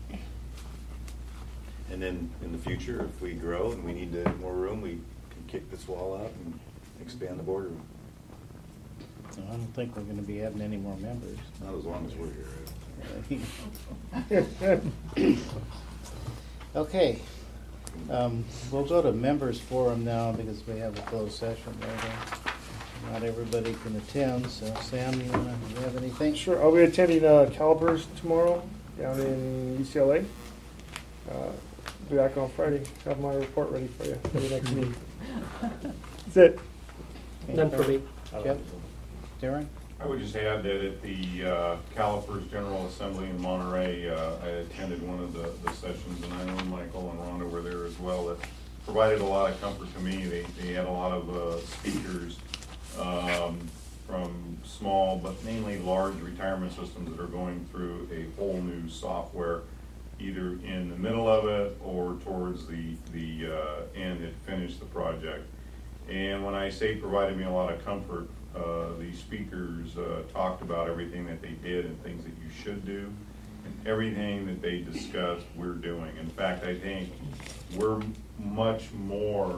Speaker 4: And then in the future, if we grow and we need more room, we can kick this wall out and expand the boardroom.
Speaker 1: I don't think we're going to be adding any more members.
Speaker 4: Not as long as we're here.
Speaker 1: Okay. We'll go to members forum now because we have a closed session there. not everybody can attend, so Sam, do you have anything?
Speaker 9: Sure, I'll be attending Calipers tomorrow down in UCLA. Be back on Friday. Have my report ready for you for the next meeting. That's it.
Speaker 12: None for me.
Speaker 1: Jeff? Darren?
Speaker 10: I would just add that at the Calipers General Assembly in Monterey, I attended one of the sessions, and I know Michael and Rhonda were there as well. That provided a lot of comfort to me. They had a lot of speakers from small but mainly large retirement systems that are going through a whole new software, either in the middle of it or towards the end that finished the project. And when I say provided me a lot of comfort, the speakers talked about everything that they did and things that you should do, and everything that they discussed we're doing. In fact, I think we're much more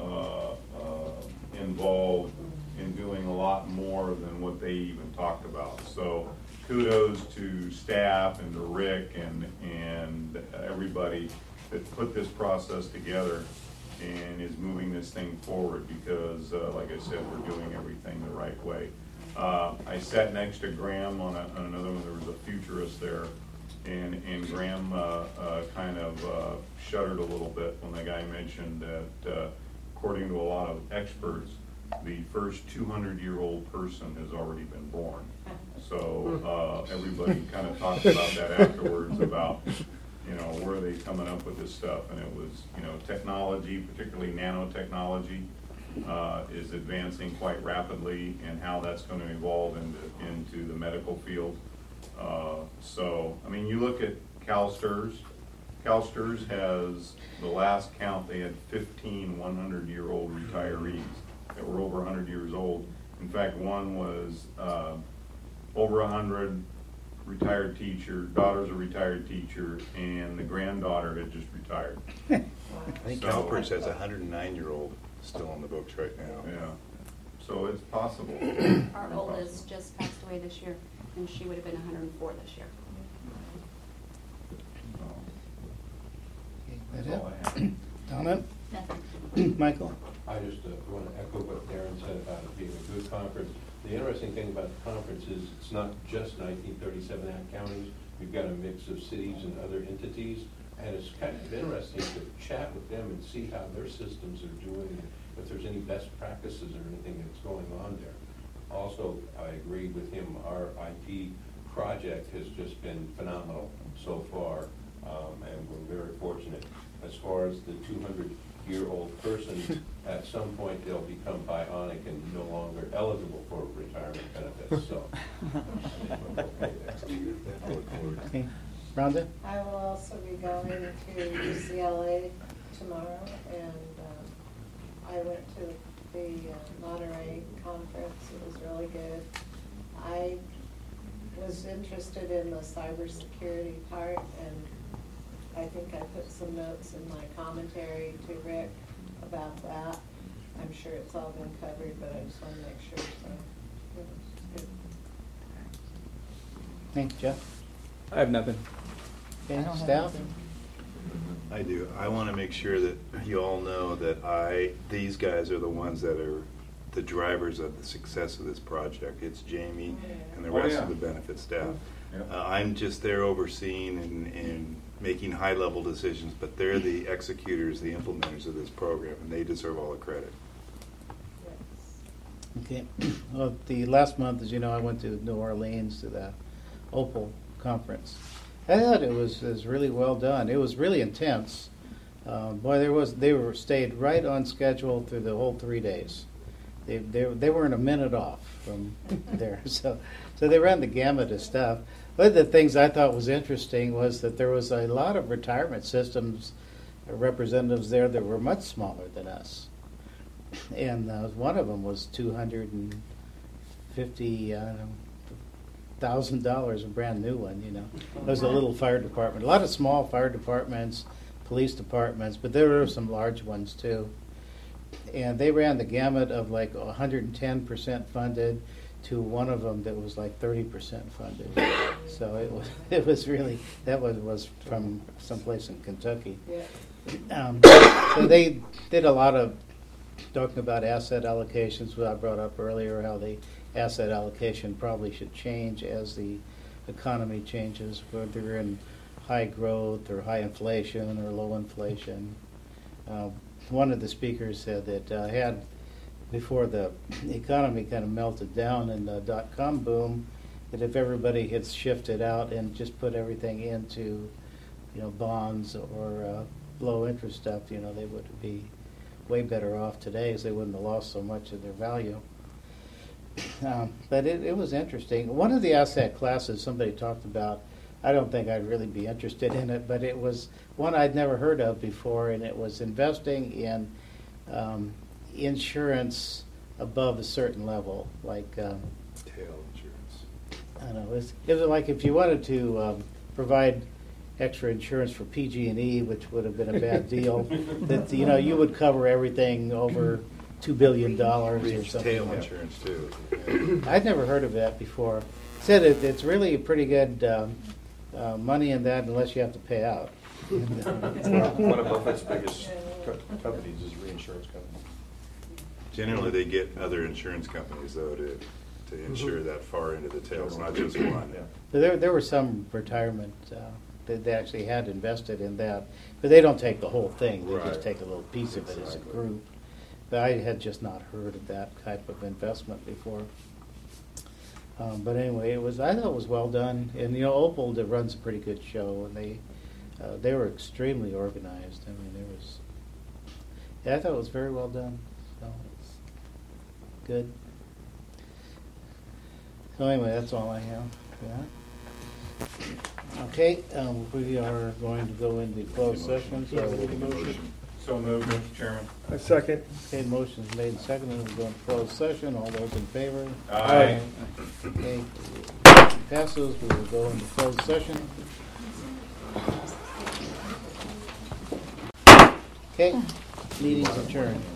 Speaker 10: involved in doing a lot more than what they even talked about. So kudos to staff and to Rick and everybody that put this process together and is moving this thing forward, because like I said, we're doing everything the right way. I sat next to Graham on another one. There was a futurist there, and Graham kind of shuddered a little bit when the guy mentioned that according to a lot of experts, the first 200-year-old person has already been born. So everybody kind of talked about that afterwards, about, you know, where are they coming up with this stuff? And it was, you know, technology, particularly nanotechnology, is advancing quite rapidly, and how that's going to evolve into the medical field. So, I mean, you look at CalSTRS. CalSTRS has, the last count, they had 15 100-year-old retirees that were over 100 years old. In fact, one was over 100, retired teacher, daughter's a retired teacher, and the granddaughter had just retired.
Speaker 4: I think Calipers has a 109-year-old still on the books right now.
Speaker 10: Yeah, so it's possible.
Speaker 14: Our oldest just passed away this year, and she would have been 104 this year.
Speaker 1: That
Speaker 10: That's all I have.
Speaker 1: it? Donna?
Speaker 14: Nothing.
Speaker 1: Michael?
Speaker 5: I just want to echo what Darren said about it being a good conference. The interesting thing about the conference is it's not just 1937 Act counties. We've got a mix of cities and other entities, and it's kind of interesting to chat with them and see how their systems are doing, and if there's any best practices or anything that's going on there. Also, I agree with him. Our IT project has just been phenomenal so far, and we're very fortunate. As far as the 200-year-old person, at some point they'll become bionic and no longer eligible for retirement benefits. So,
Speaker 1: Okay. Rhonda?
Speaker 13: I will also be going to UCLA tomorrow, and I went to the Monterey conference. It was really good. I was interested in the cybersecurity part, and I think I put some notes in my commentary to Rick about that. I'm sure it's all been covered, but I just want to make sure. So, it was good.
Speaker 1: Thanks, Jeff.
Speaker 15: I have nothing.
Speaker 1: Okay,
Speaker 11: I don't have
Speaker 1: staff?
Speaker 11: anything.
Speaker 4: I do. I want to make sure that you all know that these guys are the ones that are the drivers of the success of this project. It's Jamie and the rest of the benefit staff. I'm just there overseeing and making high-level decisions, but they're the executors, the implementers of this program, and they deserve all the credit.
Speaker 1: Okay. Well, the last month, as you know, I went to New Orleans to the Opal conference. I thought it was really well done. It was really intense. Boy, they were stayed right on schedule through the whole 3 days. They weren't a minute off from there. So they ran the gamut of stuff. One of the things I thought was interesting was that there was a lot of retirement systems representatives there that were much smaller than us. And one of them was $250,000, a brand new one, you know. It was a little fire department. A lot of small fire departments, police departments, but there were some large ones too. And they ran the gamut of like 110% funded to one of them that was like 30% funded. So it was really, that was from someplace in Kentucky.
Speaker 13: Yeah.
Speaker 1: So they did a lot of talking about asset allocations, what I brought up earlier, how the asset allocation probably should change as the economy changes, whether you're in high growth or high inflation or low inflation. One of the speakers said that had before the economy kind of melted down in the dot-com boom, that if everybody had shifted out and just put everything into, bonds or low interest stuff, they would be way better off today, as they wouldn't have lost so much of their value. But it was interesting. One of the asset classes somebody talked about, I don't think I'd really be interested in it, but it was one I'd never heard of before, and it was investing in insurance above a certain level, like
Speaker 4: Tail insurance.
Speaker 1: I don't know. It was like if you wanted to provide extra insurance for PG&E, which would have been a bad deal, that you would cover everything over $2 billion or something.
Speaker 4: Tail insurance too.
Speaker 1: I'd never heard of that before. Said it's really pretty good money in that unless you have to pay out.
Speaker 6: One of Buffett's biggest companies is reinsurance company.
Speaker 4: Generally, they get other insurance companies, though, to insure that far into the tail. It's not just one.
Speaker 6: Yeah.
Speaker 1: But there were some retirement that they actually had invested in that, but they don't take the whole thing. They
Speaker 4: Right.
Speaker 1: just take a little piece of it as a
Speaker 4: Exactly.
Speaker 1: group. But I had just not heard of that type of investment before. But anyway, I thought it was well done, and Opal that runs a pretty good show, and they were extremely organized. I mean, I thought it was very well done. So it's good. So anyway, that's all I have for that. Okay, we are going to go into closed session.
Speaker 10: So moved, Mr. Chairman.
Speaker 9: A second.
Speaker 1: Okay, motion's made and seconded. We'll go into closed session. All those in favor?
Speaker 10: Aye.
Speaker 1: Okay, passes. We will go into closed session. Okay, meeting's adjourned.